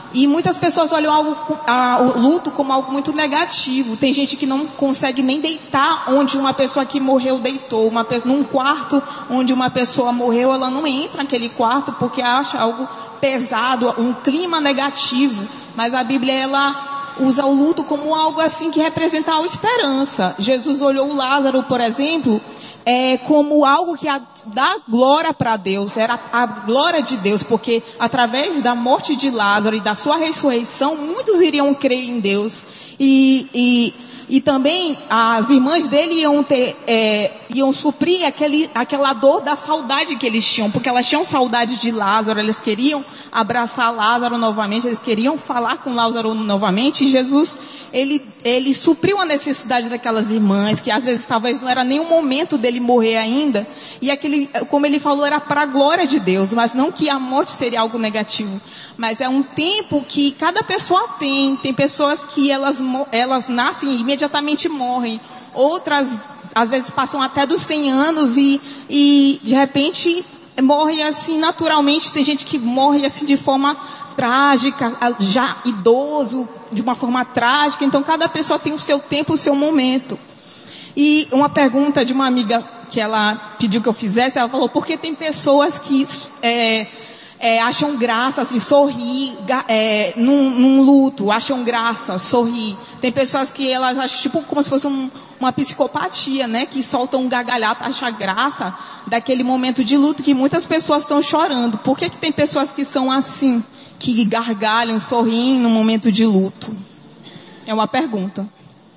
E muitas pessoas olham algo, a, o luto como algo muito negativo. Tem gente que não consegue nem deitar onde uma pessoa que morreu deitou. Uma, num quarto onde uma pessoa morreu, ela não entra naquele quarto porque acha algo pesado, um clima negativo. Mas a Bíblia, ela usa o luto como algo assim que representa a esperança. Jesus olhou o Lázaro, por exemplo, é, como algo que a, dá glória para Deus, era a glória de Deus, porque através da morte de Lázaro e da sua ressurreição, muitos iriam crer em Deus. E, e, e também as irmãs dele iam, ter, é, iam suprir aquele, aquela dor da saudade que eles tinham, porque elas tinham saudade de Lázaro, eles queriam abraçar Lázaro novamente, eles queriam falar com Lázaro novamente, e Jesus, ele, ele supriu a necessidade daquelas irmãs, que às vezes talvez não era nem o momento dele morrer ainda, e aquele, como ele falou, era para a glória de Deus, mas não que a morte seria algo negativo, mas é um tempo que cada pessoa tem, tem pessoas que elas, elas nascem e imediatamente morrem, outras às vezes passam até dos cem anos e, e de repente morre assim naturalmente. Tem gente que morre assim de forma trágica, já idoso, de uma forma trágica. Então cada pessoa tem o seu tempo, o seu momento. E uma pergunta de uma amiga que ela pediu que eu fizesse, ela falou: por que tem pessoas que é, é, acham graça, assim, sorrir é, num, num luto, acham graça, sorrir. Tem pessoas que elas acham tipo como se fosse um, uma psicopatia, né? Que soltam um gargalhado, acham graça daquele momento de luto que muitas pessoas estão chorando. Por que que tem pessoas que são assim, que gargalham, sorriem no momento de luto? É uma pergunta.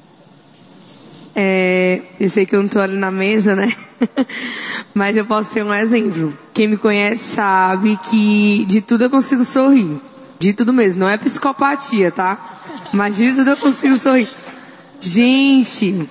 É, eu sei que eu não estou ali na mesa, né? Mas eu posso ser um exemplo. Quem me conhece sabe que de tudo eu consigo sorrir. De tudo mesmo. Não é psicopatia, tá? Mas de tudo eu consigo sorrir. Gente,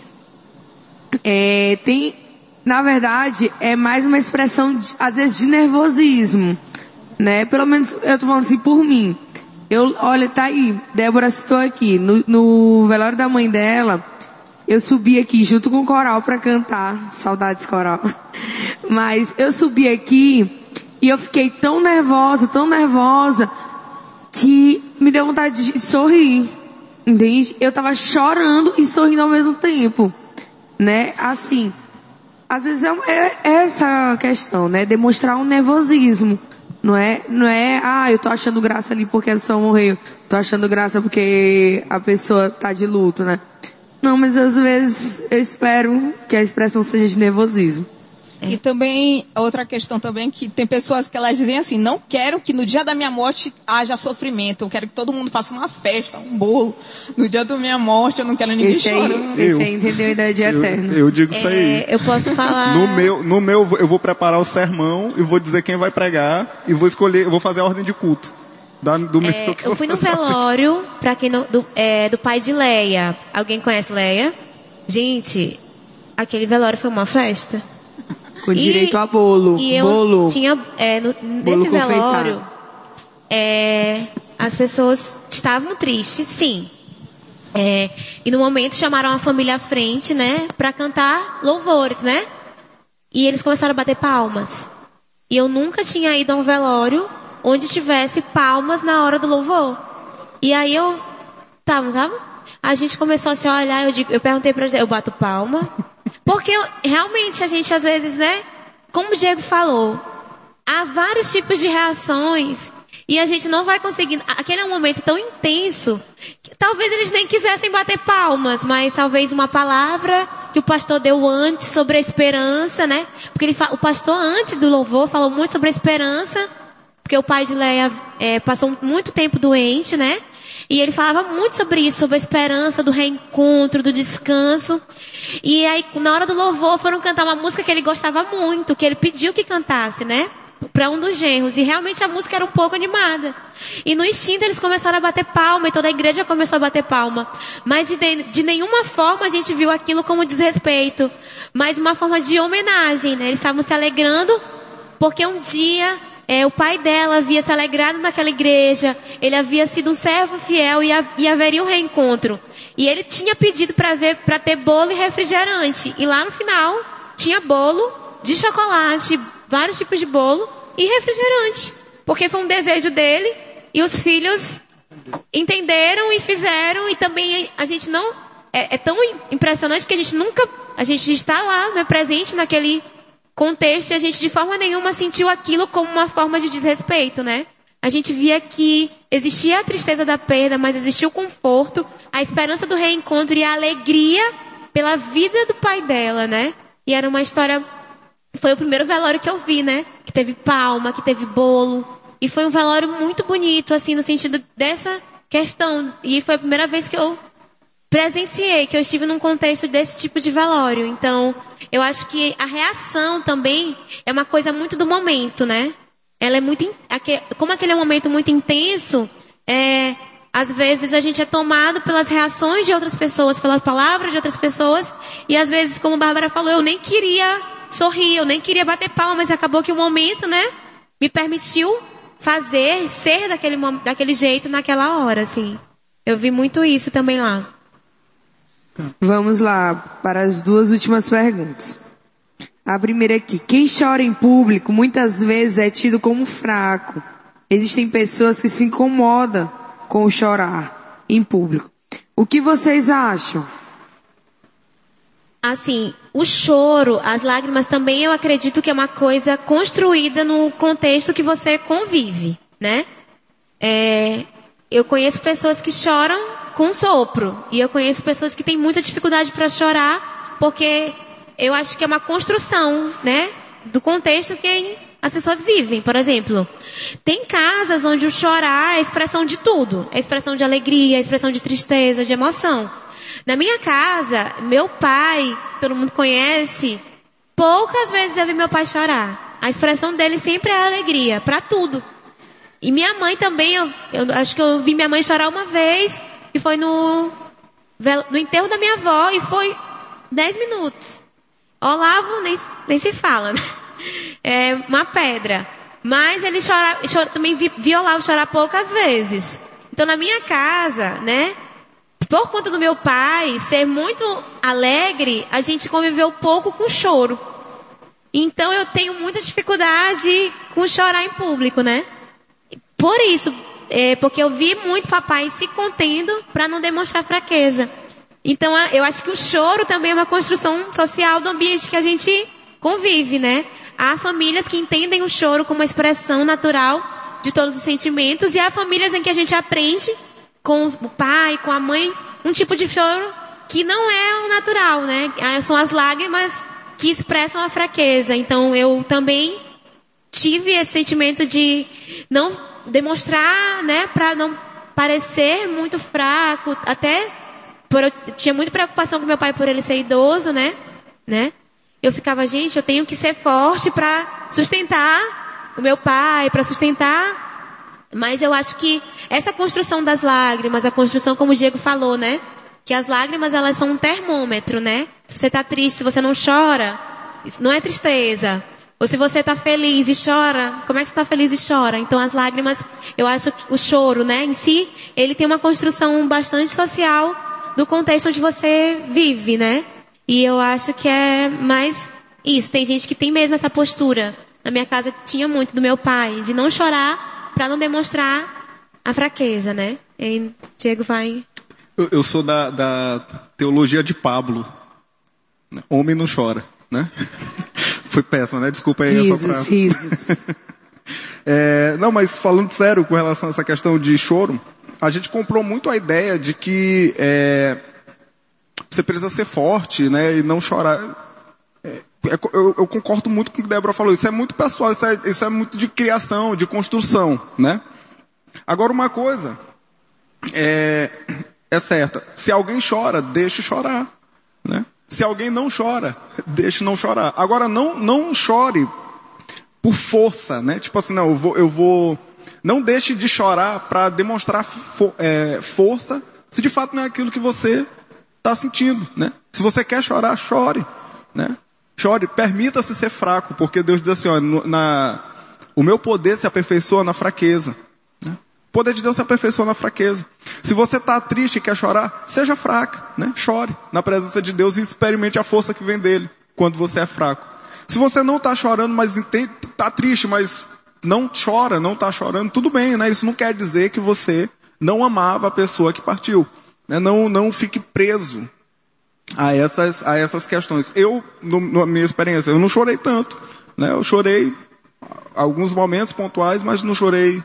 é, tem... Na verdade, é mais uma expressão, de, às vezes, de nervosismo, né? Pelo menos, eu tô falando assim por mim. Eu, olha, tá aí, Débora citou aqui, no, no velório da mãe dela, eu subi aqui junto com o coral pra cantar, saudades coral. Mas eu subi aqui e eu fiquei tão nervosa, tão nervosa, que me deu vontade de sorrir, entende? Eu tava chorando e sorrindo ao mesmo tempo, né? Assim... Às vezes é, é, é essa questão, né? Demonstrar um nervosismo. Não é, não é, ah, eu tô achando graça ali porque a pessoa morreu. Tô achando graça porque a pessoa tá de luto, né? Não, mas às vezes eu espero que a expressão seja de nervosismo. E também, outra questão também, que tem pessoas que elas dizem assim: não quero que no dia da minha morte haja sofrimento, eu quero que todo mundo faça uma festa, um bolo. No dia da minha morte eu não quero ninguém esse chorando. Aí, esse aí entendeu a ideia de eterno. Eu, eu digo isso aí. É, eu posso falar... No meu, no meu, eu vou preparar o sermão e vou dizer quem vai pregar e vou escolher, eu vou fazer a ordem de culto. Da, do meu, é, eu fui no velório, pra quem não, do, é, do pai de Leia. Alguém conhece Leia? Gente, aquele velório foi uma festa. Com direito a bolo. E eu bolo. tinha, é, no, nesse velório, é, as pessoas estavam tristes, sim. É, e no momento chamaram a família à frente, né, para cantar louvores, né? E eles começaram a bater palmas. E eu nunca tinha ido a um velório onde tivesse palmas na hora do louvor. E aí eu, tava, tava? A gente começou a se olhar, eu, digo, eu perguntei pra ele, eu bato palma? Porque eu, realmente a gente às vezes, né, como o Diego falou, há vários tipos de reações e a gente não vai conseguir, aquele é um momento tão intenso que talvez eles nem quisessem bater palmas, mas talvez uma palavra que o pastor deu antes sobre a esperança, né, porque ele, o pastor antes do louvor falou muito sobre a esperança, porque o pai de Leia é, passou muito tempo doente, né? E ele falava muito sobre isso, sobre a esperança do reencontro, do descanso. E aí, na hora do louvor, foram cantar uma música que ele gostava muito, que ele pediu que cantasse, né? Para um dos genros. E realmente a música era um pouco animada. E no instinto eles começaram a bater palma, e toda a igreja começou a bater palma. Mas de, de nenhuma forma a gente viu aquilo como desrespeito, mas uma forma de homenagem, né? Eles estavam se alegrando porque um dia... É, o pai dela havia se alegrado naquela igreja, ele havia sido um servo fiel e, ha, e haveria um reencontro. E ele tinha pedido para ter bolo e refrigerante. E lá no final tinha bolo de chocolate, vários tipos de bolo e refrigerante. Porque foi um desejo dele e os filhos entenderam e fizeram, e também a gente não... É, é tão impressionante que a gente nunca... A gente está lá, né, presente naquele contexto, e a gente de forma nenhuma sentiu aquilo como uma forma de desrespeito, né? A gente via que existia a tristeza da perda, mas existia o conforto, a esperança do reencontro e a alegria pela vida do pai dela, né? E era uma história... Foi o primeiro velório que eu vi, né? Que teve palma, que teve bolo. E foi um velório muito bonito, assim, no sentido dessa questão. E foi a primeira vez que eu presenciei, que eu estive num contexto desse tipo de velório. Então, eu acho que a reação também é uma coisa muito do momento, né? Ela é muito... Como aquele é um momento muito intenso, é, às vezes a gente é tomado pelas reações de outras pessoas, pelas palavras de outras pessoas. E às vezes, como a Bárbara falou, eu nem queria sorrir, eu nem queria bater palma, mas acabou que o momento, né, me permitiu fazer, ser daquele, daquele jeito naquela hora, assim. Eu vi muito isso também lá. Vamos lá para as duas últimas perguntas. A primeira aqui. Quem chora em público muitas vezes é tido como fraco. Existem pessoas que se incomodam com o chorar em público. O que vocês acham? Assim, o choro, as lágrimas também eu acredito que é uma coisa construída no contexto que você convive, né? É, eu conheço pessoas que choram com sopro. E eu conheço pessoas que têm muita dificuldade para chorar, porque eu acho que é uma construção, né? Do contexto que as pessoas vivem. Por exemplo, tem casas onde o chorar é a expressão de tudo. É a expressão de alegria, é a expressão de tristeza, de emoção. Na minha casa, meu pai, todo mundo conhece, poucas vezes eu vi meu pai chorar. A expressão dele sempre é alegria, para tudo. E minha mãe também, eu, eu acho que eu vi minha mãe chorar uma vez, e foi no, no enterro da minha avó, e foi dez minutos. Olavo nem, nem se fala, né? É uma pedra. Mas ele chora, chora, também vi, vi Olavo chorar poucas vezes. Então na minha casa, né? Por conta do meu pai ser muito alegre, a gente conviveu pouco com choro. Então eu tenho muita dificuldade com chorar em público, né? Por isso, é, porque eu vi muito papai se contendo para não demonstrar fraqueza. Então eu acho que o choro também é uma construção social do ambiente que a gente convive, né? Há famílias que entendem o choro como uma expressão natural de todos os sentimentos, e há famílias em que a gente aprende com o pai, com a mãe, um tipo de choro que não é o natural, né? São as lágrimas que expressam a fraqueza. Então eu também tive esse sentimento de não demonstrar, né, para não parecer muito fraco, até por, eu tinha muita preocupação com meu pai por ele ser idoso, né? né? Eu ficava, gente, eu tenho que ser forte para sustentar o meu pai, para sustentar. Mas eu acho que essa construção das lágrimas, a construção, como o Diego falou, né? Que as lágrimas, elas são um termômetro, né? Se você está triste, se você não chora, isso não é tristeza. Ou se você está feliz e chora, como é que você está feliz e chora? Então as lágrimas, eu acho que o choro, né, em si, ele tem uma construção bastante social do contexto onde você vive, né? E eu acho que é mais isso. Tem gente que tem mesmo essa postura. Na minha casa tinha muito do meu pai, de não chorar para não demonstrar a fraqueza, né? E Diego vai... Eu, eu sou da, da teologia de Pablo. Homem não chora, né? Foi péssimo, né? Desculpa aí. Risos, só pra... risos. é, não, mas falando sério com relação a essa questão de choro, a gente comprou muito a ideia de que é, você precisa ser forte, né? E não chorar. É, eu, eu concordo muito com o que a Débora falou. Isso é muito pessoal, isso é, isso é muito de criação, de construção, né? Agora, uma coisa é, é certa. Se alguém chora, deixe chorar, né? Se alguém não chora, deixe não chorar. Agora, não, não chore por força, né? Tipo assim, não, eu vou... Eu vou não deixe de chorar para demonstrar fo, é, força, se de fato não é aquilo que você está sentindo, né? Se você quer chorar, chore, né? Chore, permita-se ser fraco, porque Deus diz assim, ó, na, o meu poder se aperfeiçoa na fraqueza. Né? O poder de Deus se aperfeiçoa na fraqueza. Se você está triste e quer chorar, seja fraca, né? Chore na presença de Deus e experimente a força que vem dele quando você é fraco. Se você não está chorando, mas está triste, mas não chora, não está chorando, tudo bem, né? Isso não quer dizer que você não amava a pessoa que partiu. Né? Não, não fique preso a essas, a essas questões. Eu, no, na minha experiência, eu não chorei tanto. Né? Eu chorei alguns momentos pontuais, mas não chorei...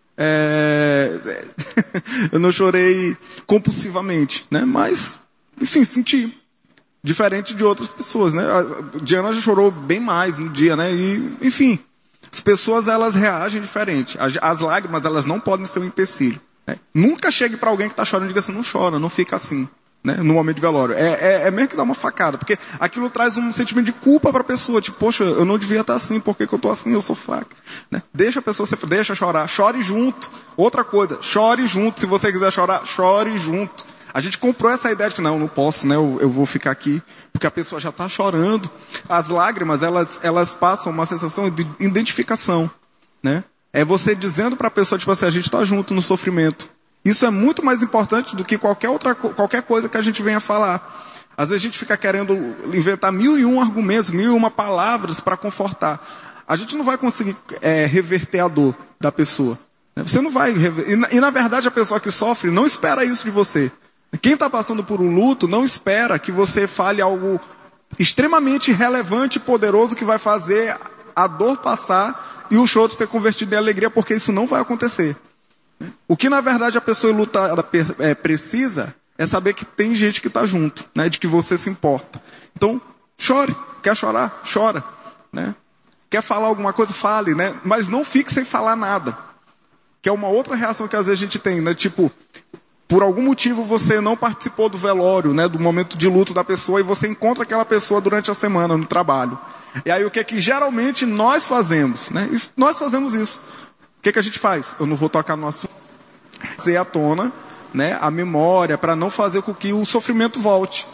É... eu não chorei compulsivamente, né? Mas, enfim, senti. Diferente de outras pessoas, né? A Diana já chorou bem mais no dia, né? E, enfim, as pessoas, elas reagem diferente. As, as lágrimas, elas não podem ser um empecilho. Né? Nunca chegue para alguém que está chorando e diga assim, não chora, não fica assim. Né? No momento de velório. É, é, é mesmo que dá uma facada, porque aquilo traz um sentimento de culpa para a pessoa. Tipo, poxa, eu não devia estar assim, por que, que eu estou assim? Eu sou fraca. Né? Deixa a pessoa, deixa chorar, chore junto. Outra coisa, chore junto. Se você quiser chorar, chore junto. A gente comprou essa ideia de que não, não posso, né? eu, eu vou ficar aqui, porque a pessoa já está chorando. As lágrimas, elas, elas passam uma sensação de identificação. Né? É você dizendo para a pessoa, tipo assim, a gente está junto no sofrimento. Isso é muito mais importante do que qualquer outra qualquer coisa que a gente venha falar. Às vezes a gente fica querendo inventar mil e um argumentos, mil e uma palavras para confortar. A gente não vai conseguir é, reverter a dor da pessoa. Você não vai rever... e, na, e na verdade a pessoa que sofre não espera isso de você. Quem está passando por um luto não espera que você fale algo extremamente relevante e poderoso que vai fazer a dor passar e o choro ser convertido em alegria, porque isso não vai acontecer. O que na verdade a pessoa lutada precisa é saber que tem gente que está junto, né? De que você se importa. Então, chore. Quer chorar? Chora. Né? Quer falar alguma coisa? Fale, né? Mas não fique sem falar nada. Que é uma outra reação que às vezes a gente tem, né? Tipo, por algum motivo você não participou do velório, né? Do momento de luto da pessoa, e você encontra aquela pessoa durante a semana no trabalho. E aí o que é que geralmente nós fazemos? Né? Isso, nós fazemos isso. O que, que a gente faz? Eu não vou tocar no assunto. Trazer à tona, né, a memória, para não fazer com que o sofrimento volte.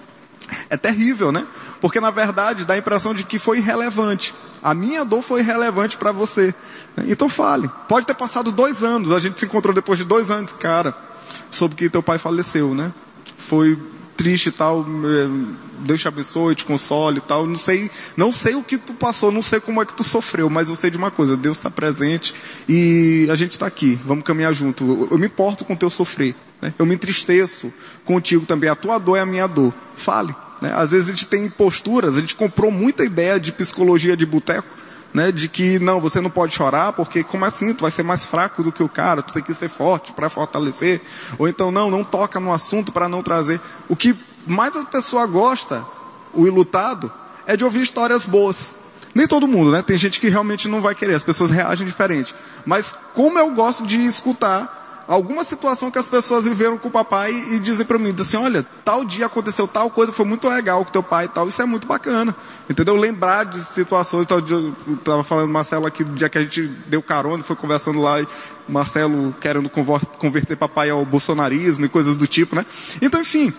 É terrível, né? Porque, na verdade, dá a impressão de que foi irrelevante. A minha dor foi irrelevante para você. Então fale. Pode ter passado dois anos. A gente se encontrou depois de dois anos. Cara, soube que teu pai faleceu, né? Foi triste e tal. Deus te abençoe, te console e tal. Não sei, não sei o que tu passou, não sei como é que tu sofreu, mas eu sei de uma coisa, Deus está presente e a gente está aqui, vamos caminhar junto. Eu, eu me importo com o teu sofrer, né? Eu me entristeço contigo também, a tua dor é a minha dor. Fale, né? Às vezes a gente tem posturas, a gente comprou muita ideia de psicologia de boteco, né? De que não, você não pode chorar, porque como assim? Tu vai ser mais fraco do que o cara, tu tem que ser forte para fortalecer. Ou então não, não toca no assunto para não trazer. O que mais a pessoa gosta, o ilutado, é de ouvir histórias boas. Nem todo mundo, né? Tem gente que realmente não vai querer, as pessoas reagem diferente. Mas como eu gosto de escutar alguma situação que as pessoas viveram com o papai e dizem para mim, assim, olha, tal dia aconteceu tal coisa, foi muito legal com teu pai e tal, isso é muito bacana. Entendeu? Lembrar de situações, tal dia, eu estava falando com o Marcelo aqui, do dia que a gente deu carona, foi conversando lá, e Marcelo querendo converter papai ao bolsonarismo e coisas do tipo, né? Então, enfim...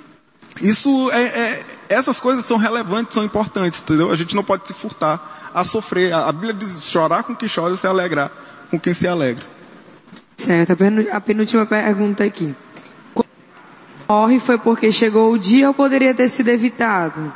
Isso é, é, essas coisas são relevantes, são importantes, entendeu? A gente não pode se furtar a sofrer. A Bíblia diz, chorar com quem chora e se alegrar com quem se alegra. Certo, a penúltima pergunta aqui. Quando morre foi porque chegou o dia ou poderia ter sido evitado?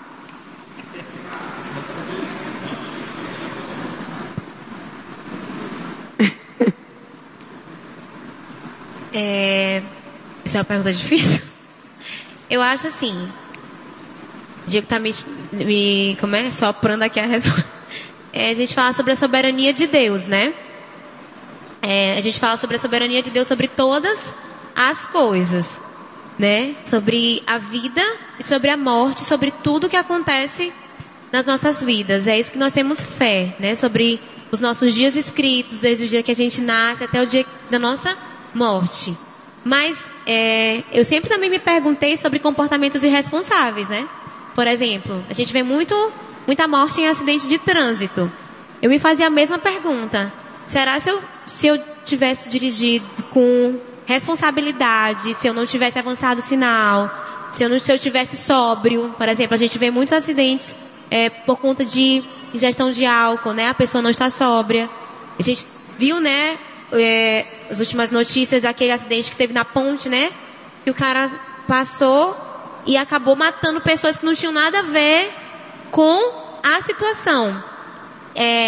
É... Essa é uma pergunta difícil. Eu acho assim, o Diego está me, me como é? soprando aqui a resposta. É, a gente fala sobre a soberania de Deus, né? É, a gente fala sobre a soberania de Deus sobre todas as coisas, né? Sobre a vida e sobre a morte, sobre tudo que acontece nas nossas vidas. É isso que nós temos fé, né? Sobre os nossos dias escritos, desde o dia que a gente nasce até o dia da nossa morte. Mas é, eu sempre também me perguntei sobre comportamentos irresponsáveis, né? Por exemplo, a gente vê muito, muita morte em acidente de trânsito. Eu me fazia a mesma pergunta. Será se eu, se eu tivesse dirigido com responsabilidade, se eu não tivesse avançado o sinal, se eu, não, se eu tivesse sóbrio, por exemplo, a gente vê muitos acidentes é, por conta de ingestão de álcool, né? A pessoa não está sóbria. A gente viu, né? É, as últimas notícias daquele acidente que teve na ponte, né? Que o cara passou e acabou matando pessoas que não tinham nada a ver com a situação. É,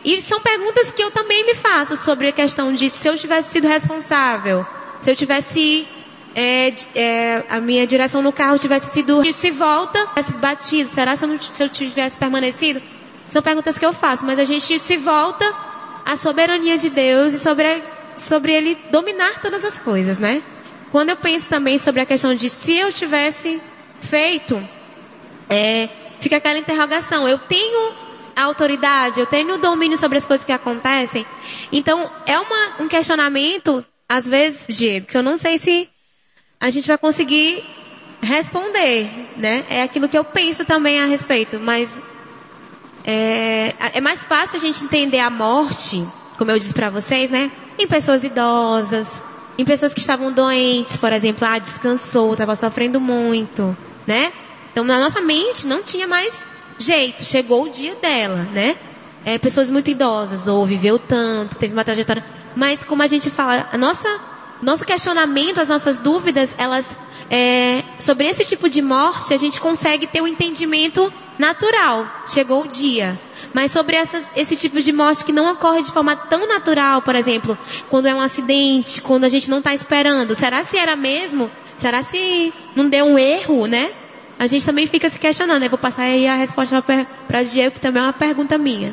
E são perguntas que eu também me faço sobre a questão de se eu tivesse sido responsável, se eu tivesse, é, é, a minha direção no carro tivesse sido, se volta, tivesse batido, será se eu, não, se eu tivesse permanecido? São perguntas que eu faço, mas a gente se volta à soberania de Deus e sobre, a, sobre Ele dominar todas as coisas, né? Quando eu penso também sobre a questão de se eu tivesse feito, é, fica aquela interrogação, eu tenho a autoridade, eu tenho o domínio sobre as coisas que acontecem. Então, é uma, um questionamento, às vezes, Diego, que eu não sei se a gente vai conseguir responder, né? É aquilo que eu penso também a respeito, mas é, é mais fácil a gente entender a morte, como eu disse para vocês, né? Em pessoas idosas, em pessoas que estavam doentes, por exemplo, ah, descansou, estava sofrendo muito, né? Então, na nossa mente não tinha mais jeito, chegou o dia dela, né? É, pessoas muito idosas, ou viveu tanto, teve uma trajetória. Mas, como a gente fala, a nossa, nosso questionamento, as nossas dúvidas, elas, é, sobre esse tipo de morte, a gente consegue ter um entendimento natural. Chegou o dia. Mas sobre essas, esse tipo de morte que não ocorre de forma tão natural, por exemplo, quando é um acidente, quando a gente não está esperando, será se era mesmo? Será se não deu um erro, né? A gente também fica se questionando. Eu vou passar aí a resposta para o Diego, que também é uma pergunta minha.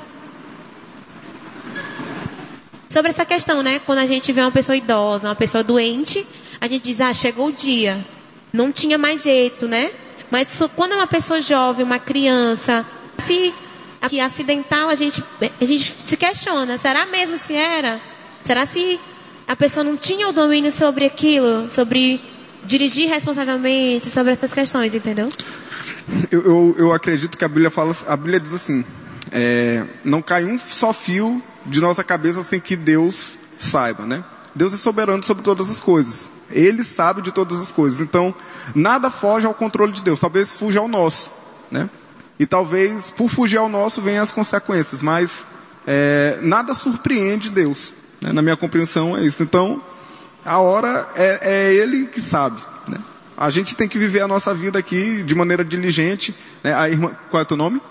Sobre essa questão, né? Quando a gente vê uma pessoa idosa, uma pessoa doente, a gente diz, ah, chegou o dia. Não tinha mais jeito, né? Mas quando é uma pessoa jovem, uma criança, se aqui acidental, a gente, a gente se questiona. Será mesmo se era? Será se a pessoa não tinha o domínio sobre aquilo? Sobre dirigir responsavelmente, sobre essas questões, entendeu? Eu, eu, eu acredito que a Bíblia fala, a Bíblia diz assim, é, não cai um só fio de nossa cabeça sem que Deus saiba, né? Deus é soberano sobre todas as coisas. Ele sabe de todas as coisas. Então, nada foge ao controle de Deus. Talvez fuja ao nosso, né? E talvez, por fugir ao nosso, venham as consequências. Mas, é, nada surpreende Deus, né? Na minha compreensão é isso. Então, a hora é, é Ele que sabe, né? A gente tem que viver a nossa vida aqui de maneira diligente, né? A irmã, qual é o teu nome?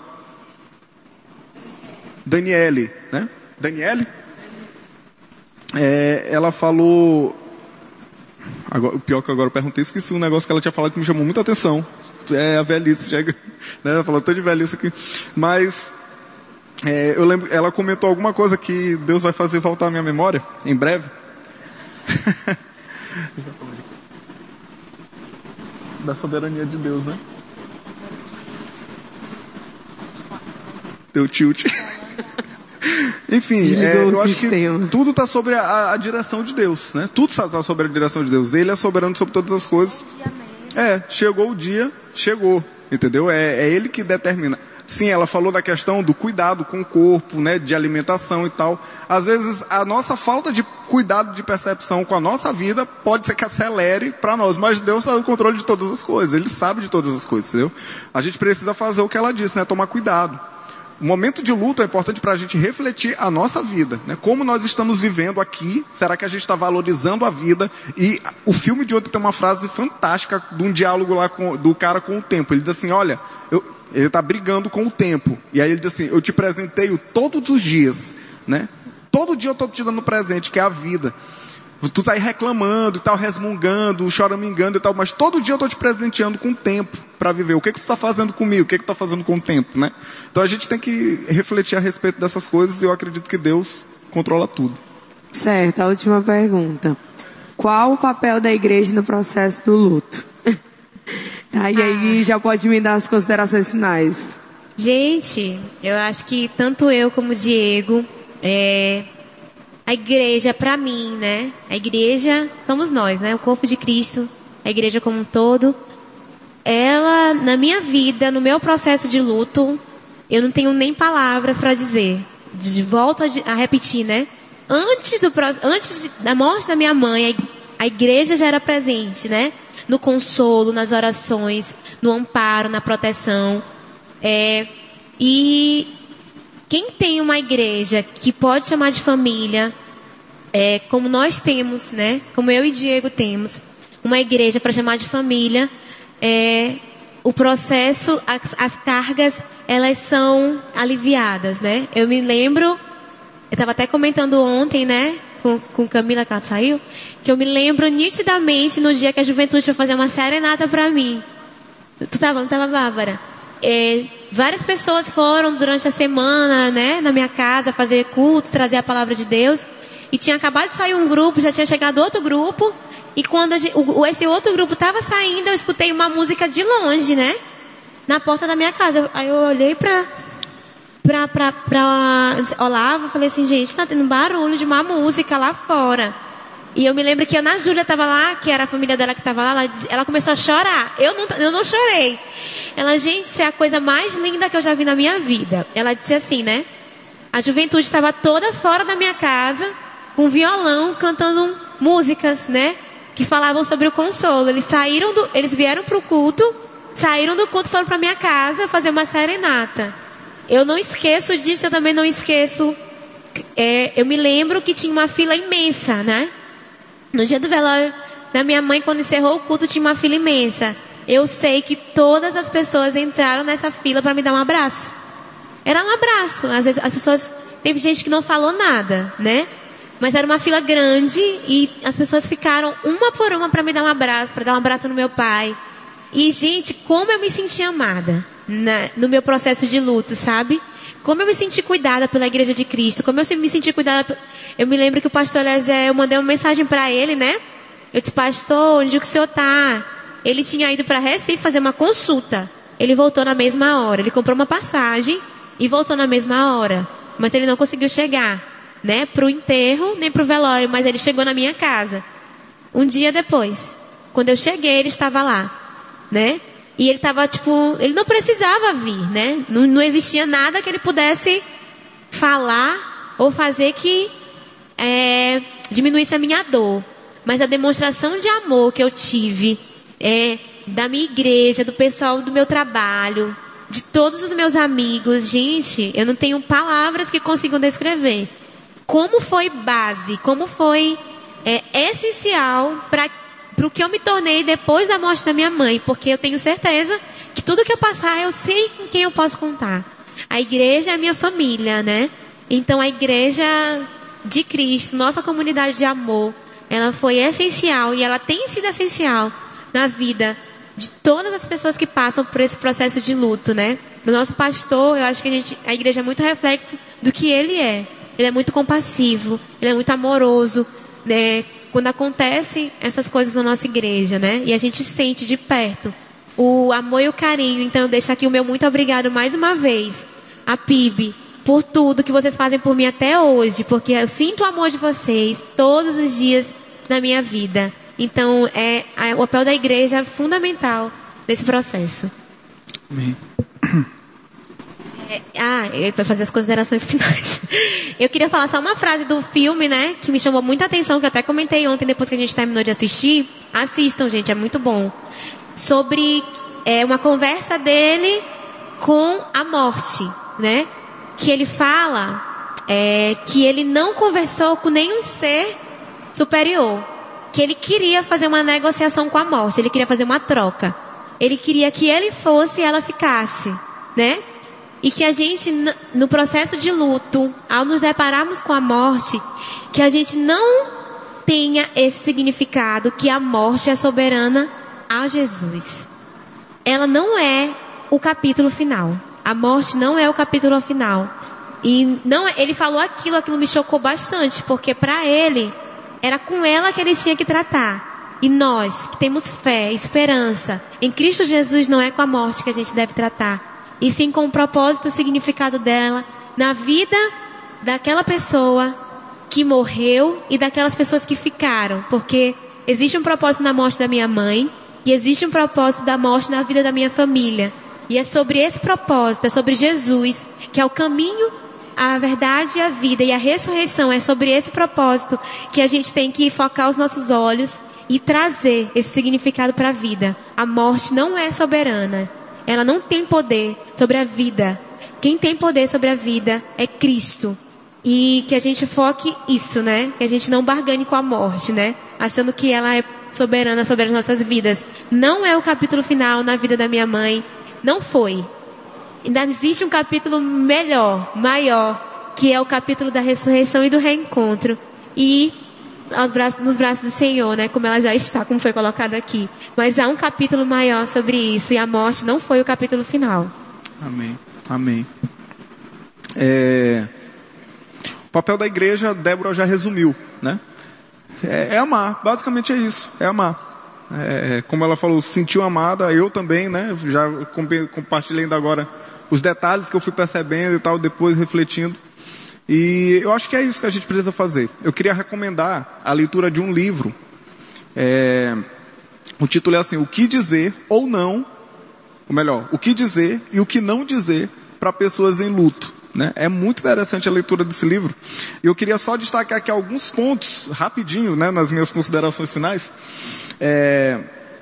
Daniele, né? Daniele? É, ela falou, agora, o pior que agora eu perguntei, esqueci um negócio que ela tinha falado que me chamou muita atenção. É a velhice, chega, né? Ela falou, tô de velhice aqui. Mas, é, eu lembro, ela comentou alguma coisa que Deus vai fazer voltar à minha memória, em breve. Da soberania de Deus, né? Deu tilt. Enfim, é, eu acho que tudo está sobre a, a direção de Deus, né? Tudo está sobre a direção de Deus. Ele é soberano sobre todas as coisas. É, chegou o dia, chegou, entendeu? É, é Ele que determina. Sim, ela falou da questão do cuidado com o corpo, né, de alimentação e tal. Às vezes, a nossa falta de cuidado, de percepção com a nossa vida, pode ser que acelere para nós. Mas Deus está no controle de todas as coisas. Ele sabe de todas as coisas, entendeu? A gente precisa fazer o que ela disse, né, tomar cuidado. O momento de luto é importante para a gente refletir a nossa vida, né? Como nós estamos vivendo aqui, será que a gente está valorizando a vida? E o filme de ontem tem uma frase fantástica de um diálogo lá com, do cara com o tempo. Ele diz assim, olha, eu, ele está brigando com o tempo. E aí ele diz assim, eu te presenteio todos os dias, né? Todo dia eu estou te dando presente, que é a vida. Tu tá aí reclamando e tal, resmungando, choramingando e tal, mas todo dia eu estou te presenteando com o tempo para viver. O que que tu está fazendo comigo? O que que tu está fazendo com o tempo, né? Então a gente tem que refletir a respeito dessas coisas e eu acredito que Deus controla tudo. Certo, a última pergunta. Qual o papel da igreja no processo do luto? Tá, e aí já pode me dar as considerações finais. Gente, eu acho que tanto eu como o Diego, é... a igreja, para mim, né? A igreja somos nós, né? O corpo de Cristo, a igreja como um todo. Ela, na minha vida, no meu processo de luto, eu não tenho nem palavras para dizer. De volta a repetir, né? Antes, do, antes da morte da minha mãe, a igreja já era presente, né? No consolo, nas orações, no amparo, na proteção. É, e quem tem uma igreja que pode chamar de família, é, como nós temos, né? Como eu e Diego temos, uma igreja para chamar de família, é, o processo, as, as cargas, elas são aliviadas, né? Eu me lembro Eu estava até comentando ontem, né, com, com Camila, que ela saiu, que eu me lembro nitidamente no dia que a juventude foi fazer uma serenata para mim. Tu tava, não tava, Bárbara? É, várias pessoas foram durante a semana, né, na minha casa fazer cultos, trazer a palavra de Deus. E tinha acabado de sair um grupo, já tinha chegado outro grupo. E quando a gente, o, esse outro grupo estava saindo, eu escutei uma música de longe, né, na porta da minha casa. Aí eu olhei pra... Pra, pra, pra Olavo, falei assim, gente, tá tendo barulho de uma música lá fora. E eu me lembro que a Ana Júlia tava lá, que era a família dela que tava lá, ela, disse, ela começou a chorar. Eu não, eu não chorei. Ela, gente, isso é a coisa mais linda que eu já vi na minha vida. Ela disse assim, né? A juventude estava toda fora da minha casa, com violão, cantando músicas, né? Que falavam sobre o consolo. Eles saíram do, eles vieram pro culto, saíram do culto e foram pra minha casa fazer uma serenata. Eu não esqueço disso, eu também não esqueço. É, eu me lembro que tinha uma fila imensa, né? No dia do velório da minha mãe, quando encerrou o culto, tinha uma fila imensa. Eu sei que todas as pessoas entraram nessa fila para me dar um abraço. Era um abraço. Às vezes as pessoas... Teve gente que não falou nada, né? Mas era uma fila grande e as pessoas ficaram uma por uma para me dar um abraço, para dar um abraço no meu pai. E, gente, como eu me senti amada na, no meu processo de luto, sabe? Como eu me senti cuidada pela Igreja de Cristo. Como eu me senti cuidada... Eu me lembro que o pastor Eliezer, eu mandei uma mensagem para ele, né? Eu disse, pastor, onde que o senhor tá? Ele tinha ido para Recife fazer uma consulta. Ele voltou na mesma hora. Ele comprou uma passagem e voltou na mesma hora. Mas ele não conseguiu chegar, né? Pro enterro, nem pro velório. Mas ele chegou na minha casa. Um dia depois. Quando eu cheguei, ele estava lá. Né? E ele estava, tipo, ele não precisava vir, né? Não, não existia nada que ele pudesse falar ou fazer que é, diminuísse a minha dor. Mas a demonstração de amor que eu tive é, da minha igreja, do pessoal do meu trabalho, de todos os meus amigos, gente, eu não tenho palavras que consigam descrever. Como foi base, como foi é, essencial para para o que eu me tornei depois da morte da minha mãe, porque eu tenho certeza que tudo que eu passar, eu sei com quem eu posso contar. A igreja é a minha família, né? Então a igreja de Cristo, nossa comunidade de amor, ela foi essencial e ela tem sido essencial na vida de todas as pessoas que passam por esse processo de luto, né? O nosso pastor, eu acho que a, gente, a igreja é muito reflexo do que ele é. Ele é muito compassivo, ele é muito amoroso, né? Quando acontecem essas coisas na nossa igreja, né? E a gente sente de perto o amor e o carinho. Então eu deixo aqui o meu muito obrigado mais uma vez a P I B por tudo que vocês fazem por mim até hoje, porque eu sinto o amor de vocês todos os dias na minha vida. Então é, é o papel da igreja é fundamental nesse processo. Amém. É, ah, para fazer as considerações finais. Eu queria falar só uma frase do filme, né? Que me chamou muita atenção, que eu até comentei ontem, depois que a gente terminou de assistir. Assistam, gente, é muito bom. Sobre é, uma conversa dele com a morte, né? Que ele fala é, que ele não conversou com nenhum ser superior. Que ele queria fazer uma negociação com a morte. Ele queria fazer uma troca. Ele queria que ele fosse e ela ficasse, né? E que a gente, no processo de luto, ao nos depararmos com a morte, que a gente não tenha esse significado que a morte é soberana a Jesus. Ela não é o capítulo final. A morte não é o capítulo final. E não, ele falou aquilo, aquilo me chocou bastante, porque para ele, era com ela que ele tinha que tratar. E nós, que temos fé, esperança, em Cristo Jesus, não é com a morte que a gente deve tratar. E sim com o propósito e o significado dela na vida daquela pessoa que morreu e daquelas pessoas que ficaram. Porque existe um propósito na morte da minha mãe e existe um propósito da morte na vida da minha família. E é sobre esse propósito, é sobre Jesus, que é o caminho, a verdade e a vida. E a ressurreição é sobre esse propósito que a gente tem que focar os nossos olhos e trazer esse significado para a vida. A morte não é soberana. Ela não tem poder sobre a vida. Quem tem poder sobre a vida é Cristo. E que a gente foque isso, né? Que a gente não barganhe com a morte, né? Achando que ela é soberana sobre as nossas vidas. Não é o capítulo final na vida da minha mãe. Não foi. Ainda existe um capítulo melhor, maior, que é o capítulo da ressurreição e do reencontro. E aos braços, nos braços do Senhor, né? Como ela já está, como foi colocado aqui. Mas há um capítulo maior sobre isso, e a morte não foi o capítulo final. Amém. Amém. É... O papel da igreja, Débora já resumiu, né? É, é amar, basicamente é isso, é amar. É, como ela falou, se sentiu amada, eu também, né? Já compartilhei ainda agora os detalhes que eu fui percebendo e tal, depois refletindo. E eu acho que é isso que a gente precisa fazer. Eu queria recomendar a leitura de um livro. É, o título é assim, O que dizer ou não, ou melhor, o que dizer e o que não dizer para pessoas em luto. Né? É muito interessante a leitura desse livro. E eu queria só destacar aqui alguns pontos, rapidinho, né, nas minhas considerações finais, é,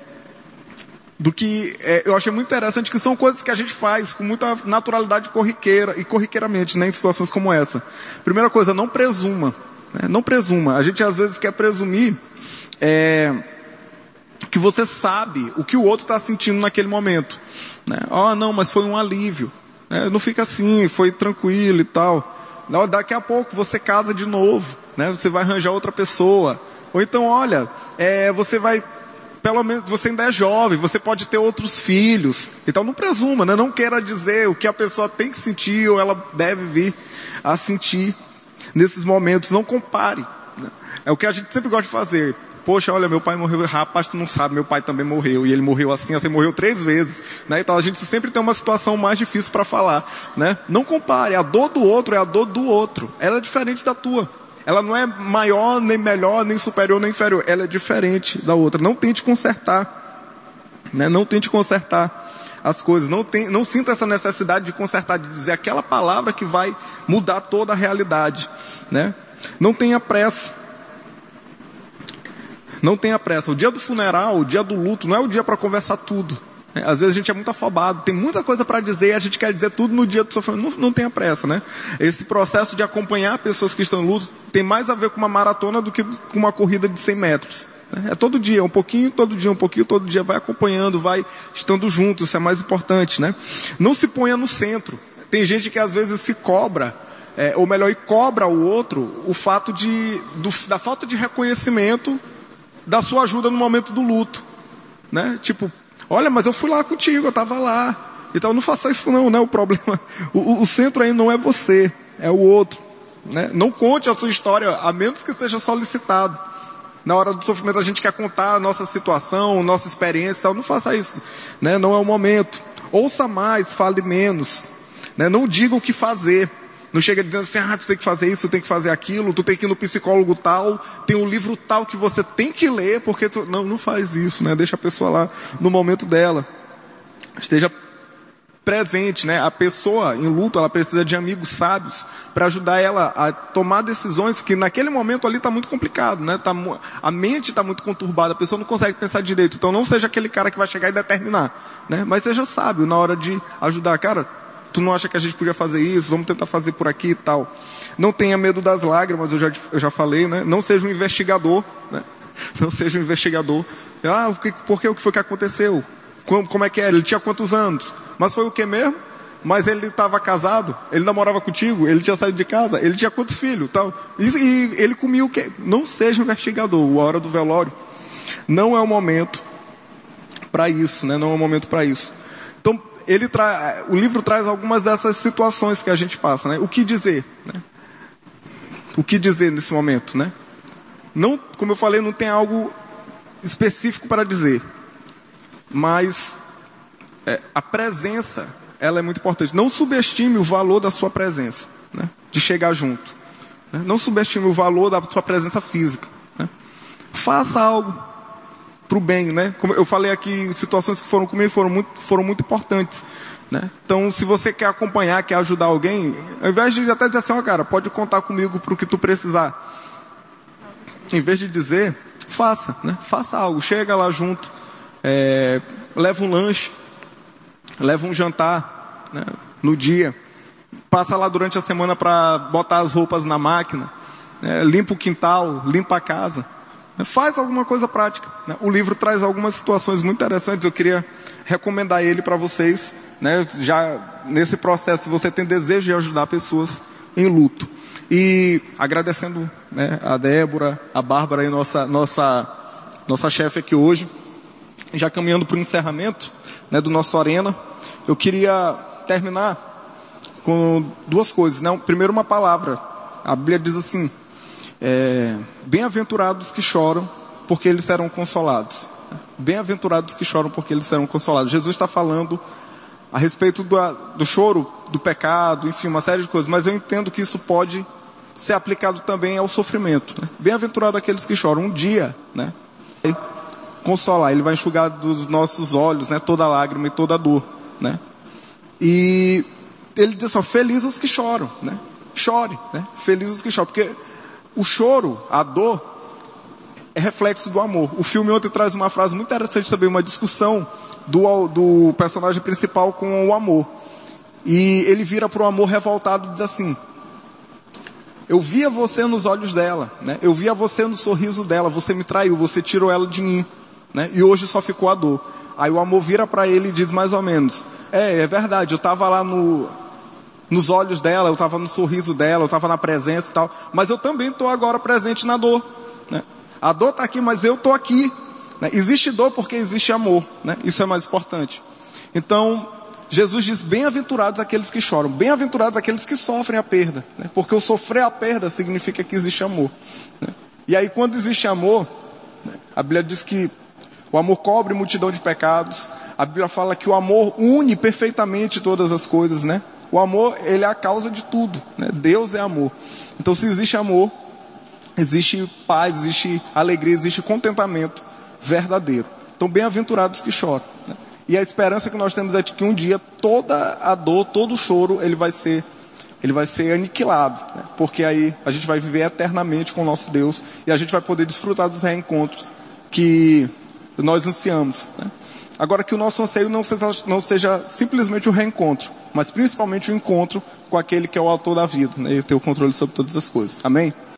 do que é, eu achei muito interessante, que são coisas que a gente faz com muita naturalidade corriqueira, e corriqueiramente, né, em situações como essa. Primeira coisa, não presuma. Né? Não presuma. A gente às vezes quer presumir é, que você sabe o que o outro está sentindo naquele momento. Né? Oh, não, mas foi um alívio. É, não fica assim, foi tranquilo e tal. Não, daqui a pouco você casa de novo, né? Você vai arranjar outra pessoa. Ou então, olha, é, você vai, pelo menos, você ainda é jovem, você pode ter outros filhos. Então não presuma, né? Não queira dizer o que a pessoa tem que sentir ou ela deve vir a sentir nesses momentos. Não compare. Né? É o que a gente sempre gosta de fazer. Poxa, olha, meu pai morreu, rapaz, tu não sabe, meu pai também morreu, e ele morreu assim, assim, morreu três vezes, né? Então a gente sempre tem uma situação mais difícil para falar, né? Não compare, a dor do outro é a dor do outro, ela é diferente da tua, ela não é maior, nem melhor, nem superior, nem inferior, ela é diferente da outra. Não tente consertar, né? Não tente consertar as coisas, não, tem, não sinta essa necessidade de consertar, de dizer aquela palavra que vai mudar toda a realidade, né? Não tenha pressa. Não tenha pressa. O dia do funeral, o dia do luto, não é o dia para conversar tudo. Às vezes a gente é muito afobado, tem muita coisa para dizer e a gente quer dizer tudo no dia do sofrimento. Não, não tenha pressa, né? Esse processo de acompanhar pessoas que estão em luto tem mais a ver com uma maratona do que com uma corrida de cem metros. É todo dia, um pouquinho, todo dia, um pouquinho, todo dia. Vai acompanhando, vai estando junto, isso é mais importante, né? Não se ponha no centro. Tem gente que às vezes se cobra, é, ou melhor, e cobra o outro o fato de, do, da falta de reconhecimento da sua ajuda no momento do luto, né? Tipo, olha, mas eu fui lá contigo, eu estava lá. Então não faça isso não, né? O problema, o, o centro aí não é você, é o outro, né? Não conte a sua história, a menos que seja solicitado. Na hora do sofrimento a gente quer contar a nossa situação, nossa experiência e tal. Não faça isso, né? Não é o momento. Ouça mais, fale menos, né? Não diga o que fazer. Não chega dizendo assim, ah, tu tem que fazer isso, tu tem que fazer aquilo, tu tem que ir no psicólogo tal, tem um livro tal que você tem que ler, porque tu... Não, não faz isso, né? Deixa a pessoa lá no momento dela. Esteja presente, né? A pessoa em luto, ela precisa de amigos sábios para ajudar ela a tomar decisões que naquele momento ali está muito complicado, né? Tá, a mente está muito conturbada, a pessoa não consegue pensar direito. Então não seja aquele cara que vai chegar e determinar, né? Mas seja sábio na hora de ajudar. Cara, tu não acha que a gente podia fazer isso? Vamos tentar fazer por aqui e tal. Não tenha medo das lágrimas, eu já, eu já falei, né? Não seja um investigador, né? Não seja um investigador. Ah, o que, por que, o que foi que aconteceu? Como, como é que era? Ele tinha quantos anos? Mas foi o que mesmo? Mas ele estava casado? Ele namorava contigo? Ele tinha saído de casa? Ele tinha quantos filhos? Tal? E, e ele comia o quê? Não seja um investigador. A hora do velório não é o momento para isso, né? Não é o momento para isso. Então, Ele tra... o livro traz algumas dessas situações que a gente passa, né? O que dizer, né? O que dizer nesse momento, né? Não, como eu falei, não tem algo específico para dizer, mas é, a presença, ela é muito importante. Não subestime o valor da sua presença, né? De chegar junto, né? Não subestime o valor da sua presença física, né? Faça algo para o bem, né? Como eu falei aqui, situações que foram comigo foram muito, foram muito importantes, né? Então, se você quer acompanhar, quer ajudar alguém, ao invés de até dizer assim, ó, oh, cara, pode contar comigo para o que tu precisar, em vez de dizer, faça, né? Faça algo, chega lá junto, é, leva um lanche, leva um jantar, né? No dia, passa lá durante a semana para botar as roupas na máquina, né? Limpa o quintal, limpa a casa. Faz alguma coisa prática, né? O livro traz algumas situações muito interessantes. Eu queria recomendar ele para vocês, né? Já nesse processo, se você tem desejo de ajudar pessoas, em luto. E agradecendo, né, a Débora, a Bárbara, e nossa, nossa, nossa chefe aqui hoje, já caminhando para o encerramento, né, do nosso Arena, eu queria terminar com duas coisas, né? Primeiro, uma palavra. A Bíblia diz assim, é, bem-aventurados que choram, porque eles serão consolados. Bem-aventurados que choram, porque eles serão consolados. Jesus está falando a respeito do, do choro, do pecado, enfim, uma série de coisas, mas eu entendo que isso pode ser aplicado também ao sofrimento, né? Bem-aventurado aqueles que choram. Um dia, né, consolar, ele vai enxugar dos nossos olhos, né, toda lágrima e toda dor, né? E ele diz assim, felizes os que choram, né? Chore, né? Felizes os que choram, porque o choro, a dor, é reflexo do amor. O filme ontem traz uma frase muito interessante também, uma discussão do, do personagem principal com o amor. E ele vira para o amor revoltado e diz assim, eu via você nos olhos dela, né? Eu via você no sorriso dela, você me traiu, você tirou ela de mim, né? E hoje só ficou a dor. Aí o amor vira para ele e diz mais ou menos, é, é verdade, eu estava lá no, nos olhos dela, eu estava no sorriso dela, eu estava na presença e tal, mas eu também estou agora presente na dor, né? A dor está aqui, mas eu estou aqui, né? Existe dor porque existe amor, né? Isso é mais importante. Então, Jesus diz, bem-aventurados aqueles que choram, bem-aventurados aqueles que sofrem a perda, né? Porque o sofrer a perda significa que existe amor, né? E aí quando existe amor, né, a Bíblia diz que o amor cobre multidão de pecados, a Bíblia fala que o amor une perfeitamente todas as coisas, né? O amor, ele é a causa de tudo, né? Deus é amor. Então se existe amor, existe paz, existe alegria, existe contentamento verdadeiro. Então bem-aventurados que choram, né? E a esperança que nós temos é de que um dia toda a dor, todo o choro, ele vai ser, ele vai ser aniquilado, né? Porque aí a gente vai viver eternamente com o nosso Deus e a gente vai poder desfrutar dos reencontros que nós ansiamos, né? Agora que o nosso anseio não seja, não seja simplesmente o reencontro, mas principalmente o encontro com aquele que é o autor da vida, né? E ter o controle sobre todas as coisas. Amém?